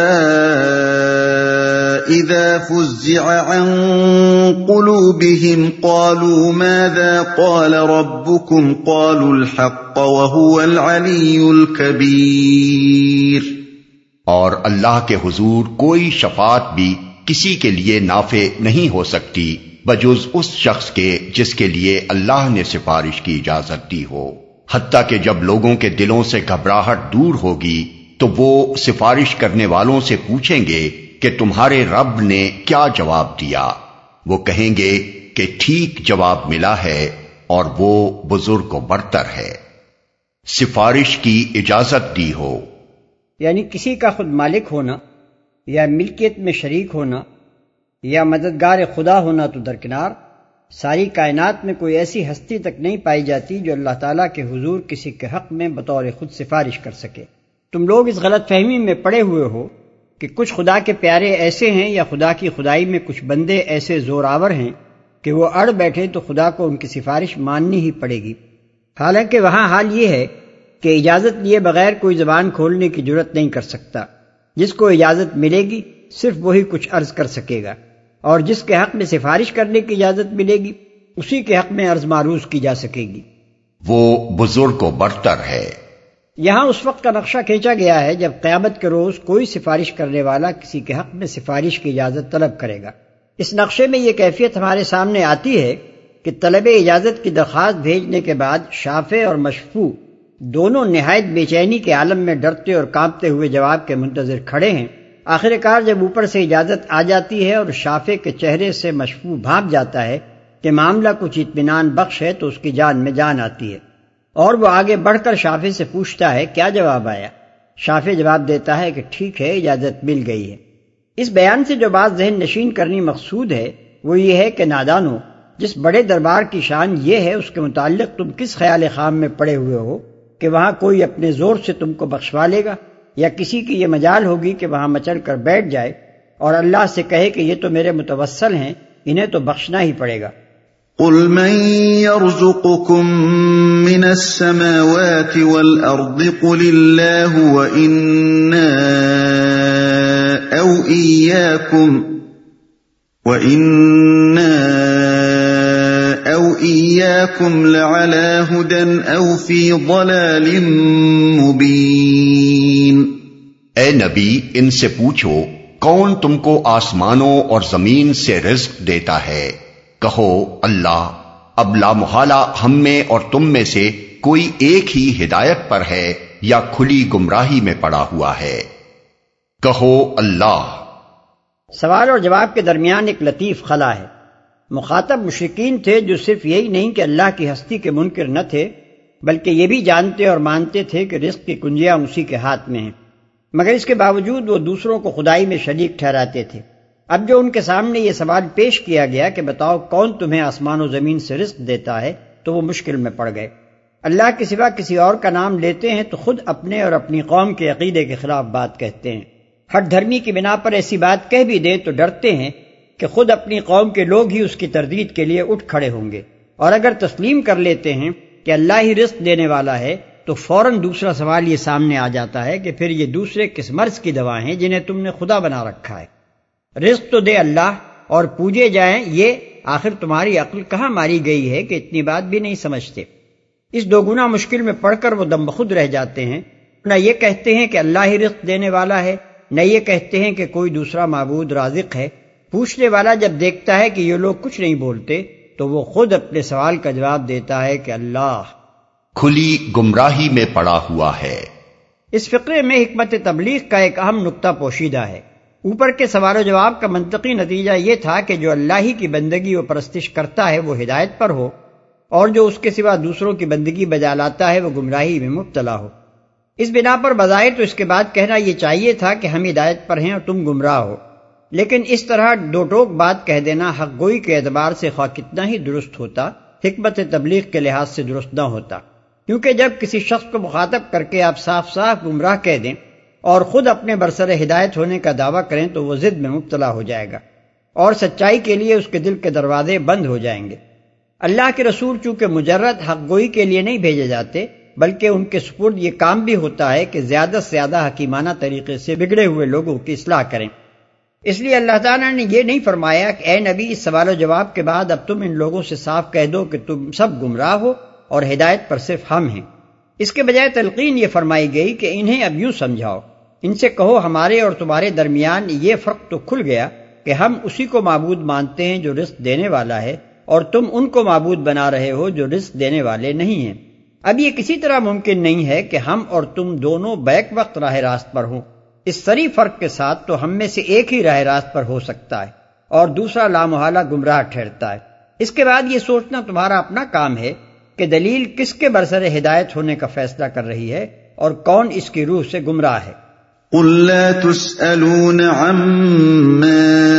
إذا فزع عن قلوبهم قالوا ماذا قال ربكم قالوا الحق وهو العلي الكبير۔ اور اللہ کے حضور کوئی شفاعت بھی کسی کے لیے نافع نہیں ہو سکتی بجز اس شخص کے جس کے لیے اللہ نے سفارش کی اجازت دی ہو، حتیٰ کہ جب لوگوں کے دلوں سے گھبراہٹ دور ہوگی تو وہ سفارش کرنے والوں سے پوچھیں گے کہ تمہارے رب نے کیا جواب دیا؟ وہ کہیں گے کہ ٹھیک جواب ملا ہے اور وہ بزرگ و برتر ہے۔ سفارش کی اجازت دی ہو یعنی کسی کا خود مالک ہونا یا ملکیت میں شریک ہونا یا مددگار خدا ہونا تو درکنار، ساری کائنات میں کوئی ایسی ہستی تک نہیں پائی جاتی جو اللہ تعالیٰ کے حضور کسی کے حق میں بطور خود سفارش کر سکے۔ تم لوگ اس غلط فہمی میں پڑے ہوئے ہو کہ کچھ خدا کے پیارے ایسے ہیں یا خدا کی خدائی میں کچھ بندے ایسے زور آور ہیں کہ وہ اڑ بیٹھے تو خدا کو ان کی سفارش ماننی ہی پڑے گی، حالانکہ وہاں حال یہ ہے کہ اجازت لیے بغیر کوئی زبان کھولنے کی جرت نہیں کر سکتا۔ جس کو اجازت ملے گی صرف وہی کچھ عرض کر سکے گا، اور جس کے حق میں سفارش کرنے کی اجازت ملے گی اسی کے حق میں عرض معروض کی جا سکے گی۔ وہ بزرگ و برتر ہے۔ یہاں اس وقت کا نقشہ کھینچا گیا ہے جب قیامت کے روز کوئی سفارش کرنے والا کسی کے حق میں سفارش کی اجازت طلب کرے گا۔ اس نقشے میں یہ کیفیت ہمارے سامنے آتی ہے کہ طلب اجازت کی درخواست بھیجنے کے بعد شافع اور مشفوع دونوں نہایت بے چینی کے عالم میں ڈرتے اور کانپتے ہوئے جواب کے منتظر کھڑے ہیں۔ آخر کار جب اوپر سے اجازت آ جاتی ہے اور شافع کے چہرے سے مشفوع بھاپ جاتا ہے کہ معاملہ کچھ اطمینان بخش ہے تو اس کی جان میں جان آتی ہے، اور وہ آگے بڑھ کر شافع سے پوچھتا ہے کیا جواب آیا؟ شافع جواب دیتا ہے کہ ٹھیک ہے، اجازت مل گئی ہے۔ اس بیان سے جو بات ذہن نشین کرنی مقصود ہے وہ یہ ہے کہ نادانو، جس بڑے دربار کی شان یہ ہے اس کے متعلق تم کس خیال خام میں پڑے ہوئے ہو کہ وہاں کوئی اپنے زور سے تم کو بخشوا لے گا، یا کسی کی یہ مجال ہوگی کہ وہاں مچل کر بیٹھ جائے اور اللہ سے کہے کہ یہ تو میرے متوسل ہیں، انہیں تو بخشنا ہی پڑے گا۔ قل من يرزقكم من السماوات والأرض قل الله وإنا أو إياكم وإنا أو إياكم لعلى هدى أو في ضلال مبين۔ اے نبی ان سے پوچھو کون تم کو آسمانوں اور زمین سے رزق دیتا ہے؟ کہو اللہ۔ اب لا محالہ ہم میں اور تم میں سے کوئی ایک ہی ہدایت پر ہے یا کھلی گمراہی میں پڑا ہوا ہے۔ کہو اللہ۔ سوال اور جواب کے درمیان ایک لطیف خلا ہے۔ مخاطب مشرکین تھے جو صرف یہی نہیں کہ اللہ کی ہستی کے منکر نہ تھے بلکہ یہ بھی جانتے اور مانتے تھے کہ رزق کی کنجیاں اسی کے ہاتھ میں ہیں، مگر اس کے باوجود وہ دوسروں کو خدائی میں شریک ٹھہراتے تھے۔ اب جو ان کے سامنے یہ سوال پیش کیا گیا کہ بتاؤ کون تمہیں آسمان و زمین سے رزق دیتا ہے، تو وہ مشکل میں پڑ گئے۔ اللہ کے سوا کسی اور کا نام لیتے ہیں تو خود اپنے اور اپنی قوم کے عقیدے کے خلاف بات کہتے ہیں۔ ہٹ دھرمی کی بنا پر ایسی بات کہہ بھی دیں تو ڈرتے ہیں کہ خود اپنی قوم کے لوگ ہی اس کی تردید کے لیے اٹھ کھڑے ہوں گے، اور اگر تسلیم کر لیتے ہیں کہ اللہ ہی رزق دینے والا ہے تو فوراً دوسرا سوال یہ سامنے آ جاتا ہے کہ پھر یہ دوسرے کس مرض کی دوا ہیں جنہیں تم نے خدا بنا رکھا ہے؟ رزق تو دے اللہ اور پوجے جائیں یہ، آخر تمہاری عقل کہاں ماری گئی ہے کہ اتنی بات بھی نہیں سمجھتے؟ اس دوگنا مشکل میں پڑھ کر وہ دم بخود رہ جاتے ہیں، نہ یہ کہتے ہیں کہ اللہ ہی رزق دینے والا ہے، نہ یہ کہتے ہیں کہ کوئی دوسرا معبود رازق ہے۔ پوچھنے والا جب دیکھتا ہے کہ یہ لوگ کچھ نہیں بولتے تو وہ خود اپنے سوال کا جواب دیتا ہے کہ اللہ کھلی گمراہی میں پڑا ہوا ہے۔ اس فقرے میں حکمت تبلیغ کا ایک اہم نقطہ پوشیدہ ہے۔ اوپر کے سوال و جواب کا منطقی نتیجہ یہ تھا کہ جو اللہ ہی کی بندگی و پرستش کرتا ہے وہ ہدایت پر ہو، اور جو اس کے سوا دوسروں کی بندگی بجا لاتا ہے وہ گمراہی میں مبتلا ہو۔ اس بنا پر بظاہر تو اس کے بعد کہنا یہ چاہیے تھا کہ ہم ہدایت پر ہیں اور تم گمراہ ہو، لیکن اس طرح دو ٹوک بات کہہ دینا حق گوئی کے اعتبار سے خواہ کتنا ہی درست ہوتا، حکمت تبلیغ کے لحاظ سے درست نہ ہوتا، کیونکہ جب کسی شخص کو مخاطب کر کے آپ صاف صاف گمراہ کہہ دیں اور خود اپنے برسر ہدایت ہونے کا دعویٰ کریں تو وہ ضد میں مبتلا ہو جائے گا۔ اور سچائی کے لیے اس کے دل کے دروازے بند ہو جائیں گے۔ اللہ کے رسول چونکہ مجرد حق گوئی کے لیے نہیں بھیجے جاتے، بلکہ ان کے سپرد یہ کام بھی ہوتا ہے کہ زیادہ سے زیادہ حکیمانہ طریقے سے بگڑے ہوئے لوگوں کی اصلاح کریں۔ اس لیے اللہ تعالیٰ نے یہ نہیں فرمایا کہ اے نبی اس سوال و جواب کے بعد اب تم ان لوگوں سے صاف کہہ دو کہ تم سب گمراہ ہو اور ہدایت پر صرف ہم ہیں۔ اس کے بجائے تلقین یہ فرمائی گئی کہ انہیں اب یوں سمجھاؤ، ان سے کہو ہمارے اور تمہارے درمیان یہ فرق تو کھل گیا کہ ہم اسی کو معبود مانتے ہیں جو رزق دینے والا ہے، اور تم ان کو معبود بنا رہے ہو جو رزق دینے والے نہیں ہیں۔ اب یہ کسی طرح ممکن نہیں ہے کہ ہم اور تم دونوں بیک وقت راہ راست پر ہوں۔ اس سری فرق کے ساتھ تو ہم میں سے ایک ہی راہ راست پر ہو سکتا ہے اور دوسرا لامحالہ گمراہ ٹھہرتا ہے۔ اس کے بعد یہ سوچنا تمہارا اپنا کام ہے کہ دلیل کس کے برسر ہدایت ہونے کا فیصلہ کر رہی ہے اور کون اس کی روح سے گمراہ ہے۔ قل لا تسألون عما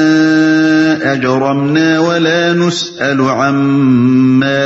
اجرمنا ولا نسأل عما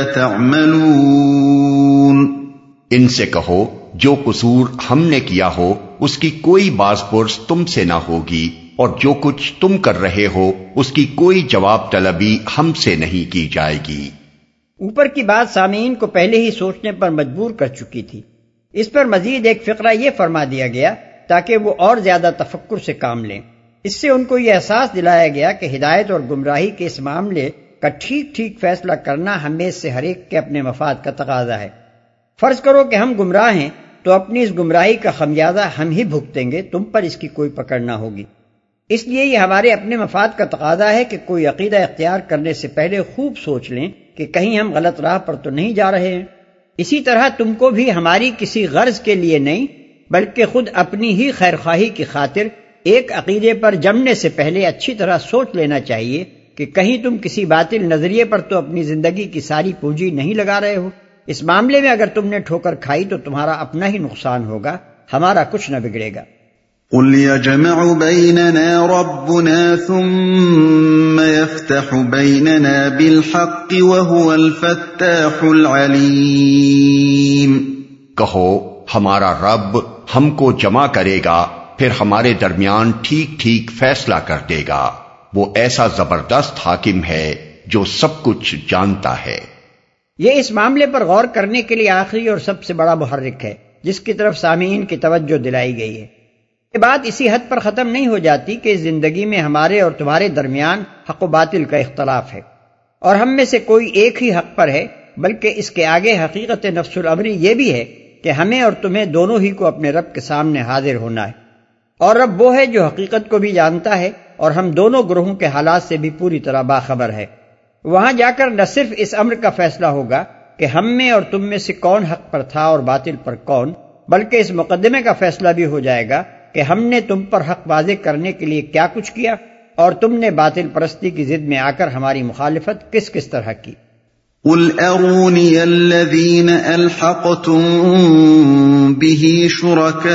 تعملون۔ ان سے کہو جو قصور ہم نے کیا ہو اس کی کوئی باز پرس تم سے نہ ہوگی، اور جو کچھ تم کر رہے ہو اس کی کوئی جواب طلبی ہم سے نہیں کی جائے گی۔ اوپر کی بات سامعین کو پہلے ہی سوچنے پر مجبور کر چکی تھی۔ اس پر مزید ایک فقرہ یہ فرما دیا گیا تاکہ وہ اور زیادہ تفکر سے کام لیں۔ اس سے ان کو یہ احساس دلایا گیا کہ ہدایت اور گمراہی کے اس معاملے کا ٹھیک ٹھیک فیصلہ کرنا ہمیں سے ہر ایک کے اپنے مفاد کا تقاضا ہے۔ فرض کرو کہ ہم گمراہ ہیں تو اپنی اس گمراہی کا خمیازہ ہم ہی بھگتیں گے، تم پر اس کی کوئی پکڑ نہ ہوگی۔ اس لیے یہ ہمارے اپنے مفاد کا تقاضا ہے کہ کوئی عقیدہ اختیار کرنے سے پہلے خوب سوچ لیں کہ کہیں ہم غلط راہ پر تو نہیں جا رہے ہیں۔ اسی طرح تم کو بھی ہماری کسی غرض کے لیے نہیں بلکہ خود اپنی ہی خیرخواہی کی خاطر ایک عقیدے پر جمنے سے پہلے اچھی طرح سوچ لینا چاہیے کہ کہیں تم کسی باطل نظریے پر تو اپنی زندگی کی ساری پونجی نہیں لگا رہے ہو۔ اس معاملے میں اگر تم نے ٹھوکر کھائی تو تمہارا اپنا ہی نقصان ہوگا، ہمارا کچھ نہ بگڑے گا۔ قل يجمع بيننا ربنا ثم يفتح بيننا بالحق وهو الفتاح العليم۔ کہو ہمارا رب ہم کو جمع کرے گا، پھر ہمارے درمیان ٹھیک ٹھیک فیصلہ کر دے گا، وہ ایسا زبردست حاکم ہے جو سب کچھ جانتا ہے۔ یہ اس معاملے پر غور کرنے کے لیے آخری اور سب سے بڑا محرک ہے جس کی طرف سامعین کی توجہ دلائی گئی ہے۔ یہ بات اسی حد پر ختم نہیں ہو جاتی کہ اس زندگی میں ہمارے اور تمہارے درمیان حق و باطل کا اختلاف ہے، اور ہم میں سے کوئی ایک ہی حق پر ہے، بلکہ اس کے آگے حقیقت نفس الامری یہ بھی ہے کہ ہمیں اور تمہیں دونوں ہی کو اپنے رب کے سامنے حاضر ہونا ہے، اور رب وہ ہے جو حقیقت کو بھی جانتا ہے اور ہم دونوں گروہوں کے حالات سے بھی پوری طرح باخبر ہے۔ وہاں جا کر نہ صرف اس امر کا فیصلہ ہوگا کہ ہم میں اور تم میں سے کون حق پر تھا اور باطل پر کون، بلکہ اس مقدمے کا فیصلہ بھی ہو جائے گا کہ ہم نے تم پر حق واضح کرنے کے لیے کیا کچھ کیا اور تم نے باطل پرستی کی ضد میں آ کر ہماری مخالفت کس کس طرح کی۔ قل ارونی الذین الحقتم به شرکاء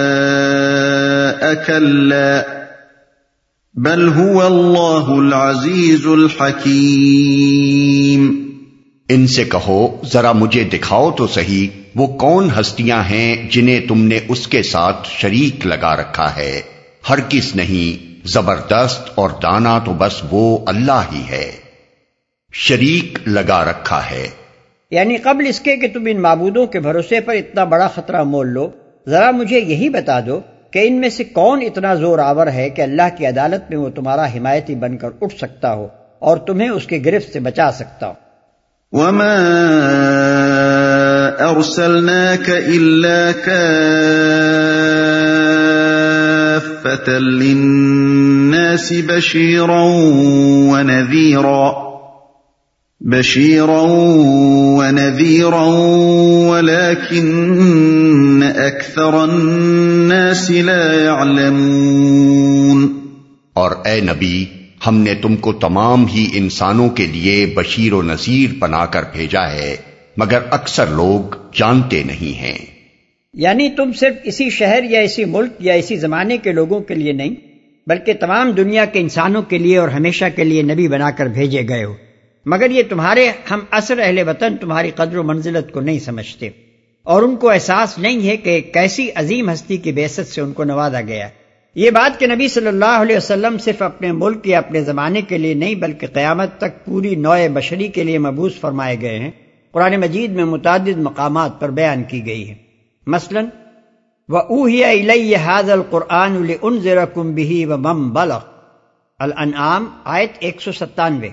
کلا بل هو اللہ العزیز الحکیم۔ ان سے کہو ذرا مجھے دکھاؤ تو صحیح وہ کون ہستیاں ہیں جنہیں تم نے اس کے ساتھ شریک لگا رکھا ہے، ہرگز نہیں، زبردست اور دانا تو بس وہ اللہ ہی ہے۔ شریک لگا رکھا ہے یعنی قبل اس کے کہ تم ان معبودوں کے بھروسے پر اتنا بڑا خطرہ مول لو، ذرا مجھے یہی بتا دو کہ ان میں سے کون اتنا زور آور ہے کہ اللہ کی عدالت میں وہ تمہارا حمایتی بن کر اٹھ سکتا ہو اور تمہیں اس کی گرفت سے بچا سکتا ہو۔ وما ارسلناك الا كافة للناس بشيرا ونذيرا بشيرا ونذيرا ولكن اكثر الناس لا يعلمون۔ اور اے نبی ہم نے تم کو تمام ہی انسانوں کے لیے بشیر و نذیر بنا کر بھیجا ہے، مگر اکثر لوگ جانتے نہیں ہیں۔ یعنی تم صرف اسی شہر یا اسی ملک یا اسی زمانے کے لوگوں کے لیے نہیں بلکہ تمام دنیا کے انسانوں کے لیے اور ہمیشہ کے لیے نبی بنا کر بھیجے گئے ہو، مگر یہ تمہارے ہم عصر اہل وطن تمہاری قدر و منزلت کو نہیں سمجھتے، اور ان کو احساس نہیں ہے کہ کیسی عظیم ہستی کی بعثت سے ان کو نوازا گیا۔ یہ بات کہ نبی صلی اللہ علیہ وسلم صرف اپنے ملک یا اپنے زمانے کے لیے نہیں بلکہ قیامت تک پوری نوع بشری کے لیے مبعوث فرمائے گئے ہیں، قرآن مجید میں متعدد مقامات پر بیان کی گئی ہے۔ مثلا وَأُوحِيَ إِلَيَّ هَذَا الْقُرْآنُ لِأُنذِرَكُم بِهِ وَمَن بَلَغَ، الانعام آیت ایک سو ستانوے،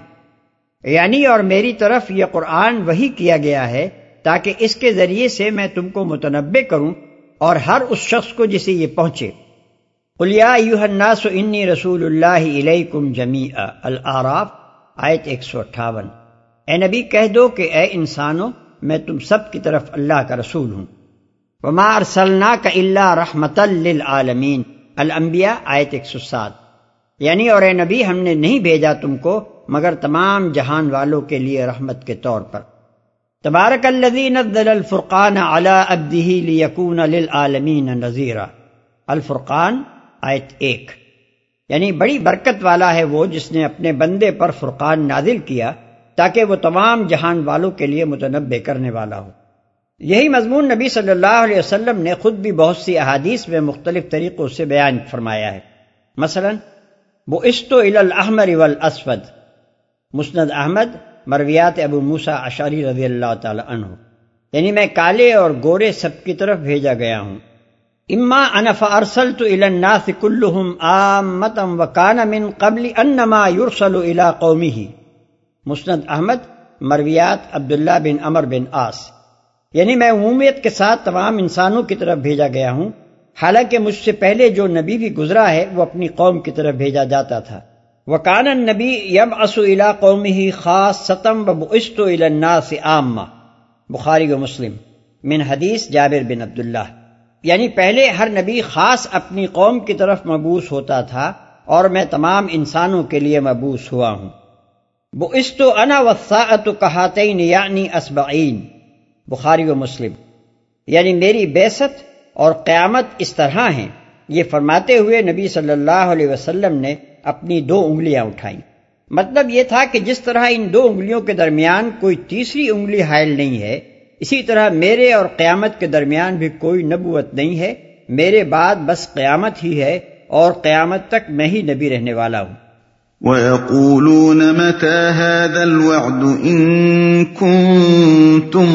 یعنی اور میری طرف یہ قرآن وحی کیا گیا ہے تاکہ اس کے ذریعے سے میں تم کو متنبع کروں اور ہر اس شخص کو جسے یہ پہنچے۔ قُلْ يَا أَيُّهَا النَّاسُ إِنِّي رَسُولُ اللَّهِ إِلَيْكُمْ جَمِيعًا، الاعراف آیت ایک سو اٹھاون، اے نبی کہہ دو کہ اے انسانوں میں تم سب کی طرف اللہ کا رسول ہوں۔ وَمَا أَرْسَلْنَاكَ إِلَّا رَحْمَةً لِّلْعَالَمِينَ، الانبیاء آیت ایک سو سات، یعنی اور اے نبی ہم نے نہیں بھیجا تم کو مگر تمام جہان والوں کے لیے رحمت کے طور پر۔ تبارک الذی نزل الفرقان علی عبدہ لیکون للعالمین نذیرا، الفرقان آیت ایک، یعنی بڑی برکت والا ہے وہ جس نے اپنے بندے پر فرقان نازل کیا تاکہ وہ تمام جہان والوں کے لیے متنبع کرنے والا ہو۔ یہی مضمون نبی صلی اللہ علیہ وسلم نے خود بھی بہت سی احادیث میں مختلف طریقوں سے بیان فرمایا ہے۔ مثلا بعثت الی الاحمر والاسود، مسند احمد، مرویات ابو موسیٰ اشعری رضی اللہ تعالی عنہ، یعنی میں کالے اور گورے سب کی طرف بھیجا گیا ہوں۔ اما انا فارسلت الى الناس كلهم عامة وكان من قبل انما يرسل الى قومه، مسند احمد، مرویات عبداللہ بن عمر بن عاص، یعنی میں عمومیت کے ساتھ تمام انسانوں کی طرف بھیجا گیا ہوں، حالانکہ مجھ سے پہلے جو نبی بھی گزرا ہے وہ اپنی قوم کی طرف بھیجا جاتا تھا۔ وَكَانَ النَّبِيُّ يَبْعَثُ إِلَىٰ قَوْمِهِ خَاصَّةً وَبُعِثْتُ إِلَى النَّاسِ عَامَّةً، بخاری و مسلم، من حدیث جابر بن عبداللہ، یعنی پہلے ہر نبی خاص اپنی قوم کی طرف مبعوث ہوتا تھا اور میں تمام انسانوں کے لیے مبعوث ہوا ہوں۔ بُعِثْتُ أَنَا وَالسَّاعَةُ كَهَاتَيْنِ یعنی اصبعین، بخاری و مسلم، یعنی میری بعثت اور قیامت اس طرح ہیں، یہ فرماتے ہوئے نبی صلی اللہ علیہ وسلم نے اپنی دو انگلیاں اٹھائیں۔ مطلب یہ تھا کہ جس طرح ان دو انگلیوں کے درمیان کوئی تیسری انگلی حائل نہیں ہے، اسی طرح میرے اور قیامت کے درمیان بھی کوئی نبوت نہیں ہے، میرے بعد بس قیامت ہی ہے اور قیامت تک میں ہی نبی رہنے والا ہوں۔ وَيَقُولُونَ مَتَى هَذَا الْوَعْدُ إِن كُنتُمْ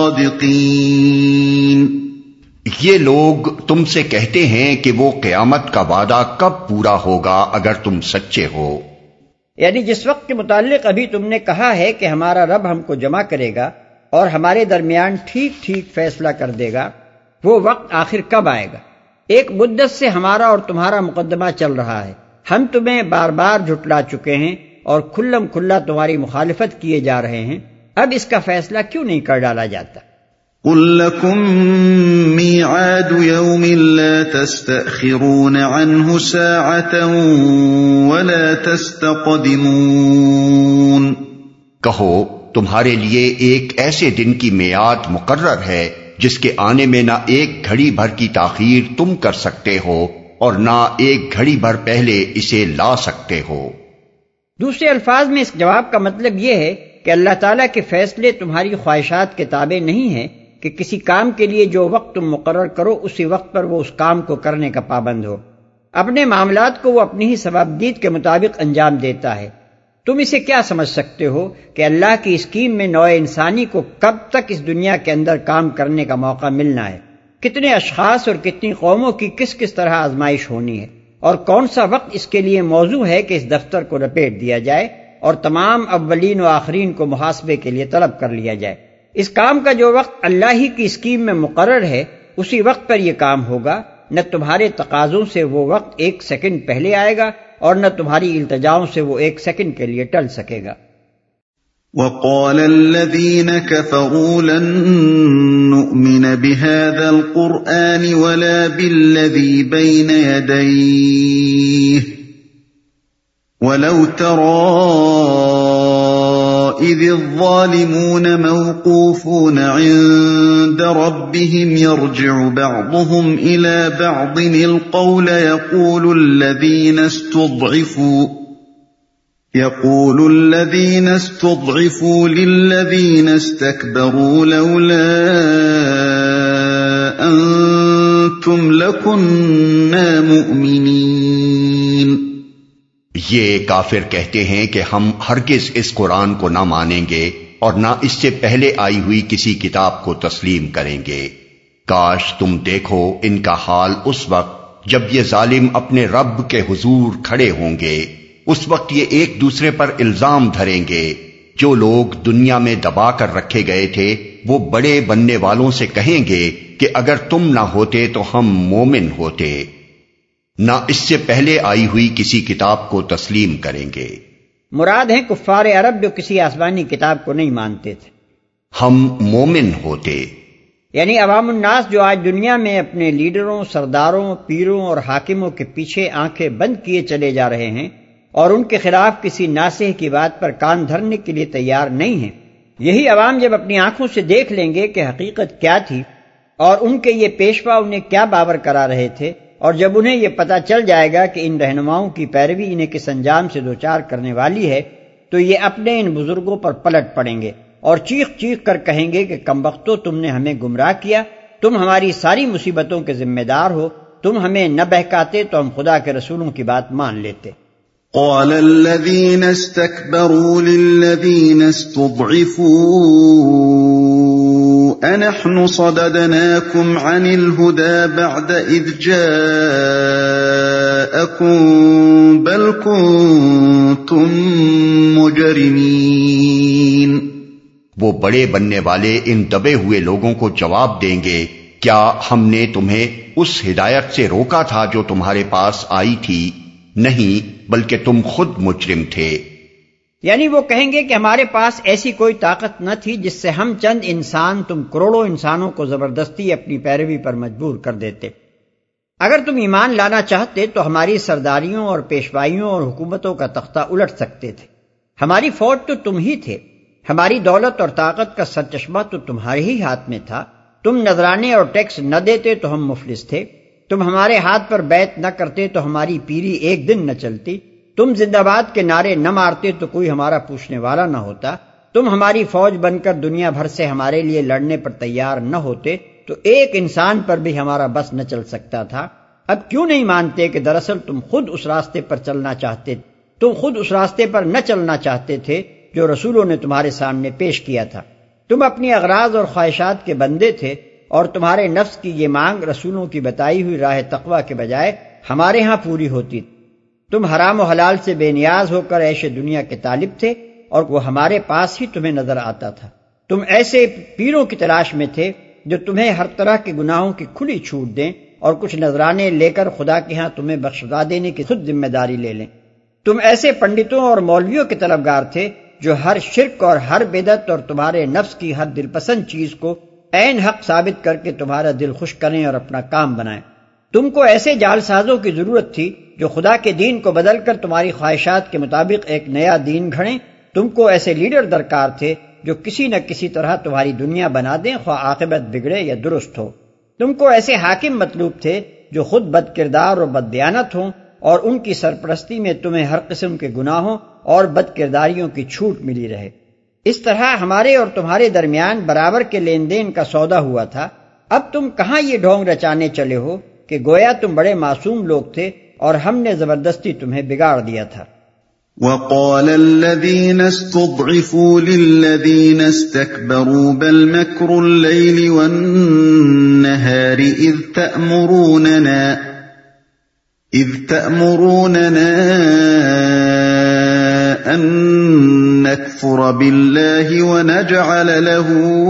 صَادِقِينَ، یہ لوگ تم سے کہتے ہیں کہ وہ قیامت کا وعدہ کب پورا ہوگا اگر تم سچے ہو؟ یعنی جس وقت کے متعلق ابھی تم نے کہا ہے کہ ہمارا رب ہم کو جمع کرے گا اور ہمارے درمیان ٹھیک ٹھیک فیصلہ کر دے گا، وہ وقت آخر کب آئے گا؟ ایک مدت سے ہمارا اور تمہارا مقدمہ چل رہا ہے، ہم تمہیں بار بار جھٹلا چکے ہیں اور کھلم کھلا تمہاری مخالفت کیے جا رہے ہیں، اب اس کا فیصلہ کیوں نہیں کر ڈالا جاتا؟ قُل لَّكُم مِّيعَادُ يَوْمٍ لَّا تَسْتَأْخِرُونَ عَنْهُ سَاعَةً وَلَا تَسْتَقْدِمُونَ، کہو تمہارے لیے ایک ایسے دن کی میعاد مقرر ہے جس کے آنے میں نہ ایک گھڑی بھر کی تاخیر تم کر سکتے ہو اور نہ ایک گھڑی بھر پہلے اسے لا سکتے ہو۔ دوسرے الفاظ میں اس جواب کا مطلب یہ ہے کہ اللہ تعالیٰ کے فیصلے تمہاری خواہشات کے تابع نہیں ہیں کہ کسی کام کے لیے جو وقت تم مقرر کرو اسی وقت پر وہ اس کام کو کرنے کا پابند ہو۔ اپنے معاملات کو وہ اپنی ہی ثوابدید کے مطابق انجام دیتا ہے۔ تم اسے کیا سمجھ سکتے ہو کہ اللہ کی اسکیم میں نوع انسانی کو کب تک اس دنیا کے اندر کام کرنے کا موقع ملنا ہے، کتنے اشخاص اور کتنی قوموں کی کس کس طرح آزمائش ہونی ہے، اور کون سا وقت اس کے لیے موزوں ہے کہ اس دفتر کو لپیٹ دیا جائے اور تمام اولین و آخرین کو محاسبے کے لیے طلب کر لیا جائے۔ اس کام کا جو وقت اللہ ہی کی اسکیم میں مقرر ہے اسی وقت پر یہ کام ہوگا، نہ تمہارے تقاضوں سے وہ وقت ایک سیکنڈ پہلے آئے گا اور نہ تمہاری التجاؤں سے وہ ایک سیکنڈ کے لیے ٹل سکے گا۔ وَقَالَ الَّذِينَ كَفَرُوا لَن نُّؤْمِنَ بِهَذَا الْقُرْآنِ وَلَا بِالَّذِي بَيْنَ يَدَيْهِ وَلَوْ تَرَىٰ إِذِ الظَّالِمُونَ مَوْقُوفُونَ عِندَ رَبِّهِمْ يَرْجِعُ بَعْضُهُمْ إِلَىٰ بَعْضٍ الْقَوْلَ يَقُولُ الَّذِينَ اسْتُضْعِفُوا يقول الذين استضعفوا للذين استكبروا لولا كنتم لكنا مؤمنين۔ یہ کافر کہتے ہیں کہ ہم ہرگز اس قرآن کو نہ مانیں گے اور نہ اس سے پہلے آئی ہوئی کسی کتاب کو تسلیم کریں گے۔ کاش تم دیکھو ان کا حال اس وقت جب یہ ظالم اپنے رب کے حضور کھڑے ہوں گے، اس وقت یہ ایک دوسرے پر الزام دھریں گے۔ جو لوگ دنیا میں دبا کر رکھے گئے تھے وہ بڑے بننے والوں سے کہیں گے کہ اگر تم نہ ہوتے تو ہم مومن ہوتے، نہ اس سے پہلے آئی ہوئی کسی کتاب کو تسلیم کریں گے۔ مراد ہیں کفار عرب جو کسی آسمانی کتاب کو نہیں مانتے تھے۔ ہم مومن ہوتے یعنی عوام الناس جو آج دنیا میں اپنے لیڈروں، سرداروں، پیروں اور حاکموں کے پیچھے آنکھیں بند کیے چلے جا رہے ہیں اور ان کے خلاف کسی ناصح کی بات پر کان دھرنے کے لیے تیار نہیں ہیں، یہی عوام جب اپنی آنکھوں سے دیکھ لیں گے کہ حقیقت کیا تھی اور ان کے یہ پیشوا انہیں کیا باور کرا رہے تھے، اور جب انہیں یہ پتہ چل جائے گا کہ ان رہنماؤں کی پیروی انہیں کس انجام سے دوچار کرنے والی ہے، تو یہ اپنے ان بزرگوں پر پلٹ پڑیں گے اور چیخ چیخ کر کہیں گے کہ کمبختو، تم نے ہمیں گمراہ کیا، تم ہماری ساری مصیبتوں کے ذمہ دار ہو، تم ہمیں نہ بہکاتے تو ہم خدا کے رسولوں کی بات مان لیتے۔ قال الذين استكبروا للذين استضعفوا أنحن صددناكم عن الهدى بعد إذ جاءكم بل كنتم مجرمين۔ وہ بڑے بننے والے ان دبے ہوئے لوگوں کو جواب دیں گے، کیا ہم نے تمہیں اس ہدایت سے روکا تھا جو تمہارے پاس آئی تھی؟ نہیں، بلکہ تم خود مجرم تھے۔ یعنی وہ کہیں گے کہ ہمارے پاس ایسی کوئی طاقت نہ تھی جس سے ہم چند انسان تم کروڑوں انسانوں کو زبردستی اپنی پیروی پر مجبور کر دیتے۔ اگر تم ایمان لانا چاہتے تو ہماری سرداریوں اور پیشوائیوں اور حکومتوں کا تختہ الٹ سکتے تھے۔ ہماری فوج تو تم ہی تھے، ہماری دولت اور طاقت کا سرچشمہ تو تمہارے ہی ہاتھ میں تھا۔ تم نذرانے اور ٹیکس نہ دیتے تو ہم مفلس تھے، تم ہمارے ہاتھ پر بیعت نہ کرتے تو ہماری پیری ایک دن نہ چلتی، تم زندہ باد کے نعرے نہ مارتے تو کوئی ہمارا پوچھنے والا نہ ہوتا، تم ہماری فوج بن کر دنیا بھر سے ہمارے لیے لڑنے پر تیار نہ ہوتے تو ایک انسان پر بھی ہمارا بس نہ چل سکتا تھا۔ اب کیوں نہیں مانتے کہ دراصل تم خود اس راستے پر چلنا چاہتے تم خود اس راستے پر نہ چلنا چاہتے تھے جو رسولوں نے تمہارے سامنے پیش کیا تھا۔ تم اپنی اغراض اور خواہشات کے بندے تھے اور تمہارے نفس کی یہ مانگ رسولوں کی بتائی ہوئی راہ تقویٰ کے بجائے ہمارے ہاں پوری ہوتی۔ تم حرام و حلال سے بے نیاز ہو کر عیش دنیا کے طالب تھے اور وہ ہمارے پاس ہی تمہیں نظر آتا تھا۔ تم ایسے پیروں کی تلاش میں تھے جو تمہیں ہر طرح کے گناہوں کی کھلی چھوٹ دیں اور کچھ نذرانے لے کر خدا کے ہاں تمہیں بخشوا دینے کی خود ذمہ داری لے لیں۔ تم ایسے پنڈتوں اور مولویوں کے طلبگار تھے جو ہر شرک اور ہر بدعت اور تمہارے نفس کی ہر دل پسند چیز کو عین حق ثابت کر کے تمہارا دل خوش کریں اور اپنا کام بنائیں۔ تم کو ایسے جال سازوں کی ضرورت تھی جو خدا کے دین کو بدل کر تمہاری خواہشات کے مطابق ایک نیا دین گھڑیں۔ تم کو ایسے لیڈر درکار تھے جو کسی نہ کسی طرح تمہاری دنیا بنا دیں، خواہ عاقبت بگڑے یا درست ہو۔ تم کو ایسے حاکم مطلوب تھے جو خود بد کردار اور بد دیانت ہوں اور ان کی سرپرستی میں تمہیں ہر قسم کے گناہوں اور بد کرداریوں کی چھوٹ ملی رہے۔ اس طرح ہمارے اور تمہارے درمیان برابر کے لین دین کا سودا ہوا تھا۔ اب تم کہاں یہ ڈھونگ رچانے چلے ہو کہ گویا تم بڑے معصوم لوگ تھے اور ہم نے زبردستی تمہیں بگاڑ دیا تھا۔ وقال الذين استضعفوا للذين استكبروا بل مكر الليل والنهار إذ تأمروننا إذ تأمروننا أن نكفر بالله ونجعل له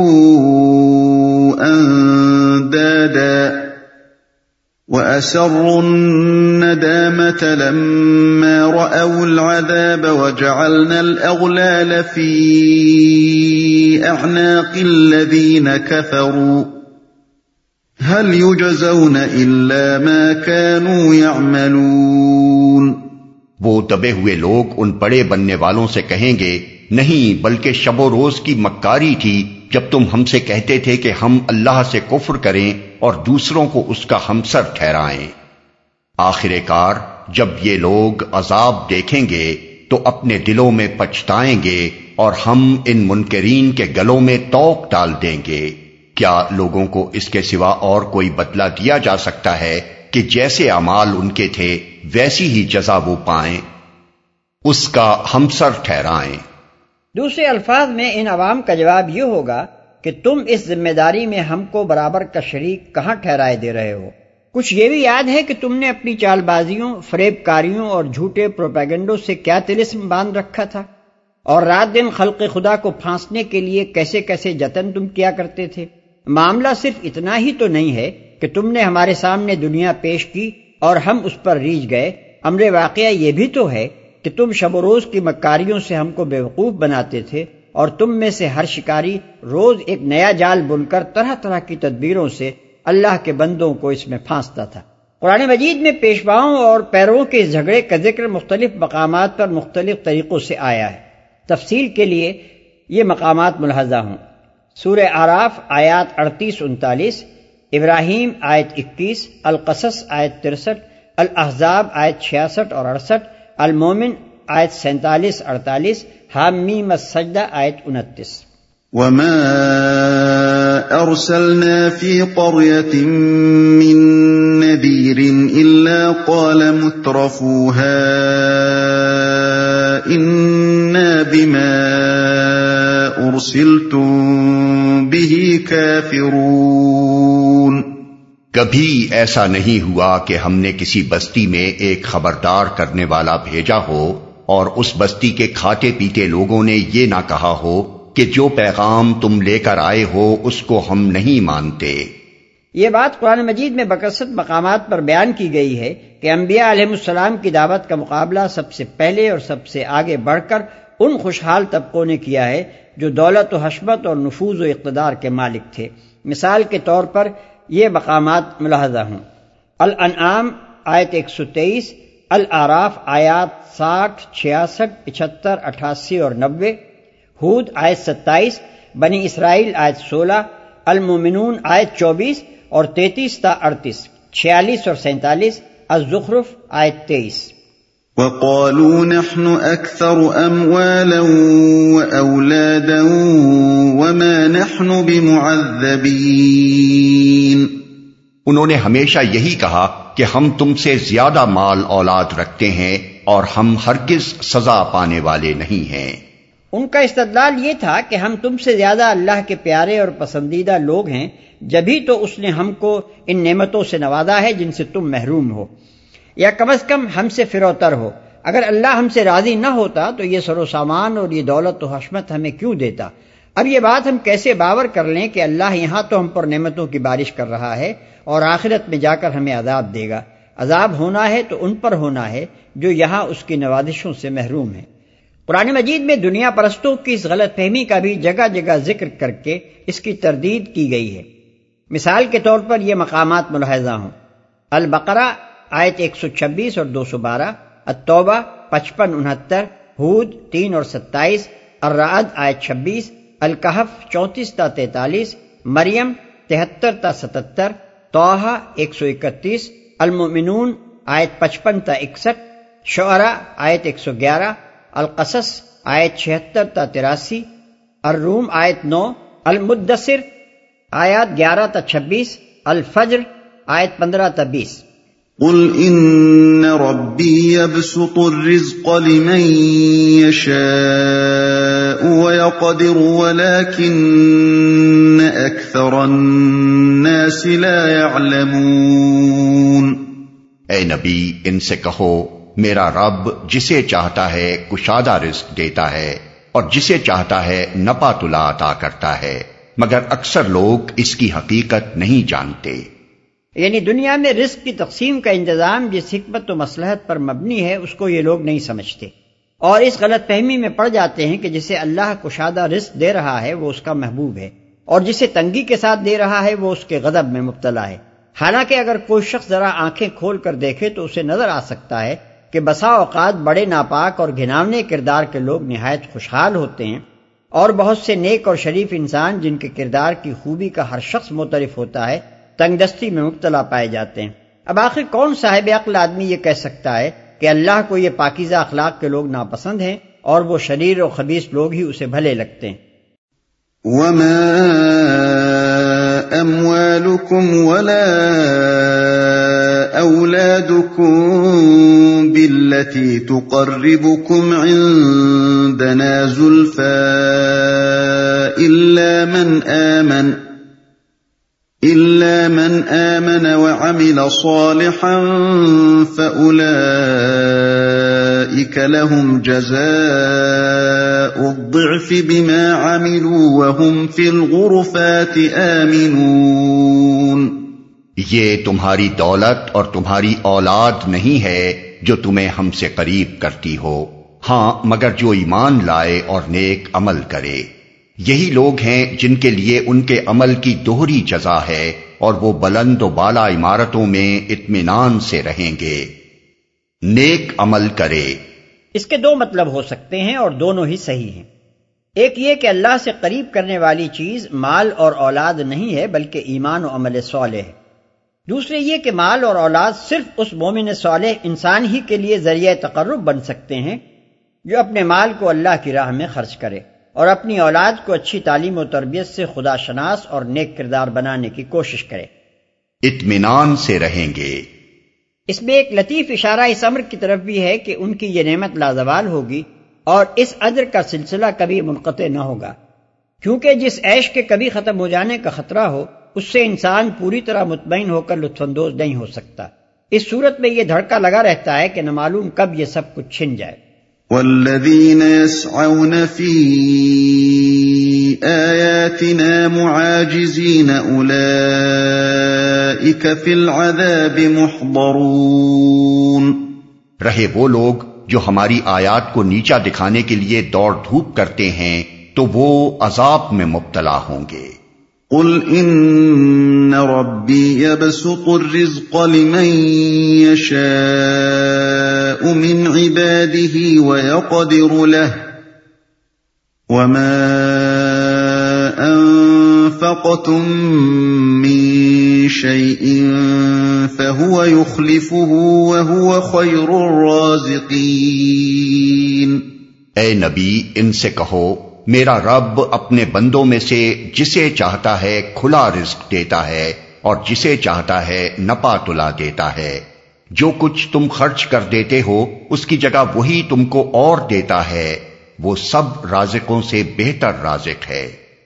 أندادا وَأَسَرُّوا النَّدَامَةَ لَمَّا رَأَوُا الْعَذَابَ وَجَعَلْنَا الْأَغْلَالَ فِي أَعْنَاقِ الَّذِينَ كَفَرُوا هَلْ يُجْزَوْنَ إِلَّا مَا كَانُوا يَعْمَلُونَ۔ وہ دبے ہوئے لوگ ان بڑے بننے والوں سے کہیں گے، نہیں بلکہ شب و روز کی مکاری تھی جب تم ہم سے کہتے تھے کہ ہم اللہ سے کفر کریں اور دوسروں کو اس کا ہمسر ٹھہرائیں۔ آخر کار جب یہ لوگ عذاب دیکھیں گے تو اپنے دلوں میں پچھتائیں گے اور ہم ان منکرین کے گلوں میں توق ڈال دیں گے۔ کیا لوگوں کو اس کے سوا اور کوئی بدلہ دیا جا سکتا ہے کہ جیسے اعمال ان کے تھے ویسی ہی جزا وہ پائیں؟ اس کا ہمسر ٹھہرائیں۔ دوسرے الفاظ میں ان عوام کا جواب یہ ہوگا کہ تم اس ذمہ داری میں ہم کو برابر کا شریک کہاں ٹھہرائے دے رہے ہو؟ کچھ یہ بھی یاد ہے کہ تم نے اپنی چال بازیوں، فریب کاریوں اور جھوٹے پروپیگنڈوں سے کیا طلسم باندھ رکھا تھا، اور رات دن خلق خدا کو پھانسنے کے لیے کیسے کیسے جتن تم کیا کرتے تھے۔ معاملہ صرف اتنا ہی تو نہیں ہے کہ تم نے ہمارے سامنے دنیا پیش کی اور ہم اس پر ریجھ گئے، امر واقعہ یہ بھی تو ہے کہ تم شب و روز کی مکاریوں سے ہم کو بیوقوف بناتے تھے، اور تم میں سے ہر شکاری روز ایک نیا جال بن کر طرح طرح کی تدبیروں سے اللہ کے بندوں کو اس میں پھانستا تھا۔ قرآن مجید میں پیشواؤں اور پیروں کے اس جھگڑے کا ذکر مختلف مقامات پر مختلف طریقوں سے آیا ہے۔ تفصیل کے لیے یہ مقامات ملاحظہ ہوں۔ سورہ اعراف آیات اڑتیس انتالیس، ابراہیم آیت اکیس، القصص آیت ترسٹھ، الاحزاب آیت چھیاسٹھ اور اڑسٹھ، المومن آیت سینتالیس اڑتالیس، حامیم السجدہ آیت انتیس۔ وما ارسلنا في قرية من نذير الا قال مترفوها انا بما ارسلتم به كافرون۔ کبھی ایسا نہیں ہوا کہ ہم نے کسی بستی میں ایک خبردار کرنے والا بھیجا ہو اور اس بستی کے کھاتے پیتے لوگوں نے یہ نہ کہا ہو کہ جو پیغام تم لے کر آئے ہو اس کو ہم نہیں مانتے۔ یہ بات قرآن مجید میں بکثرت مقامات پر بیان کی گئی ہے کہ انبیاء علیہ السلام کی دعوت کا مقابلہ سب سے پہلے اور سب سے آگے بڑھ کر ان خوشحال طبقوں نے کیا ہے جو دولت و حشمت اور نفوذ و اقتدار کے مالک تھے۔ مثال کے طور پر یہ مقامات ملاحظہ ہوں۔ الانعام آیت ایک سو تیئیس، الاعراف آیات ساٹھ، چھیاسٹھ، پچہتر، اٹھاسی اور نبے، ہود آیت ستائیس، بنی اسرائیل آیت سولہ، المومنون آیت چوبیس اور تینتیس تا اڑتیس، چھیالیس اور سینتالیس، الزخرف آیت تیئیس۔ وقالوا نحن اكثر اموالا واولادا وما نحن بمعذبين۔ انہوں نے ہمیشہ یہی کہا کہ ہم تم سے زیادہ مال اولاد رکھتے ہیں اور ہم ہرگز سزا پانے والے نہیں ہیں۔ ان کا استدلال یہ تھا کہ ہم تم سے زیادہ اللہ کے پیارے اور پسندیدہ لوگ ہیں، جبھی تو اس نے ہم کو ان نعمتوں سے نوازا ہے جن سے تم محروم ہو، یا کم از کم ہم سے فروتر ہو۔ اگر اللہ ہم سے راضی نہ ہوتا تو یہ سر و سامان اور یہ دولت و حشمت ہمیں کیوں دیتا؟ اب یہ بات ہم کیسے باور کر لیں کہ اللہ یہاں تو ہم پر نعمتوں کی بارش کر رہا ہے اور آخرت میں جا کر ہمیں عذاب دے گا؟ عذاب ہونا ہے تو ان پر ہونا ہے جو یہاں اس کی نوازشوں سے محروم ہیں۔ قرآن مجید میں دنیا پرستوں کی اس غلط فہمی کا بھی جگہ جگہ ذکر کر کے اس کی تردید کی گئی ہے۔ مثال کے طور پر یہ مقامات ملاحظہ ہوں۔ البقرہ آیت ایک سو چھبیس اور دو سو بارہ، التوبہ پچپن انہتر، ہود تین اور ستائیس، الرعد آیت چھبیس، الکہف چونتیس تا تینتالیس، مریم تہتر تا ستتر، طٰہٰ ایک سو اکتیس، المؤمنون آیت پچپن تا اکسٹھ، شعراء آیت ایک سو گیارہ، القصص آیت چھہتر تا تراسی، الروم آیت نو، المدثر آیات گیارہ تا چھبیس، الفجر آیت پندرہ تا بیس۔ قل ان ربی یبسط الرزق لمن یشاء ویقدر ولکن اکثر الناس لا يعلمون۔ اے نبی ان سے کہو میرا رب جسے چاہتا ہے کشادہ رزق دیتا ہے اور جسے چاہتا ہے نپا تلا عطا کرتا ہے، مگر اکثر لوگ اس کی حقیقت نہیں جانتے۔ یعنی دنیا میں رزق کی تقسیم کا انتظام جس حکمت و مصلحت پر مبنی ہے اس کو یہ لوگ نہیں سمجھتے، اور اس غلط فہمی میں پڑ جاتے ہیں کہ جسے اللہ کشادہ رزق دے رہا ہے وہ اس کا محبوب ہے، اور جسے تنگی کے ساتھ دے رہا ہے وہ اس کے غضب میں مبتلا ہے۔ حالانکہ اگر کوئی شخص ذرا آنکھیں کھول کر دیکھے تو اسے نظر آ سکتا ہے کہ بسا اوقات بڑے ناپاک اور گھناونے کردار کے لوگ نہایت خوشحال ہوتے ہیں، اور بہت سے نیک اور شریف انسان جن کے کردار کی خوبی کا ہر شخص معترف ہوتا ہے تنگ دستی میں مبتلا پائے جاتے ہیں۔ اب آخر کون صاحب عقل آدمی یہ کہہ سکتا ہے کہ اللہ کو یہ پاکیزہ اخلاق کے لوگ ناپسند ہیں اور وہ شریر و خبیث لوگ ہی اسے بھلے لگتے ہیں؟ وما أموالكم ولا أولادكم بالتي تقربكم عندنا زلفى إلا من آمن إلا من آمن وعمل صالحا فأولئك لهم جزاء الضعف بما عملوا وهم في الغرفات آمنون۔ یہ تمہاری دولت اور تمہاری اولاد نہیں ہے جو تمہیں ہم سے قریب کرتی ہو، ہاں مگر جو ایمان لائے اور نیک عمل کرے، یہی لوگ ہیں جن کے لیے ان کے عمل کی دوہری جزا ہے اور وہ بلند و بالا عمارتوں میں اطمینان سے رہیں گے۔ نیک عمل کرے، اس کے دو مطلب ہو سکتے ہیں اور دونوں ہی صحیح ہیں۔ ایک یہ کہ اللہ سے قریب کرنے والی چیز مال اور اولاد نہیں ہے بلکہ ایمان و عمل صالح ہے۔ دوسرے یہ کہ مال اور اولاد صرف اس مومن صالح انسان ہی کے لیے ذریعہ تقرب بن سکتے ہیں جو اپنے مال کو اللہ کی راہ میں خرچ کرے اور اپنی اولاد کو اچھی تعلیم و تربیت سے خدا شناس اور نیک کردار بنانے کی کوشش کرے۔ اطمینان سے رہیں گے، اس میں ایک لطیف اشارہ اس امر کی طرف بھی ہے کہ ان کی یہ نعمت لازوال ہوگی اور اس اجر کا سلسلہ کبھی منقطع نہ ہوگا، کیونکہ جس عیش کے کبھی ختم ہو جانے کا خطرہ ہو اس سے انسان پوری طرح مطمئن ہو کر لطف اندوز نہیں ہو سکتا۔ اس صورت میں یہ دھڑکا لگا رہتا ہے کہ نہ معلوم کب یہ سب کچھ چھن جائے۔ والذین یسعون فی آیاتنا معاجزین اولئک فی العذاب محضرون۔ رہے وہ لوگ جو ہماری آیات کو نیچا دکھانے کے لیے دوڑ دھوپ کرتے ہیں تو وہ عذاب میں مبتلا ہوں گے۔ قل ان ربی یبسط الرزق لمن یشاء من عباده ویقدر له وما انفقتم من شیء فهو يخلفه وهو خیر الرازقین۔ اے نبی ان سے کہو میرا رب اپنے بندوں میں سے جسے چاہتا ہے کھلا رزق دیتا ہے اور جسے چاہتا ہے نپا تلا دیتا ہے، جو کچھ تم خرچ کر دیتے ہو اس کی جگہ وہی تم کو اور دیتا ہے، وہ سب رازقوں سے بہتر رازق ہے،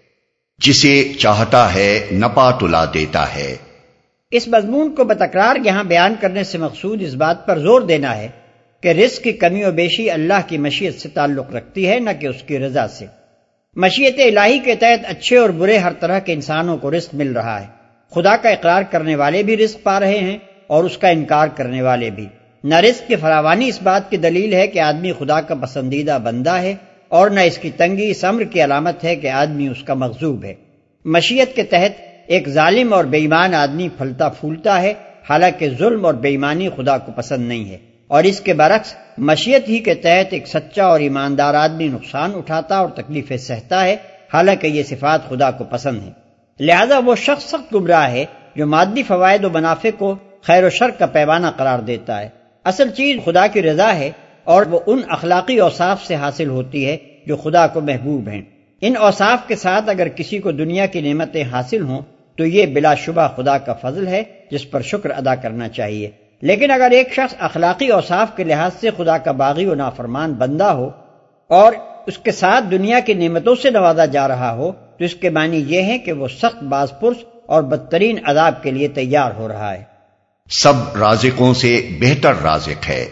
جسے چاہتا ہے نپا تلا دیتا ہے۔ اس مضمون کو بتکرار یہاں بیان کرنے سے مقصود اس بات پر زور دینا ہے کہ رزق کی کمی و بیشی اللہ کی مشیت سے تعلق رکھتی ہے نہ کہ اس کی رضا سے۔ مشیت الہی کے تحت اچھے اور برے ہر طرح کے انسانوں کو رزق مل رہا ہے، خدا کا اقرار کرنے والے بھی رزق پا رہے ہیں اور اس کا انکار کرنے والے بھی۔ نہ رزق کی فراوانی اس بات کی دلیل ہے کہ آدمی خدا کا پسندیدہ بندہ ہے اور نہ اس کی تنگی اس امر کی علامت ہے کہ آدمی اس کا مغضوب ہے۔ مشیت کے تحت ایک ظالم اور بے ایمان آدمی پھلتا پھولتا ہے، حالانکہ ظلم اور بے ایمانی خدا کو پسند نہیں ہے، اور اس کے برعکس مشیت ہی کے تحت ایک سچا اور ایماندار آدمی نقصان اٹھاتا اور تکلیفیں سہتا ہے، حالانکہ یہ صفات خدا کو پسند ہیں۔ لہذا وہ شخص سخت گمراہ ہے جو مادی فوائد و منافع کو خیر و شر کا پیمانہ قرار دیتا ہے۔ اصل چیز خدا کی رضا ہے اور وہ ان اخلاقی اوصاف سے حاصل ہوتی ہے جو خدا کو محبوب ہیں۔ ان اوصاف کے ساتھ اگر کسی کو دنیا کی نعمتیں حاصل ہوں تو یہ بلا شبہ خدا کا فضل ہے جس پر شکر ادا کرنا چاہیے، لیکن اگر ایک شخص اخلاقی اوصاف کے لحاظ سے خدا کا باغی و نافرمان بندہ ہو اور اس کے ساتھ دنیا کی نعمتوں سے نوازا جا رہا ہو تو اس کے معنی یہ ہے کہ وہ سخت باز پرس اور بدترین عذاب کے لیے تیار ہو رہا ہے۔ سب رازقوں سے بہتر رازق ہے۔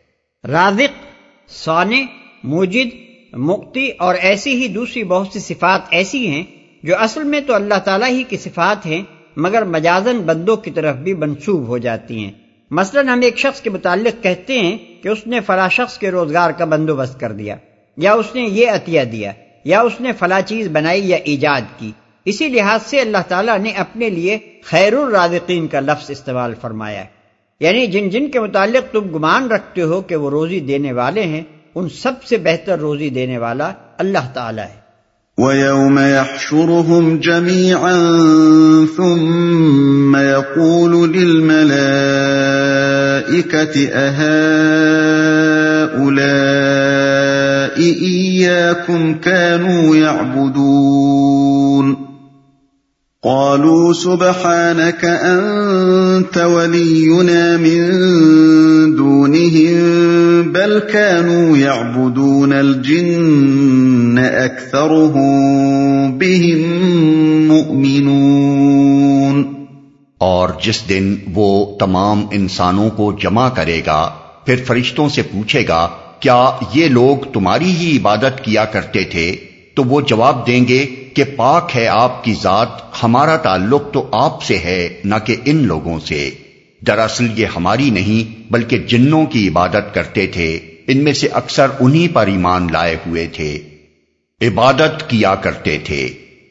رازق، صانع، موجد، مقتی اور ایسی ہی دوسری بہت سی صفات ایسی ہیں جو اصل میں تو اللہ تعالیٰ ہی کی صفات ہیں مگر مجازاً بندوں کی طرف بھی منسوب ہو جاتی ہیں۔ مثلا ہم ایک شخص کے متعلق کہتے ہیں کہ اس نے فلاں شخص کے روزگار کا بندوبست کر دیا، یا اس نے یہ عطیہ دیا، یا اس نے فلاں چیز بنائی یا ایجاد کی۔ اسی لحاظ سے اللہ تعالیٰ نے اپنے لیے خیر الرازقین کا لفظ استعمال فرمایا ہے، یعنی جن جن کے متعلق تم گمان رکھتے ہو کہ وہ روزی دینے والے ہیں ان سب سے بہتر روزی دینے والا اللہ تعالیٰ ہے۔ وَيَوْمَ يَحْشُرُهُمْ جَمِيعًا ثُمَّ يَقُولُ لِلْمَلَائِكَةِ أَهَٰؤُلَاءِ إِيَّاكُمْ كَانُوا يَعْبُدُونَ قالوا سبحانك أنت ولينا من دونهم بل كانوا يعبدون الجن أكثرهم بهم مؤمنون۔ اور جس دن وہ تمام انسانوں کو جمع کرے گا پھر فرشتوں سے پوچھے گا کیا یہ لوگ تمہاری ہی عبادت کیا کرتے تھے؟ تو وہ جواب دیں گے کہ پاک ہے آپ کی ذات، ہمارا تعلق تو آپ سے ہے نہ کہ ان لوگوں سے، دراصل یہ ہماری نہیں بلکہ جنوں کی عبادت کرتے تھے، ان میں سے اکثر انہی پر ایمان لائے ہوئے تھے، عبادت کیا کرتے تھے۔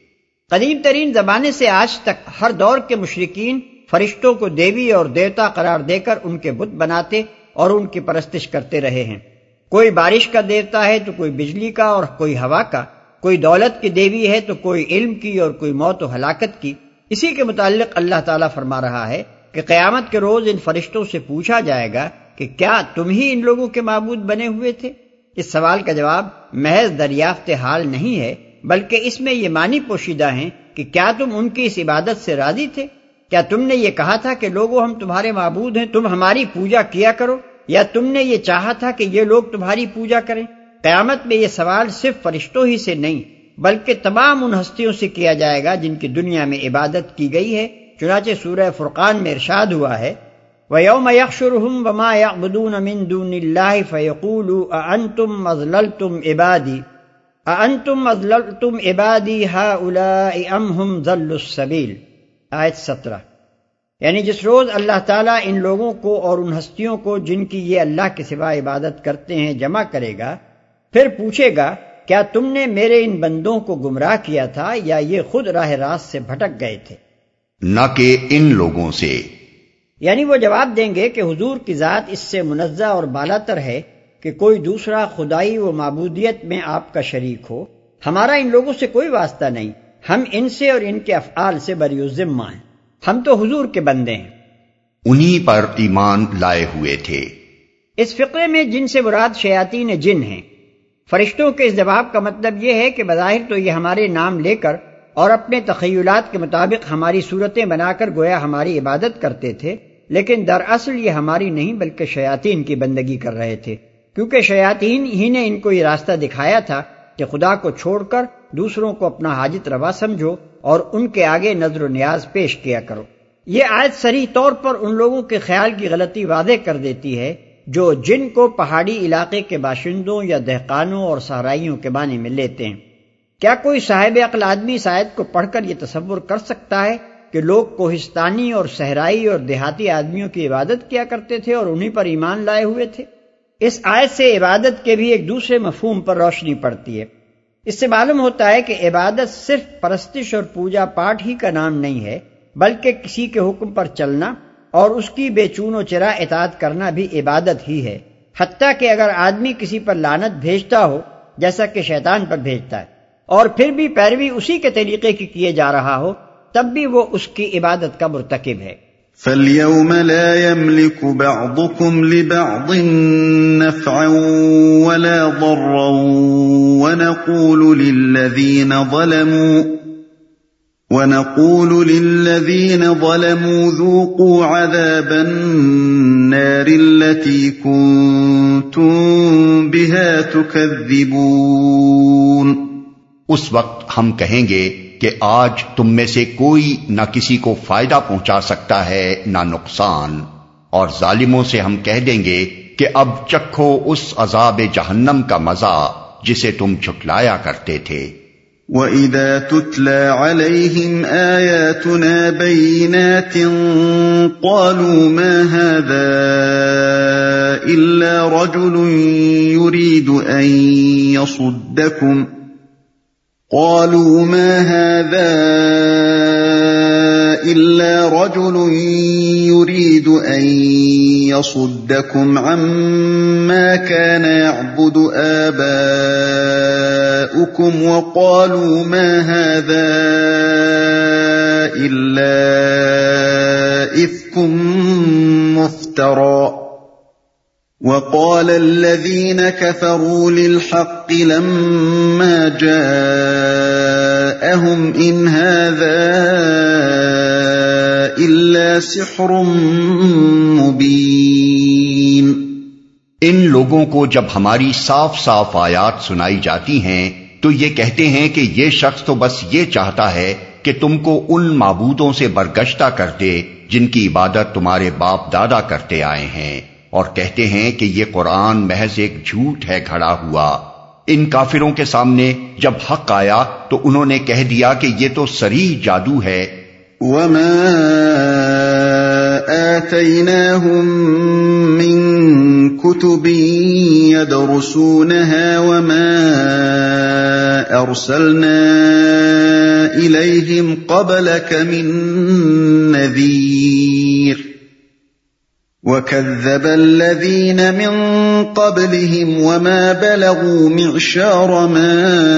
قدیم ترین زمانے سے آج تک ہر دور کے مشرکین فرشتوں کو دیوی اور دیوتا قرار دے کر ان کے بت بناتے اور ان کی پرستش کرتے رہے ہیں۔ کوئی بارش کا دیوتا ہے تو کوئی بجلی کا اور کوئی ہوا کا، کوئی دولت کی دیوی ہے تو کوئی علم کی اور کوئی موت و ہلاکت کی۔ اسی کے متعلق اللہ تعالیٰ فرما رہا ہے کہ قیامت کے روز ان فرشتوں سے پوچھا جائے گا کہ کیا تم ہی ان لوگوں کے معبود بنے ہوئے تھے؟ اس سوال کا جواب محض دریافت حال نہیں ہے، بلکہ اس میں یہ معنی پوشیدہ ہیں کہ کیا تم ان کی اس عبادت سے راضی تھے؟ کیا تم نے یہ کہا تھا کہ لوگوں ہم تمہارے معبود ہیں، تم ہماری پوجا کیا کرو، یا تم نے یہ چاہا تھا کہ یہ لوگ تمہاری پوجا کریں؟ قیامت میں یہ سوال صرف فرشتوں ہی سے نہیں بلکہ تمام ان ہستیوں سے کیا جائے گا جن کی دنیا میں عبادت کی گئی ہے۔ چنانچہ سورہ فرقان میں ارشاد ہوا ہے وَيَوْمَ يَحْشُرُهُمْ وَمَا يَعْبُدُونَ مِن دُونِ اللَّهِ فَيَقُولُوا أَأَنْتُمْ أَضْلَلْتُمْ عِبَادِي أَأَنْتُمْ أَضْلَلْتُمْ عِبَادِي هَؤُلَاءِ أَمْ هُمْ ضَلُّوا السَّبِيلَ۔ آیت سترہ۔ یعنی جس روز اللہ تعالیٰ ان لوگوں کو اور ان ہستیوں کو جن کی یہ اللہ کے سوا عبادت کرتے ہیں جمع کرے گا، پھر پوچھے گا کیا تم نے میرے ان بندوں کو گمراہ کیا تھا یا یہ خود راہ راست سے بھٹک گئے تھے؟ نہ کہ ان لوگوں سے۔ یعنی وہ جواب دیں گے کہ حضور کی ذات اس سے منزہ اور بالاتر ہے کہ کوئی دوسرا خدائی و معبودیت میں آپ کا شریک ہو، ہمارا ان لوگوں سے کوئی واسطہ نہیں، ہم ان سے اور ان کے افعال سے بری الذمہ ہیں، ہم تو حضور کے بندے ہیں۔ انہی پر ایمان لائے ہوئے تھے۔ اس فقرے میں جن سے مراد شیاطین جن ہیں۔ فرشتوں کے اس جواب کا مطلب یہ ہے کہ بظاہر تو یہ ہمارے نام لے کر اور اپنے تخیلات کے مطابق ہماری صورتیں بنا کر گویا ہماری عبادت کرتے تھے، لیکن دراصل یہ ہماری نہیں بلکہ شیاطین کی بندگی کر رہے تھے، کیونکہ شیاطین ہی نے ان کو یہ راستہ دکھایا تھا کہ خدا کو چھوڑ کر دوسروں کو اپنا حاجت روا سمجھو اور ان کے آگے نظر و نیاز پیش کیا کرو۔ یہ آیت صریح طور پر ان لوگوں کے خیال کی غلطی واضح کر دیتی ہے جو جن کو پہاڑی علاقے کے باشندوں یا دہقانوں اور صحرائیوں کے معنی میں لیتے ہیں۔ کیا کوئی صاحب عقل آدمی اس آیت کو پڑھ کر یہ تصور کر سکتا ہے کہ لوگ کوہستانی اور صحرائی اور دیہاتی آدمیوں کی عبادت کیا کرتے تھے اور انہی پر ایمان لائے ہوئے تھے؟ اس آیت سے عبادت کے بھی ایک دوسرے مفہوم پر روشنی پڑتی ہے۔ اس سے معلوم ہوتا ہے کہ عبادت صرف پرستش اور پوجا پاٹ ہی کا نام نہیں ہے، بلکہ کسی کے حکم پر چلنا اور اس کی بے چون و چرا اطاعت کرنا بھی عبادت ہی ہے، حتیٰ کہ اگر آدمی کسی پر لعنت بھیجتا ہو جیسا کہ شیطان پر بھیجتا ہے اور پھر بھی پیروی اسی کے طریقے کی کیے جا رہا ہو، تب بھی وہ اس کی عبادت کا مرتکب ہے۔ فَالْيَوْمَ لَا يَمْلِكُ بَعْضُكُمْ لِبَعْضٍ نَفْعًا وَلَا ضَرًّا وَنَقُولُ لِلَّذِينَ ظَلَمُوا وَنَقُولُ لِلَّذِينَ ظَلَمُوا ذُوقُوا عَذَابَ النَّارِ الَّتِي كُنتُم بِهَا تُكَذِّبُونَ۔ اس وقت ہم کہیں گے کہ آج تم میں سے کوئی نہ کسی کو فائدہ پہنچا سکتا ہے نہ نقصان، اور ظالموں سے ہم کہہ دیں گے کہ اب چکھو اس عذاب جہنم کا مزہ جسے تم جھٹلایا کرتے تھے۔ وَإِذَا تُتْلَى عَلَيْهِمْ آيَاتُنَا بَيِّنَاتٍ قَالُوا مَا هَذَا إِلَّا رَجُلٌ يُرِيدُ أَن يَصُدَّكُمْ قالوا ما هذا إلا رجل يريد أن يصدكم عما كان يعبد آباؤكم وقالوا ما هذا إلا إفك مفترى وقال الذين كفروا للحق لما جاءهم إن هذا إلا سحر مبين۔ ان لوگوں کو جب ہماری صاف صاف آیات سنائی جاتی ہیں تو یہ کہتے ہیں کہ یہ شخص تو بس یہ چاہتا ہے کہ تم کو ان معبودوں سے برگشتہ کر دے جن کی عبادت تمہارے باپ دادا کرتے آئے ہیں، اور کہتے ہیں کہ یہ قرآن محض ایک جھوٹ ہے گھڑا ہوا۔ ان کافروں کے سامنے جب حق آیا تو انہوں نے کہہ دیا کہ یہ تو صریح جادو ہے۔ وما آتيناهم من كتب يدرسونها وما أرسلنا إليهم قبلك من نذير وكذب الذين من قبلهم وما بلغوا معشار ما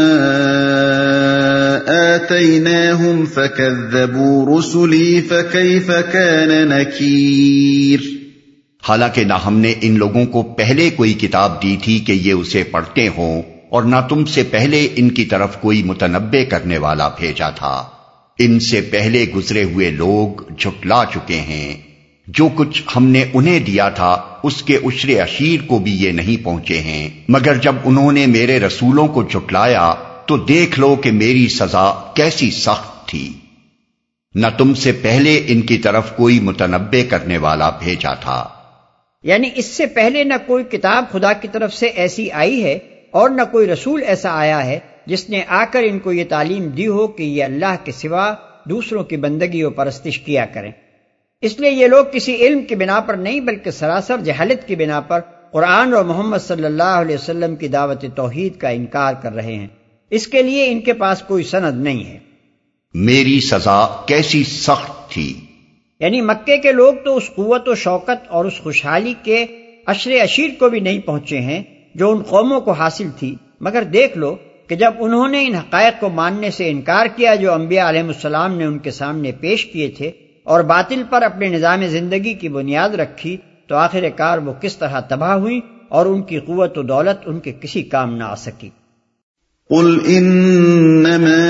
آتيناهم فكذبوا رسلي فكيف كان نكير۔ حالانکہ نہ ہم نے ان لوگوں کو پہلے کوئی کتاب دی تھی کہ یہ اسے پڑھتے ہوں، اور نہ تم سے پہلے ان کی طرف کوئی متنبع کرنے والا بھیجا تھا۔ ان سے پہلے گزرے ہوئے لوگ جھٹلا چکے ہیں۔ جو کچھ ہم نے انہیں دیا تھا اس کے عشر عشیر کو بھی یہ نہیں پہنچے ہیں، مگر جب انہوں نے میرے رسولوں کو جھٹلایا تو دیکھ لو کہ میری سزا کیسی سخت تھی۔ نہ تم سے پہلے ان کی طرف کوئی متنبع کرنے والا بھیجا تھا۔ یعنی اس سے پہلے نہ کوئی کتاب خدا کی طرف سے ایسی آئی ہے اور نہ کوئی رسول ایسا آیا ہے جس نے آ کر ان کو یہ تعلیم دی ہو کہ یہ اللہ کے سوا دوسروں کی بندگی و پرستش کیا کریں۔ اس لیے یہ لوگ کسی علم کی بنا پر نہیں بلکہ سراسر جہالت کی بنا پر قرآن اور محمد صلی اللہ علیہ وسلم کی دعوت توحید کا انکار کر رہے ہیں۔ اس کے لیے ان کے پاس کوئی سند نہیں ہے۔ میری سزا کیسی سخت تھی، یعنی مکے کے لوگ تو اس قوت و شوکت اور اس خوشحالی کے عشر عشیر کو بھی نہیں پہنچے ہیں جو ان قوموں کو حاصل تھی، مگر دیکھ لو کہ جب انہوں نے ان حقائق کو ماننے سے انکار کیا جو انبیاء علیہ السلام نے ان کے سامنے پیش کیے تھے اور باطل پر اپنے نظام زندگی کی بنیاد رکھی، تو آخر کار وہ کس طرح تباہ ہوئی اور ان کی قوت و دولت ان کے کسی کام نہ آ سکی۔ قل انما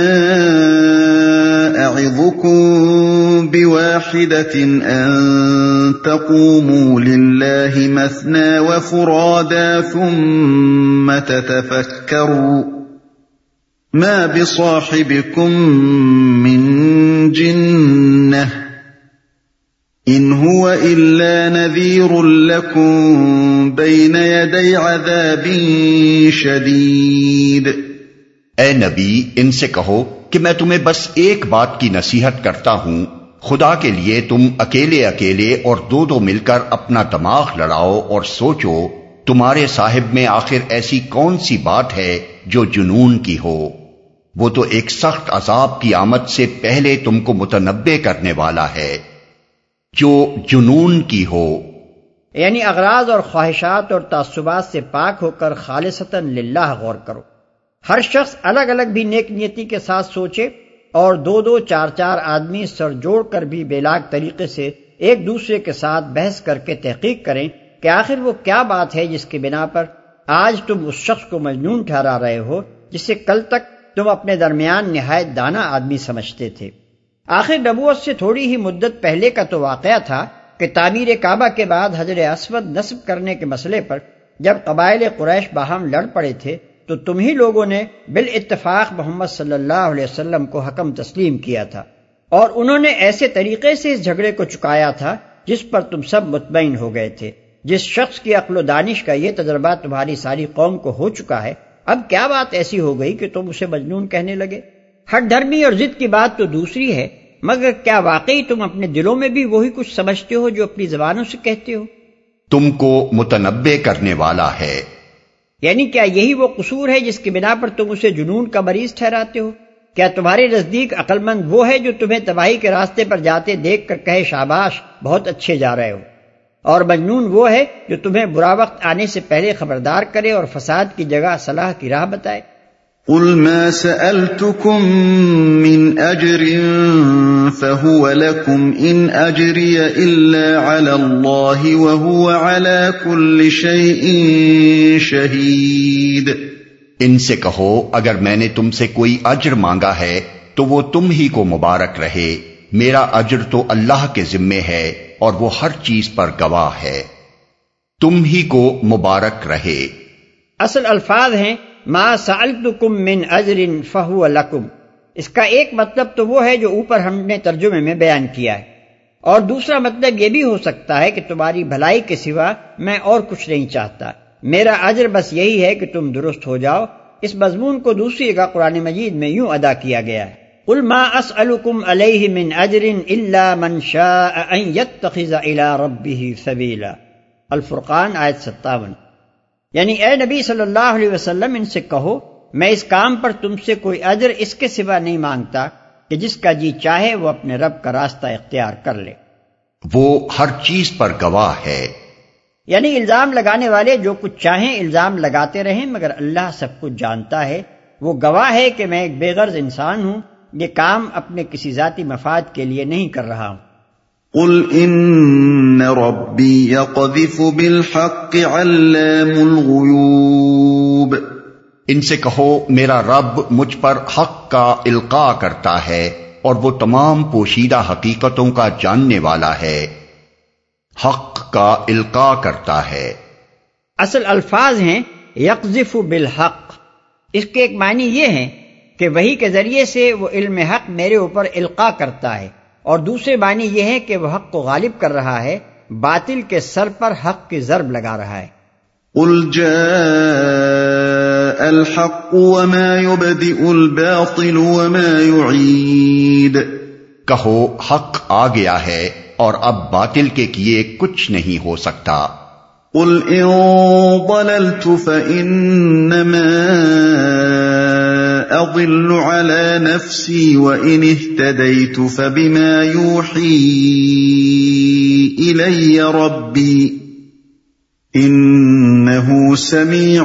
اعظكم بواحدة ان تقوموا لله مثنى وفرادا ثم تتفكروا ما بصاحبكم من جنة ان هو الا نذير لكم بين يدي عذاب شديد۔ اے نبی ان سے کہو کہ میں تمہیں بس ایک بات کی نصیحت کرتا ہوں، خدا کے لیے تم اکیلے اکیلے اور دو دو مل کر اپنا دماغ لڑاؤ اور سوچو تمہارے صاحب میں آخر ایسی کون سی بات ہے جو جنون کی ہو۔ وہ تو ایک سخت عذاب کی آمد سے پہلے تم کو متنبع کرنے والا ہے جو جنون کی ہو۔ یعنی اغراض اور خواہشات اور تعصبات سے پاک ہو کر خالصتاً للہ غور کرو۔ ہر شخص الگ الگ بھی نیک نیتی کے ساتھ سوچے اور دو دو چار چار آدمی سر جوڑ کر بھی بے لاگ طریقے سے ایک دوسرے کے ساتھ بحث کر کے تحقیق کریں کہ آخر وہ کیا بات ہے جس کی بنا پر آج تم اس شخص کو مجنون ٹھہرا رہے ہو جسے کل تک تم اپنے درمیان نہایت دانا آدمی سمجھتے تھے۔ آخر نبوت سے تھوڑی ہی مدت پہلے کا تو واقعہ تھا کہ تعمیر کعبہ کے بعد حجر اسود نصب کرنے کے مسئلے پر جب قبائل قریش باہم لڑ پڑے تھے تو تم ہی لوگوں نے بالاتفاق محمد صلی اللہ علیہ وسلم کو حکم تسلیم کیا تھا، اور انہوں نے ایسے طریقے سے اس جھگڑے کو چکایا تھا جس پر تم سب مطمئن ہو گئے تھے۔ جس شخص کی عقل و دانش کا یہ تجربہ تمہاری ساری قوم کو ہو چکا ہے، اب کیا بات ایسی ہو گئی کہ تم اسے مجنون کہنے لگے؟ ہٹ دھرمی اور ضد کی بات تو دوسری ہے، مگر کیا واقعی تم اپنے دلوں میں بھی وہی کچھ سمجھتے ہو جو اپنی زبانوں سے کہتے ہو؟ تم کو متنبع کرنے والا ہے، یعنی کیا یہی وہ قصور ہے جس کی بنا پر تم اسے جنون کا مریض ٹھہراتے ہو؟ کیا تمہارے نزدیک عقل مند وہ ہے جو تمہیں تباہی کے راستے پر جاتے دیکھ کر کہے شاباش بہت اچھے جا رہے ہو، اور مجنون وہ ہے جو تمہیں برا وقت آنے سے پہلے خبردار کرے اور فساد کی جگہ صلاح کی راہ بتائے؟ قل ما سألتكم من أجر فهو لكم إن أجري إلا على الله وهو على كل شيء شهيد۔ ان سے کہو اگر میں نے تم سے کوئی اجر مانگا ہے تو وہ تم ہی کو مبارک رہے، میرا اجر تو اللہ کے ذمے ہے اور وہ ہر چیز پر گواہ ہے، تم ہی کو مبارک رہے۔ اصل الفاظ ہیں ما سألتکم من اجر فہو لکم۔ اس کا ایک مطلب تو وہ ہے جو اوپر ہم نے ترجمے میں بیان کیا ہے، اور دوسرا مطلب یہ بھی ہو سکتا ہے کہ تمہاری بھلائی کے سوا میں اور کچھ نہیں چاہتا، میرا اجر بس یہی ہے کہ تم درست ہو جاؤ۔ اس مضمون کو دوسری جگہ قرآن مجید میں یوں ادا کیا گیا ہے، قل ما اسألکم علیہ من اجر الا من شاء ان یتخذ الی ربہ سبیلا، الفرقان آیت ستاون۔ یعنی اے نبی صلی اللہ علیہ وسلم ان سے کہو میں اس کام پر تم سے کوئی اجر اس کے سوا نہیں مانگتا کہ جس کا جی چاہے وہ اپنے رب کا راستہ اختیار کر لے۔ وہ ہر چیز پر گواہ ہے، یعنی الزام لگانے والے جو کچھ چاہیں الزام لگاتے رہیں، مگر اللہ سب کچھ جانتا ہے، وہ گواہ ہے کہ میں ایک بے غرض انسان ہوں، یہ کام اپنے کسی ذاتی مفاد کے لیے نہیں کر رہا ہوں۔ قل ان ربی یقذف بالحق علام الغیوب، ان سے کہو میرا رب مجھ پر حق کا القاء کرتا ہے اور وہ تمام پوشیدہ حقیقتوں کا جاننے والا ہے، حق کا القاء کرتا ہے۔ اصل الفاظ ہیں یقذف بالحق، اس کے ایک معنی یہ ہیں کہ وحی کے ذریعے سے وہ علم حق میرے اوپر القاء کرتا ہے، اور دوسرے معنی یہ ہے کہ وہ حق کو غالب کر رہا ہے، باطل کے سر پر حق کی ضرب لگا رہا ہے۔ قل جاء الحق وما يبدئ الباطل وما يعيد، کہو حق آ گیا ہے اور اب باطل کے کیے کچھ نہیں ہو سکتا۔ قل ان ضللت فانما اضل على نفسي وان اهتديت فبما يوحي الي ربي انه سميع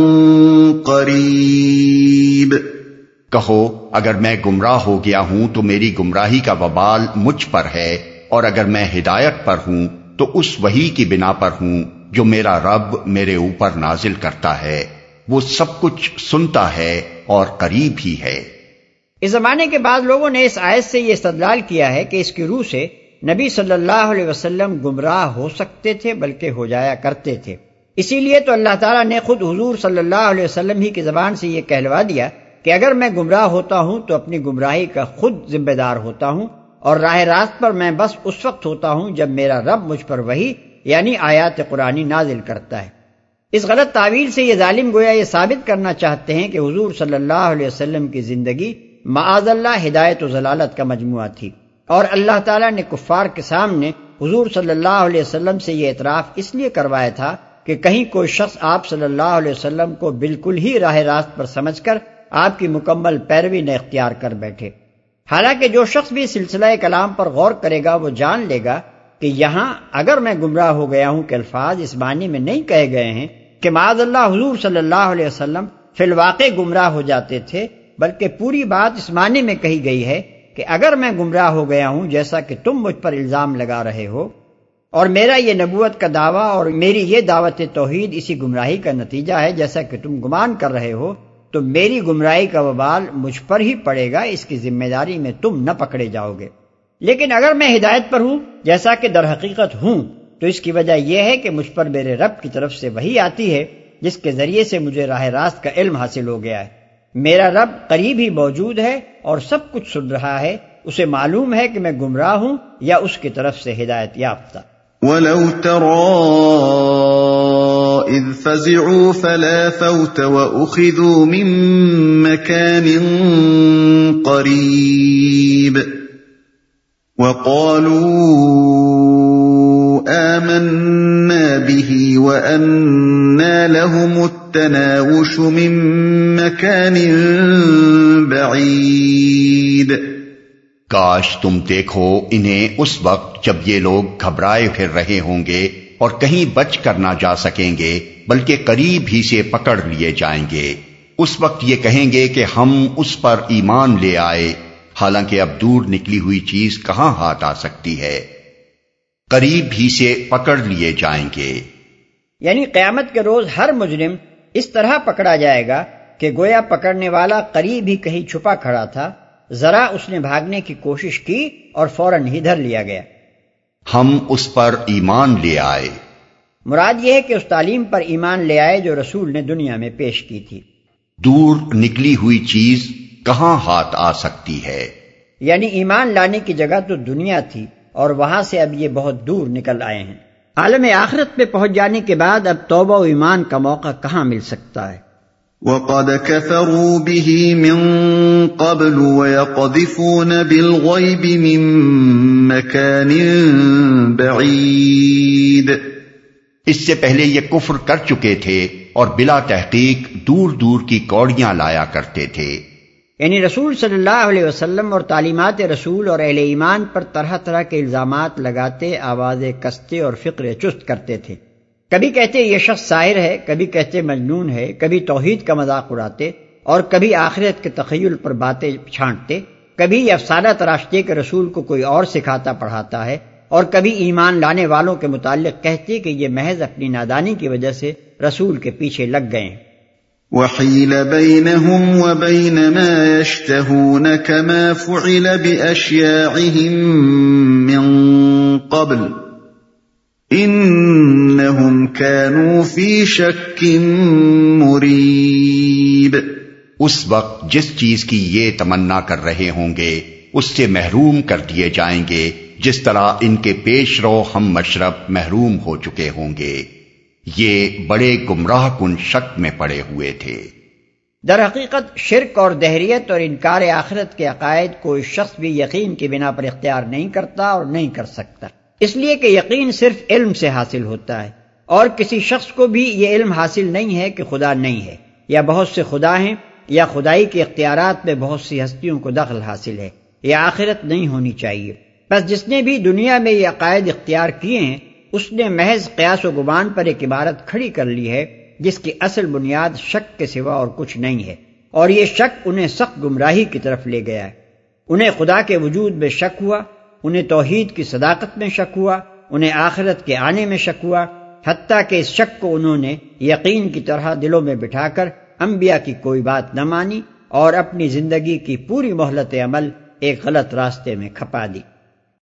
قریب۔ کہو اگر میں گمراہ ہو گیا ہوں تو میری گمراہی کا وبال مجھ پر ہے، اور اگر میں ہدایت پر ہوں تو اس وحی کی بنا پر ہوں جو میرا رب میرے اوپر نازل کرتا ہے، وہ سب کچھ سنتا ہے اور قریب ہی ہے۔ اس زمانے کے بعد لوگوں نے اس آیت سے یہ استدلال کیا ہے کہ اس کی روح سے نبی صلی اللہ علیہ وسلم گمراہ ہو سکتے تھے بلکہ ہو جایا کرتے تھے، اسی لیے تو اللہ تعالیٰ نے خود حضور صلی اللہ علیہ وسلم ہی کی زبان سے یہ کہلوا دیا کہ اگر میں گمراہ ہوتا ہوں تو اپنی گمراہی کا خود ذمہ دار ہوتا ہوں، اور راہ راست پر میں بس اس وقت ہوتا ہوں جب میرا رب مجھ پر وحی یعنی آیات قرآنی نازل کرتا ہے۔ اس غلط تعویل سے یہ ظالم گویا یہ ثابت کرنا چاہتے ہیں کہ حضور صلی اللہ علیہ وسلم کی زندگی معاذ اللہ ہدایت و ضلالت کا مجموعہ تھی، اور اللہ تعالیٰ نے کفار کے سامنے حضور صلی اللہ علیہ وسلم سے یہ اعتراف اس لیے کروایا تھا کہ کہیں کوئی شخص آپ صلی اللہ علیہ وسلم کو بالکل ہی راہ راست پر سمجھ کر آپ کی مکمل پیروی نہ اختیار کر بیٹھے۔ حالانکہ جو شخص بھی سلسلہ کلام پر غور کرے گا وہ جان لے گا کہ یہاں اگر میں گمراہ ہو گیا ہوں کہ الفاظ اس معنی میں نہیں کہے گئے ہیں کہ معاذ اللہ حضور صلی اللہ علیہ وسلم فی الواقع گمراہ ہو جاتے تھے، بلکہ پوری بات اس معنی میں کہی گئی ہے کہ اگر میں گمراہ ہو گیا ہوں جیسا کہ تم مجھ پر الزام لگا رہے ہو، اور میرا یہ نبوت کا دعویٰ اور میری یہ دعوت توحید اسی گمراہی کا نتیجہ ہے جیسا کہ تم گمان کر رہے ہو، تو میری گمراہی کا وبال مجھ پر ہی پڑے گا، اس کی ذمہ داری میں تم نہ پکڑے جاؤ گے۔ لیکن اگر میں ہدایت پر ہوں جیسا کہ در حقیقت ہوں تو اس کی وجہ یہ ہے کہ مجھ پر میرے رب کی طرف سے وحی آتی ہے جس کے ذریعے سے مجھے راہ راست کا علم حاصل ہو گیا ہے۔ میرا رب قریب ہی موجود ہے اور سب کچھ سن رہا ہے، اسے معلوم ہے کہ میں گمراہ ہوں یا اس کی طرف سے ہدایت یافتہ۔ وَلَوْ تَرَىٰ إِذْ فَزِعُوا فَلَا فَوْتَ وَأُخِذُوا مِن مَّكَانٍ قَرِيبٍ وَقَالُوا آمَنَّا بِهِ وَأَنَّىٰ لَهُمُ التَّنَاوُشُ مِن مَّكَانٍ بَعِيدٍ۔ کاش تم دیکھو انہیں اس وقت جب یہ لوگ گھبرائے پھر رہے ہوں گے اور کہیں بچ کر نہ جا سکیں گے، بلکہ قریب ہی سے پکڑ لیے جائیں گے۔ اس وقت یہ کہیں گے کہ ہم اس پر ایمان لے آئے، حالانکہ اب دور نکلی ہوئی چیز کہاں ہاتھ آ سکتی ہے، قریب ہی سے پکڑ لیے جائیں گے۔ یعنی قیامت کے روز ہر مجرم اس طرح پکڑا جائے گا کہ گویا پکڑنے والا قریب ہی کہیں چھپا کھڑا تھا، ذرا اس نے بھاگنے کی کوشش کی اور فوراً ہی دھر لیا گیا۔ ہم اس پر ایمان لے آئے، مراد یہ ہے کہ اس تعلیم پر ایمان لے آئے جو رسول نے دنیا میں پیش کی تھی۔ دور نکلی ہوئی چیز کہاں ہاتھ آ سکتی ہے، یعنی ایمان لانے کی جگہ تو دنیا تھی اور وہاں سے اب یہ بہت دور نکل آئے ہیں۔ عالم آخرت پہ پہنچ جانے کے بعد اب توبہ و ایمان کا موقع کہاں مل سکتا ہے؟ وَقَدْ كَفَرُوا بِهِ مِن قَبْلُ وَيَقْذِفُونَ بِالْغَيْبِ مِن مَّكَانٍ بَعِيدٍ۔ اس سے پہلے یہ کفر کر چکے تھے اور بلا تحقیق دور دور کی کوڑیاں لایا کرتے تھے۔ یعنی رسول صلی اللہ علیہ وسلم اور تعلیمات رسول اور اہل ایمان پر طرح طرح کے الزامات لگاتے، آوازیں کستے اور فکر چست کرتے تھے۔ کبھی کہتے یہ شخص ساحر ہے، کبھی کہتے مجنون ہے، کبھی توحید کا مذاق اڑاتے اور کبھی آخرت کے تخیل پر باتیں چھانٹتے، کبھی یہ افسانہ تراشتے کہ رسول کو کوئی اور سکھاتا پڑھاتا ہے، اور کبھی ایمان لانے والوں کے متعلق کہتے کہ یہ محض اپنی نادانی کی وجہ سے رسول کے پیچھے لگ گئے ہیں۔ وَحِيلَ بَيْنَهُمْ وَبَيْنَ مَا يَشْتَهُونَ كَمَا فُعِلَ بِأَشْيَاعِهِمْ مِنْ قَبْلُ إِنَّهُمْ كَانُوا فِي شَكٍّ مُّرِيبٍ۔ اس وقت جس چیز کی یہ تمنا کر رہے ہوں گے اس سے محروم کر دیے جائیں گے، جس طرح ان کے پیش رو ہم مشرب محروم ہو چکے ہوں گے۔ یہ بڑے گمراہ کن شک میں پڑے ہوئے تھے۔ در حقیقت شرک اور دہریت اور انکار آخرت کے عقائد کوئی شخص بھی یقین کی بنا پر اختیار نہیں کرتا اور نہیں کر سکتا، اس لیے کہ یقین صرف علم سے حاصل ہوتا ہے، اور کسی شخص کو بھی یہ علم حاصل نہیں ہے کہ خدا نہیں ہے، یا بہت سے خدا ہیں، یا خدائی کے اختیارات میں بہت سی ہستیوں کو دخل حاصل ہے، یا آخرت نہیں ہونی چاہیے۔ بس جس نے بھی دنیا میں یہ عقائد اختیار کیے ہیں اس نے محض قیاس و گمان پر ایک عبارت کھڑی کر لی ہے جس کی اصل بنیاد شک کے سوا اور کچھ نہیں ہے، اور یہ شک انہیں سخت گمراہی کی طرف لے گیا ہے۔ انہیں خدا کے وجود میں شک ہوا، انہیں توحید کی صداقت میں شک ہوا، انہیں آخرت کے آنے میں شک ہوا، حتیٰ کہ اس شک کو انہوں نے یقین کی طرح دلوں میں بٹھا کر انبیاء کی کوئی بات نہ مانی اور اپنی زندگی کی پوری مہلت عمل ایک غلط راستے میں کھپا دی۔